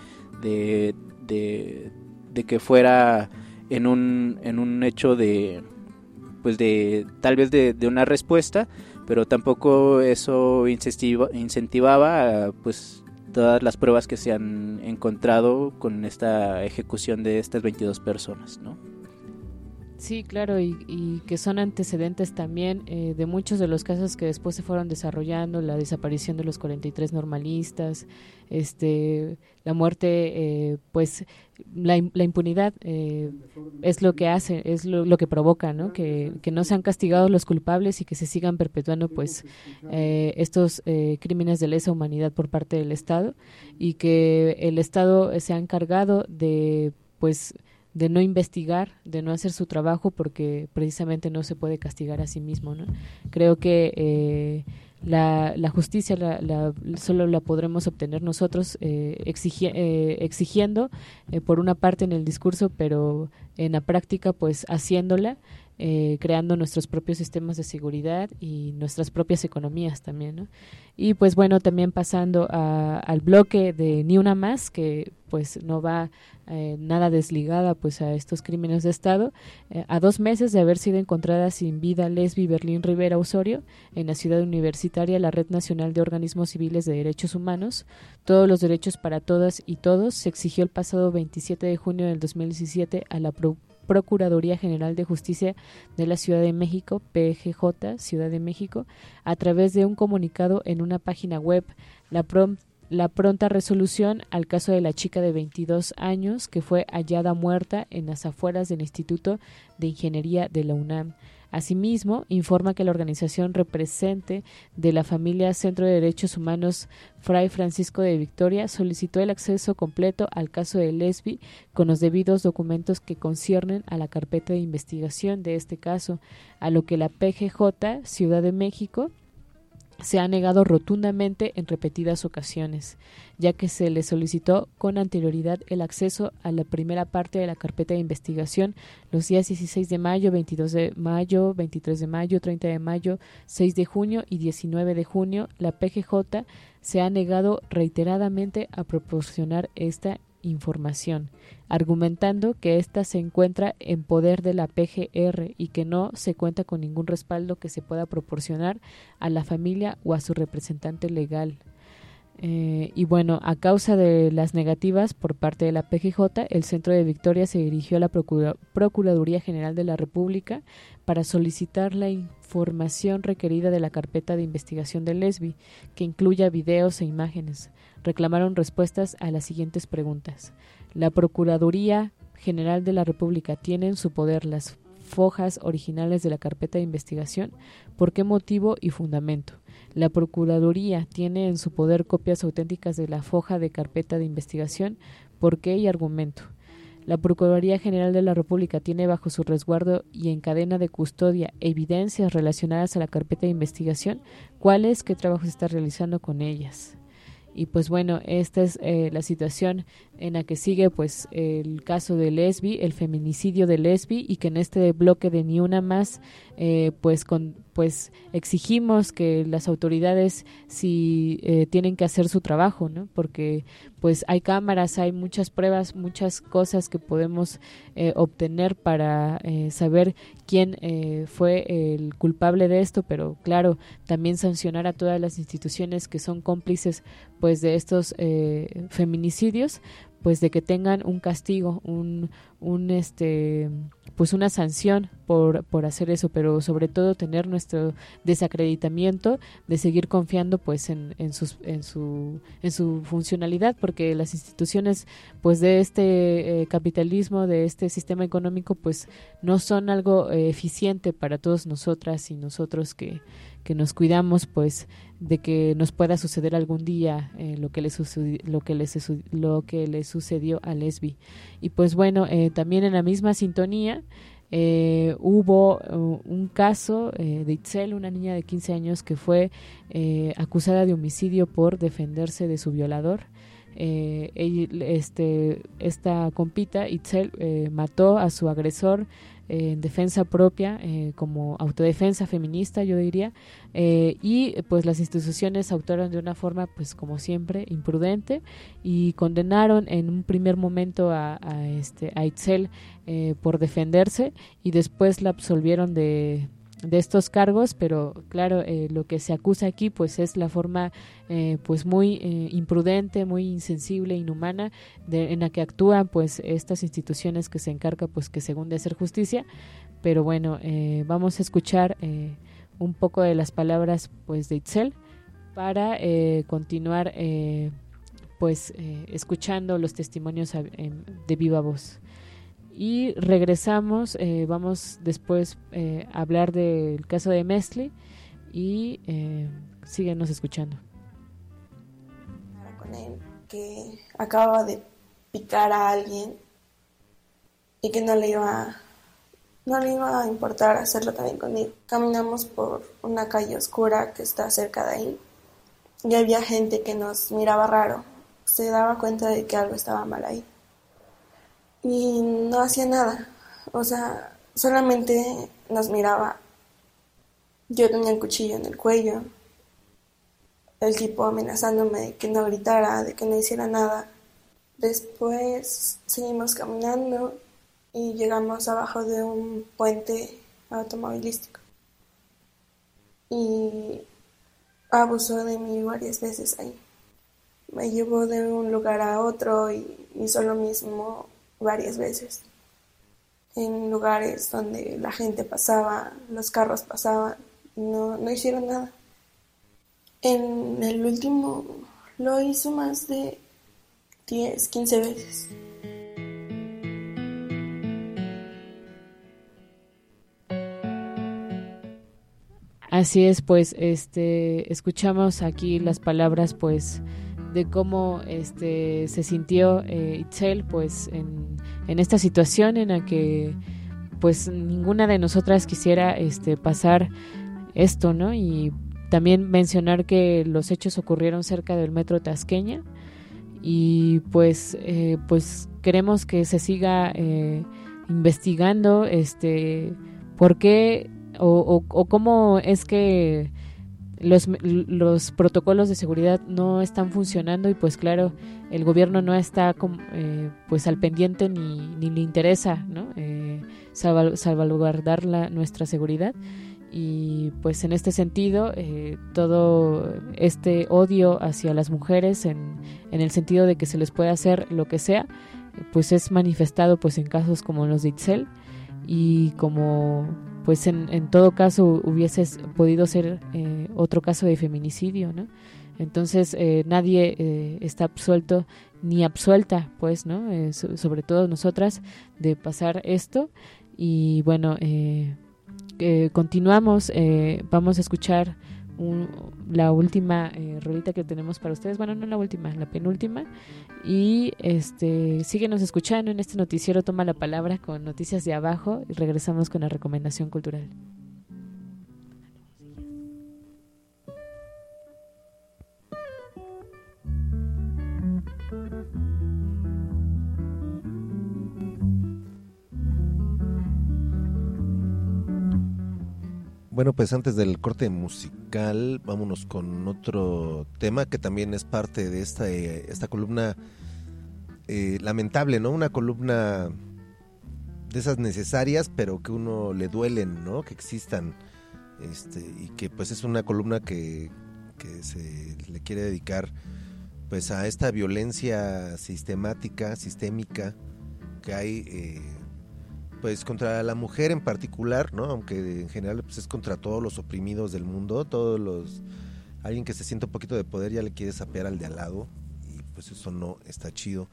que fuera en un hecho de tal vez de una respuesta, pero tampoco eso incentivaba pues todas las pruebas que se han encontrado con esta ejecución de estas 22 personas, ¿no? Sí, claro, y que son antecedentes también de muchos de los casos que después se fueron desarrollando, la desaparición de los 43 normalistas, la muerte, pues la impunidad es lo que hace, es lo que provoca, ¿no? Que no sean castigados los culpables y que se sigan perpetuando pues estos crímenes de lesa humanidad por parte del Estado, y que el Estado se ha encargado de no investigar, de no hacer su trabajo, porque precisamente no se puede castigar a sí mismo, ¿no? Creo que la justicia solo la podremos obtener nosotros exigiendo por una parte en el discurso, pero en la práctica pues haciéndola, creando nuestros propios sistemas de seguridad y nuestras propias economías también, ¿no? Y pues bueno, también pasando al bloque de Ni Una Más, que pues no va nada desligada pues a estos crímenes de Estado. A 2 meses de haber sido encontrada sin vida Lesbi Berlín Rivera Osorio en la ciudad universitaria, la Red Nacional de Organismos Civiles de Derechos Humanos, Todos los Derechos para Todas y Todos, se exigió el pasado 27 de junio del 2017 a la Procuraduría General de Justicia de la Ciudad de México, PGJ, Ciudad de México, a través de un comunicado en una página web, la pronta resolución al caso de la chica de 22 años que fue hallada muerta en las afueras del Instituto de Ingeniería de la UNAM. Asimismo, informa que la organización represente de la familia Centro de Derechos Humanos Fray Francisco de Victoria solicitó el acceso completo al caso de Lesbi con los debidos documentos que conciernen a la carpeta de investigación de este caso, a lo que la PGJ Ciudad de México se ha negado rotundamente en repetidas ocasiones, ya que se le solicitó con anterioridad el acceso a la primera parte de la carpeta de investigación los días 16 de mayo, 22 de mayo, 23 de mayo, 30 de mayo, 6 de junio y 19 de junio. La PGJ se ha negado reiteradamente a proporcionar esta información, argumentando que ésta se encuentra en poder de la PGR y que no se cuenta con ningún respaldo que se pueda proporcionar a la familia o a su representante legal. Y bueno, a causa de las negativas por parte de la PGJ, el Centro de Victoria se dirigió a la Procuraduría General de la República para solicitar la información requerida de la carpeta de investigación de Lesbi, que incluya videos e imágenes. Reclamaron respuestas a las siguientes preguntas. La Procuraduría General de la República tiene en su poder las fojas originales de la carpeta de investigación. ¿Por qué motivo y fundamento? La Procuraduría tiene en su poder copias auténticas de la foja de carpeta de investigación. ¿Por qué y argumento? La Procuraduría General de la República tiene bajo su resguardo y en cadena de custodia evidencias relacionadas a la carpeta de investigación. ¿Cuáles? ¿Qué trabajo se está realizando con ellas? Y pues bueno, esta es la situación en la que sigue pues el caso de Lesbi, el feminicidio de Lesbi, y que en este bloque de Ni Una Más pues pues exigimos que las autoridades sí tienen que hacer su trabajo, ¿no? Porque pues hay cámaras, hay muchas pruebas, muchas cosas que podemos obtener para saber quién fue el culpable de esto, pero claro, también sancionar a todas las instituciones que son cómplices pues de estos feminicidios, pues de que tengan un castigo, pues una sanción por hacer eso, pero sobre todo tener nuestro desacreditamiento de seguir confiando pues en su funcionalidad, porque las instituciones pues de este capitalismo, de este sistema económico, pues no son algo eficiente para todos nosotras y nosotros que nos cuidamos pues de que nos pueda suceder algún día lo que le sucedió a Lesbi. Y pues bueno, también en la misma sintonía hubo un caso de Itzel, una niña de 15 años que fue acusada de homicidio por defenderse de su violador. Esta compita, Itzel, mató a su agresor en defensa propia, como autodefensa feminista, yo diría, y pues las instituciones actuaron de una forma, pues como siempre, imprudente, y condenaron en un primer momento a Itzel por defenderse, y después la absolvieron de estos cargos, pero claro, lo que se acusa aquí pues es la forma pues muy imprudente, muy insensible, inhumana en la que actúan pues estas instituciones que se encargan pues que según de hacer justicia. Pero bueno, vamos a escuchar un poco de las palabras pues de Itzel para continuar pues escuchando los testimonios de viva voz. Y regresamos, vamos después a hablar del caso de Mesli y síguenos escuchando. Con él, que acababa de picar a alguien y que no le iba a importar hacerlo también conmigo. Caminamos por una calle oscura que está cerca de ahí y había gente que nos miraba raro, se daba cuenta de que algo estaba mal ahí. Y no hacía nada, o sea, solamente nos miraba. Yo tenía el cuchillo en el cuello, el tipo amenazándome de que no gritara, de que no hiciera nada. Después seguimos caminando y llegamos abajo de un puente automovilístico. Y abusó de mí varias veces ahí. Me llevó de un lugar a otro y hizo lo mismo varias veces, en lugares donde la gente pasaba, los carros pasaban, no hicieron nada. En el último lo hizo más de 10, 15 veces. Así es, pues escuchamos aquí las palabras pues de cómo se sintió Itzel pues en esta situación en la que pues ninguna de nosotras quisiera pasar esto, ¿no? Y también mencionar que los hechos ocurrieron cerca del metro Tasqueña y pues queremos que se siga investigando por qué o cómo es que los protocolos de seguridad no están funcionando y pues claro, el gobierno no está pues al pendiente ni le interesa, ¿no? Salvaguardar nuestra seguridad. Y pues en este sentido todo este odio hacia las mujeres en el sentido de que se les puede hacer lo que sea, pues es manifestado pues en casos como los de Itzel y como pues en todo caso hubiese podido ser otro caso de feminicidio, ¿no? Entonces nadie está absuelto ni absuelta, pues, ¿no? Sobre todo nosotras de pasar esto. Y bueno, continuamos, vamos a escuchar la última rolita que tenemos para ustedes, bueno, no la última, la penúltima, y síguenos escuchando en este noticiero Toma la Palabra con Noticias de Abajo y regresamos con la recomendación cultural. Bueno, pues antes del corte musical, vámonos con otro tema que también es parte de esta columna lamentable, ¿no? Una columna de esas necesarias, pero que uno le duelen, ¿no? Que existan, y que pues es una columna que se le quiere dedicar pues a esta violencia sistémica que hay pues contra la mujer en particular, ¿no? Aunque en general pues es contra todos los oprimidos del mundo, alguien que se siente un poquito de poder ya le quiere sapear al de al lado, y pues eso no está chido.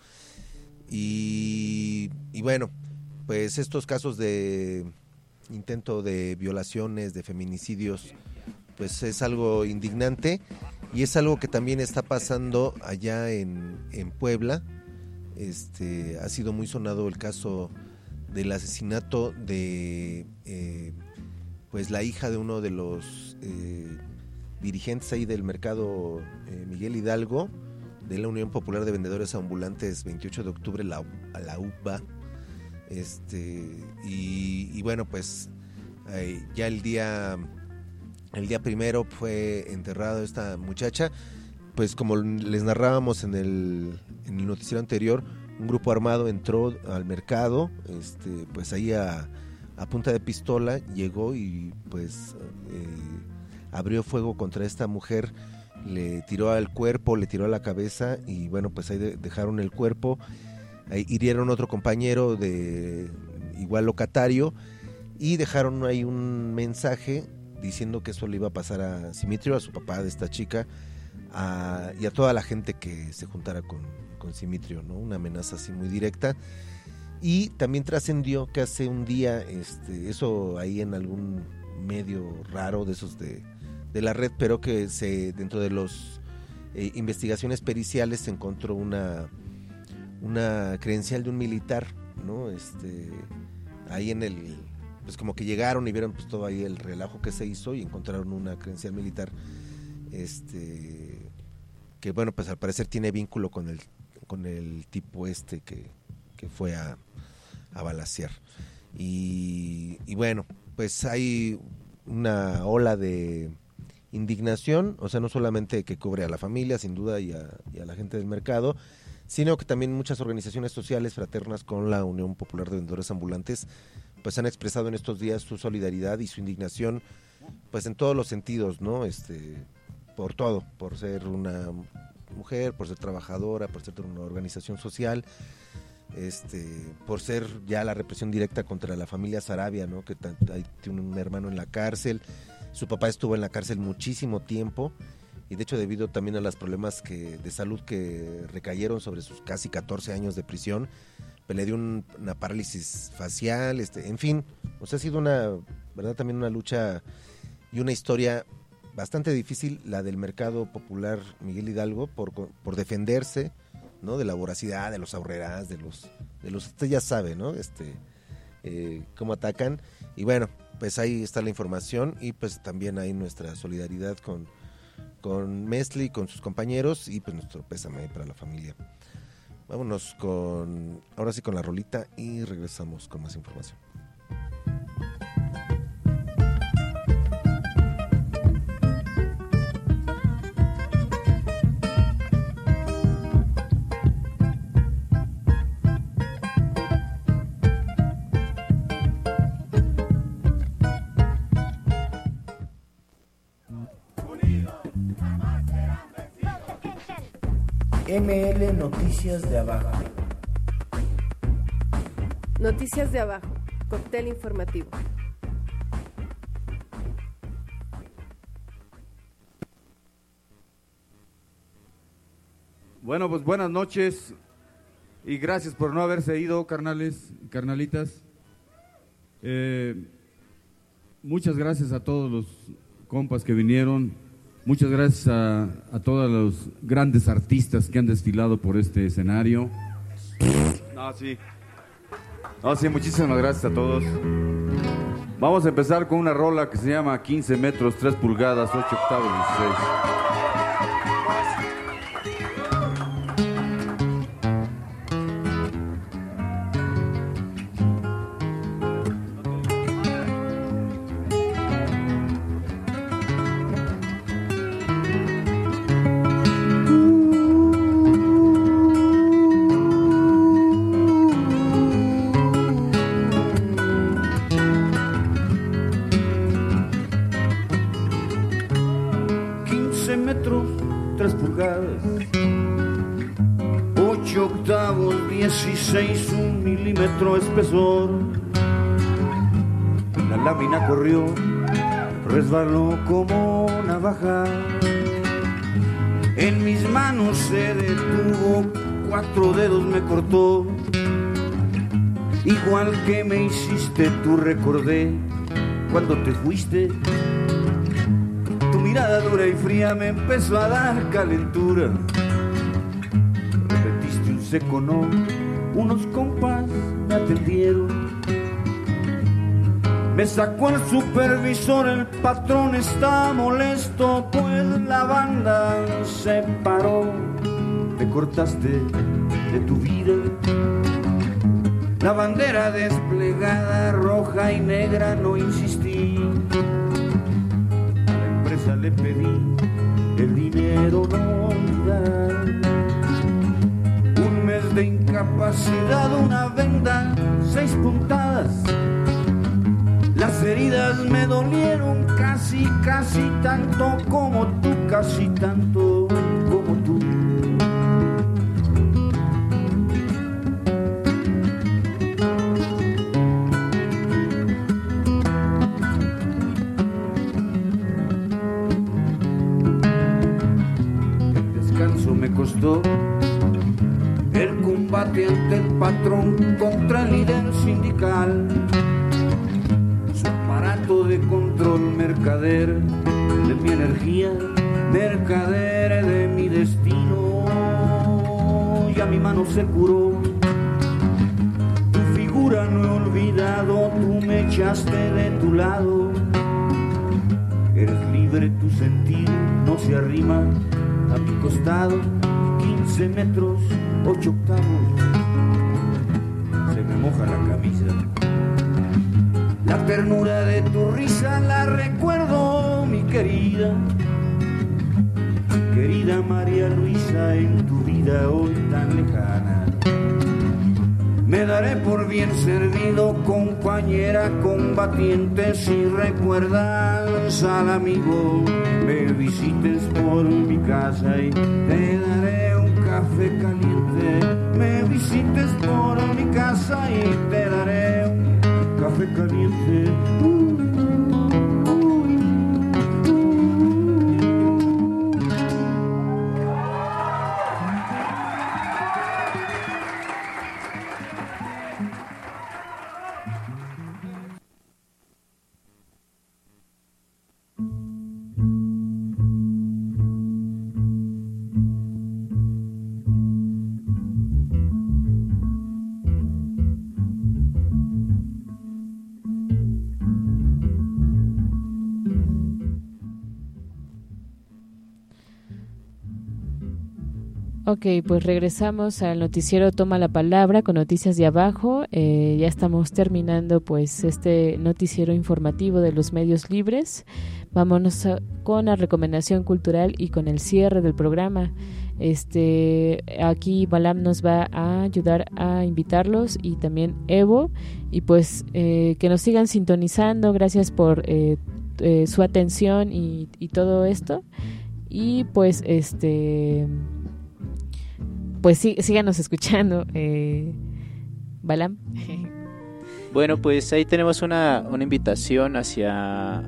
Y bueno, pues estos casos de intento de violaciones, de feminicidios, pues es algo indignante, y es algo que también está pasando allá en Puebla. Ha sido muy sonado el caso del asesinato de pues la hija de uno de los dirigentes ahí del mercado, Miguel Hidalgo, de la Unión Popular de Vendedores Ambulantes, 28 de octubre, a la UPA. Y bueno, pues ya el día primero fue enterrada esta muchacha. Pues como les narrábamos en el noticiero anterior, un grupo armado entró al mercado, pues ahí a punta de pistola llegó y pues abrió fuego contra esta mujer, le tiró al cuerpo, le tiró a la cabeza, y bueno, pues ahí dejaron el cuerpo. Ahí hirieron otro compañero de igual locatario y dejaron ahí un mensaje diciendo que eso le iba a pasar a Simitrio, a su papá de esta chica, y a toda la gente que se juntara con Simitrio, ¿no? Una amenaza así muy directa. Y también trascendió que hace un día, eso ahí en algún medio raro de esos de la red, pero que dentro de los investigaciones periciales se encontró una credencial de un militar, ¿no? Ahí pues como que llegaron y vieron pues todo ahí el relajo que se hizo y encontraron una credencial militar, que bueno, pues al parecer tiene vínculo con el tipo que fue a balacear. Y bueno, pues hay una ola de indignación, o sea, no solamente que cubre a la familia, sin duda, y a la gente del mercado, sino que también muchas organizaciones sociales fraternas con la Unión Popular de Vendedores Ambulantes pues han expresado en estos días su solidaridad y su indignación pues en todos los sentidos, ¿no? Por todo, por ser una mujer, por ser trabajadora, por ser de una organización social, por ser ya la represión directa contra la familia Sarabia, ¿no? Que tiene un hermano en la cárcel, su papá estuvo en la cárcel muchísimo tiempo, y de hecho debido también a los problemas de salud que recayeron sobre sus casi 14 años de prisión, pues le dio una parálisis facial, en fin, o sea, ha sido también una lucha y una historia bastante difícil, la del mercado popular Miguel Hidalgo, por defenderse, ¿no? De la voracidad, de los aurreras, de los usted ya sabe, ¿no? Cómo atacan. Y bueno, pues ahí está la información, y pues también hay nuestra solidaridad con Mesli, con sus compañeros, y pues nuestro pésame para la familia. Vámonos ahora sí con la rolita y regresamos con más información. ML Noticias de Abajo. Noticias de Abajo, cóctel informativo. Bueno, pues buenas noches y gracias por no haberse ido, carnales y carnalitas. Muchas gracias a todos los compas que vinieron. Muchas gracias a todos los grandes artistas que han desfilado por este escenario. No, sí, muchísimas gracias a todos. Vamos a empezar con una rola que se llama 15 metros, 3 pulgadas, 8 octavos, 16. 16 1 milímetro espesor. La lámina corrió, resbaló como navaja. En mis manos se detuvo, 4 dedos me cortó. Igual que me hiciste tú, recordé cuando te fuiste. Tu mirada dura y fría me empezó a dar calentura. Repetiste un seco no, unos compas me atendieron. Me sacó el supervisor, el patrón está molesto, pues la banda se paró. Te cortaste de tu vida. La bandera desplegada, roja y negra, no insistí. A la empresa le pedí el dinero no olvidar. Un mes de incapacidad, una venda, 6 puntadas. Las heridas me dolieron casi, casi tanto como tú, casi tanto como tú. El descanso me costó el combate ante el patrón contra el líder sindical. De control, mercader de mi energía, mercader de mi destino. Ya mi mano se curó, tu figura no he olvidado, tú me echaste de tu lado. Eres libre, tu sentir no se arrima a mi costado. 15 metros, 8 octavos, se me moja la camisa. La ternura de tu risa la recuerdo, mi querida. Querida María Luisa, en tu vida hoy tan lejana. Me daré por bien servido, compañera combatiente, si recuerdas al amigo. Me visites por mi casa y te daré un café caliente. Me visites por mi casa y te daré un café caliente. Ok, pues regresamos al noticiero Toma la Palabra con noticias de abajo. Ya estamos terminando pues este noticiero informativo de los medios libres. Vámonos con la recomendación cultural y con el cierre del programa. Aquí Balam nos va a ayudar a invitarlos y también Evo, y pues que nos sigan sintonizando. Gracias por su atención y todo esto, y pues pues sí, síganos escuchando. Balam. Bueno, pues ahí tenemos una invitación hacia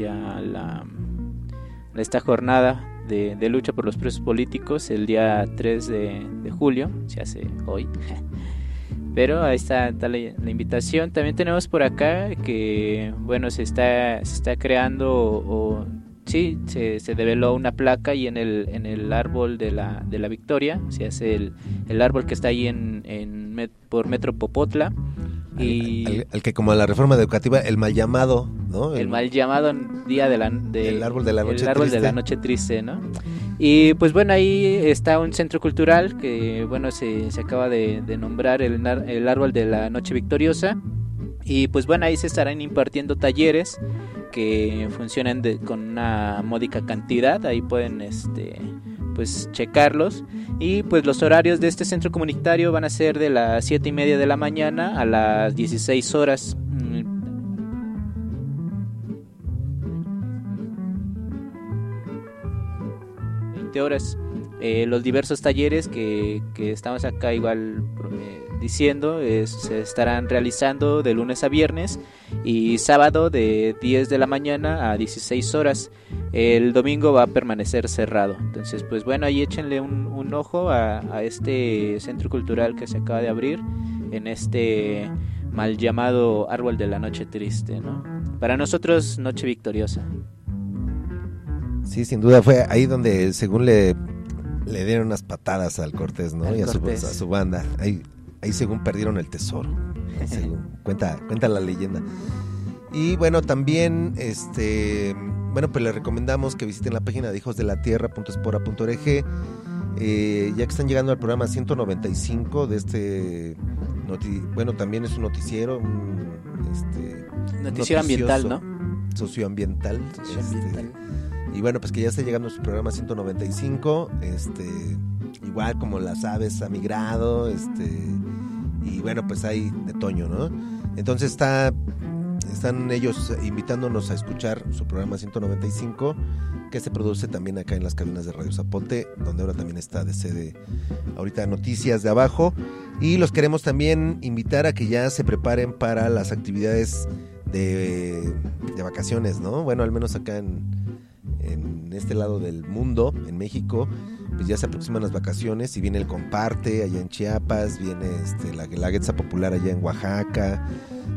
esta jornada de lucha por los presos políticos el día 3 de julio, se hace hoy. Pero ahí está la invitación. También tenemos por acá que, bueno, se está creando sí, se develó una placa y en el árbol de la Victoria, se hace el árbol que está ahí por Metro Popotla. Y al que, como la reforma educativa, el mal llamado, ¿no? El mal llamado día el árbol de la noche el árbol triste. De la noche triste, ¿no? Y pues bueno, ahí está un centro cultural que, bueno, se acaba de nombrar el árbol de la noche victoriosa. Y pues bueno, ahí se estarán impartiendo talleres que funcionan con una módica cantidad. Ahí pueden pues checarlos. Y pues los horarios de este centro comunitario van a ser de las 7:30 de la mañana a las 16 horas. 20 horas. Los diversos talleres que estamos acá igual diciendo, se estarán realizando de lunes a viernes y sábado de 10 de la mañana a 16 horas. El domingo va a permanecer cerrado. Entonces, pues bueno, ahí échenle un ojo a este centro cultural que se acaba de abrir en este mal llamado Árbol de la Noche Triste, ¿no? Para nosotros, Noche Victoriosa. Sí, sin duda fue ahí donde según le dieron unas patadas al Cortés, ¿no? Y a su banda. Ahí según perdieron el tesoro. Según cuenta la leyenda. Y bueno, también bueno, pues les recomendamos que visiten la página de hijosdelatierra.espora.org. Ya que están llegando al programa 195 de bueno, también es un noticiero, noticiero ambiental, ¿no? Socioambiental. Y bueno, pues que ya está llegando su programa 195, igual como las aves ha migrado, y bueno, pues hay de Toño, ¿no? Entonces están ellos invitándonos a escuchar su programa 195, que se produce también acá en las cabinas de Radio Zapote, donde ahora también está de sede ahorita Noticias de Abajo, y los queremos también invitar a que ya se preparen para las actividades de vacaciones, ¿no? Bueno, al menos acá en este lado del mundo, en México, pues ya se aproximan las vacaciones y viene el Comparte allá en Chiapas, viene la Guelaguetza Popular allá en Oaxaca,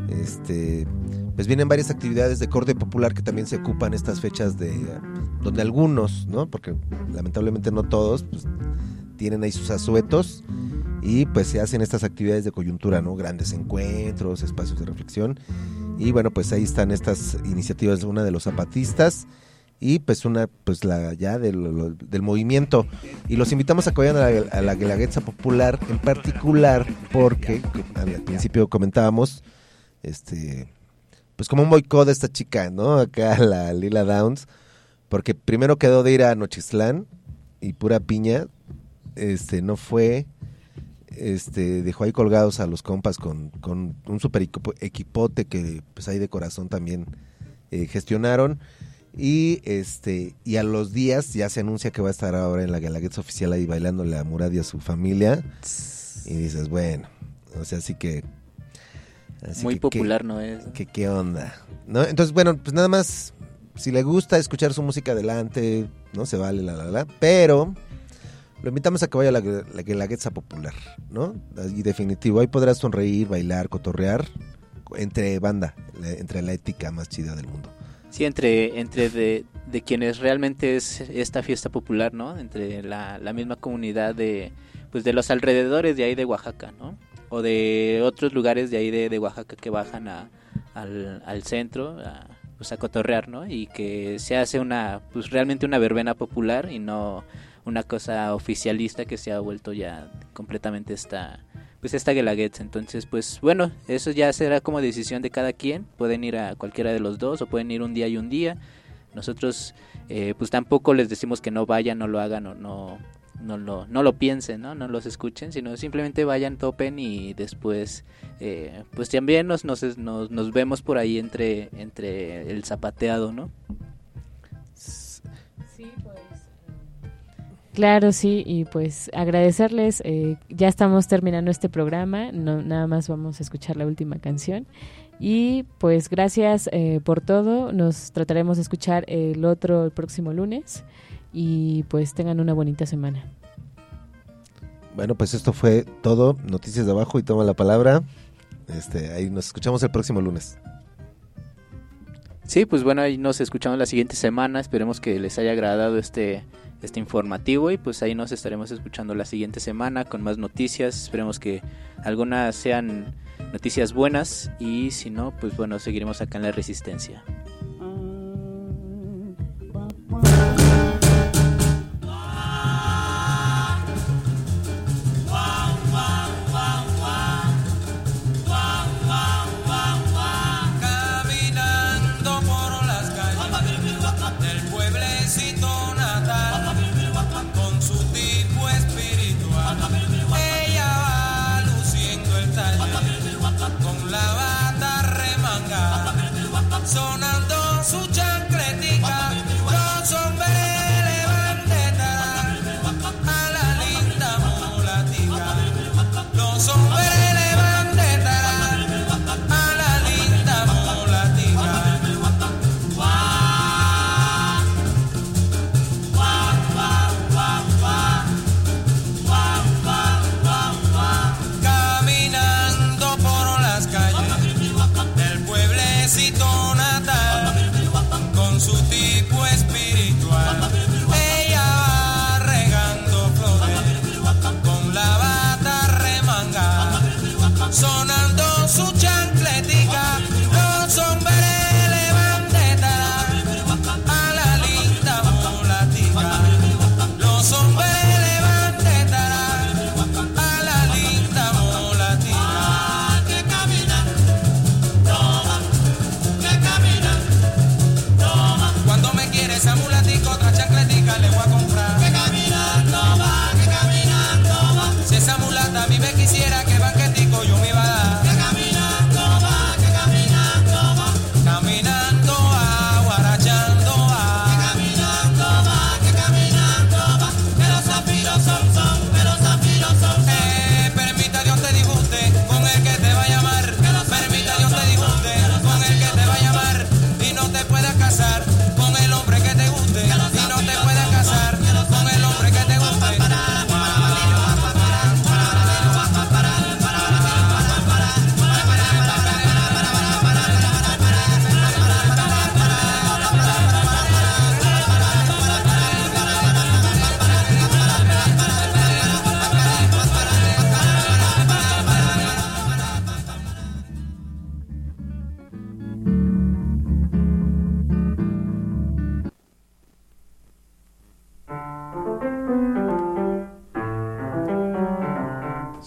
pues vienen varias actividades de corte popular que también se ocupan estas fechas donde algunos, ¿no? Porque lamentablemente no todos, pues tienen ahí sus asuetos y pues se hacen estas actividades de coyuntura, ¿no? Grandes encuentros, espacios de reflexión, y bueno, pues ahí están estas iniciativas, una de los zapatistas y pues la ya del movimiento, y los invitamos a que vayan a la Guelaguetza Popular en particular porque al principio comentábamos pues como un boicot de esta chica, ¿no? Acá la Lila Downs, porque primero quedó de ir a Nochistlán y pura piña, no fue, dejó ahí colgados a los compas con un super equipote que pues ahí de corazón también gestionaron. Y y a los días ya se anuncia que va a estar ahora en la Guelaguetza oficial ahí bailándole a Murad y a su familia, y dices, bueno, o sea, así muy popular no es, ¿no? ¿Qué onda? ¿No? Entonces, bueno, pues nada más, si le gusta escuchar su música adelante, no se vale pero lo invitamos a que vaya a la Guelaguetza Popular, ¿no? Y definitivo, ahí podrás sonreír, bailar, cotorrear entre banda, entre la ética más chida del mundo. Sí, entre de quienes realmente es esta fiesta popular, ¿no? Entre la misma comunidad de los alrededores de ahí de Oaxaca, ¿no? O de otros lugares de ahí de Oaxaca que bajan al centro a cotorrear, ¿no? Y que se hace realmente una verbena popular y no una cosa oficialista que se ha vuelto ya completamente esta Guelaguetza. Entonces, pues bueno, eso ya será como decisión de cada quien. Pueden ir a cualquiera de los dos o pueden ir un día y un día. Nosotros pues tampoco les decimos que no vayan, no lo hagan o no lo piensen, ¿no? No los escuchen, sino simplemente vayan, topen y después pues también nos vemos por ahí entre el zapateado, ¿no? Sí, pues claro, sí, y pues agradecerles, ya estamos terminando este programa, nada más vamos a escuchar la última canción y pues gracias por todo, nos trataremos de escuchar el próximo lunes y pues tengan una bonita semana. Bueno, pues esto fue todo, Noticias de Abajo, y toma la palabra, ahí nos escuchamos el próximo lunes. Sí, pues bueno, ahí nos escuchamos la siguiente semana, esperemos que les haya agradado este informativo y pues ahí nos estaremos escuchando la siguiente semana con más noticias, esperemos que algunas sean noticias buenas y si no, pues bueno, seguiremos acá en La Resistencia. Sonando su chancletica, los hombres le van detrás a la linda mulatica, los hombres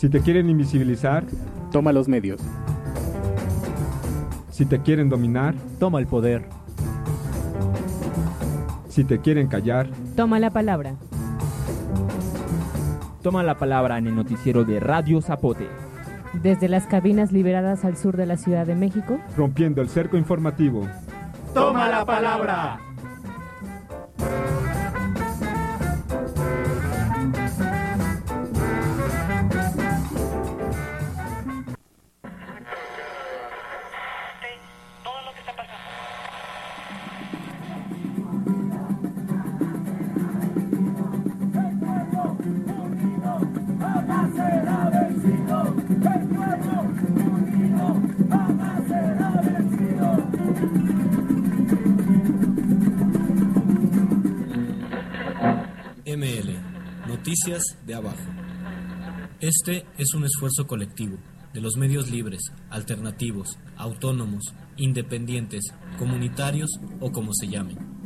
Si te quieren invisibilizar, toma los medios. Si te quieren dominar, toma el poder. Si te quieren callar, toma la palabra. Toma la palabra en el noticiero de Radio Zapote. Desde las cabinas liberadas al sur de la Ciudad de México, rompiendo el cerco informativo. ¡Toma la palabra! ML, Noticias de Abajo. Este es un esfuerzo colectivo de los medios libres, alternativos, autónomos, independientes, comunitarios o como se llamen.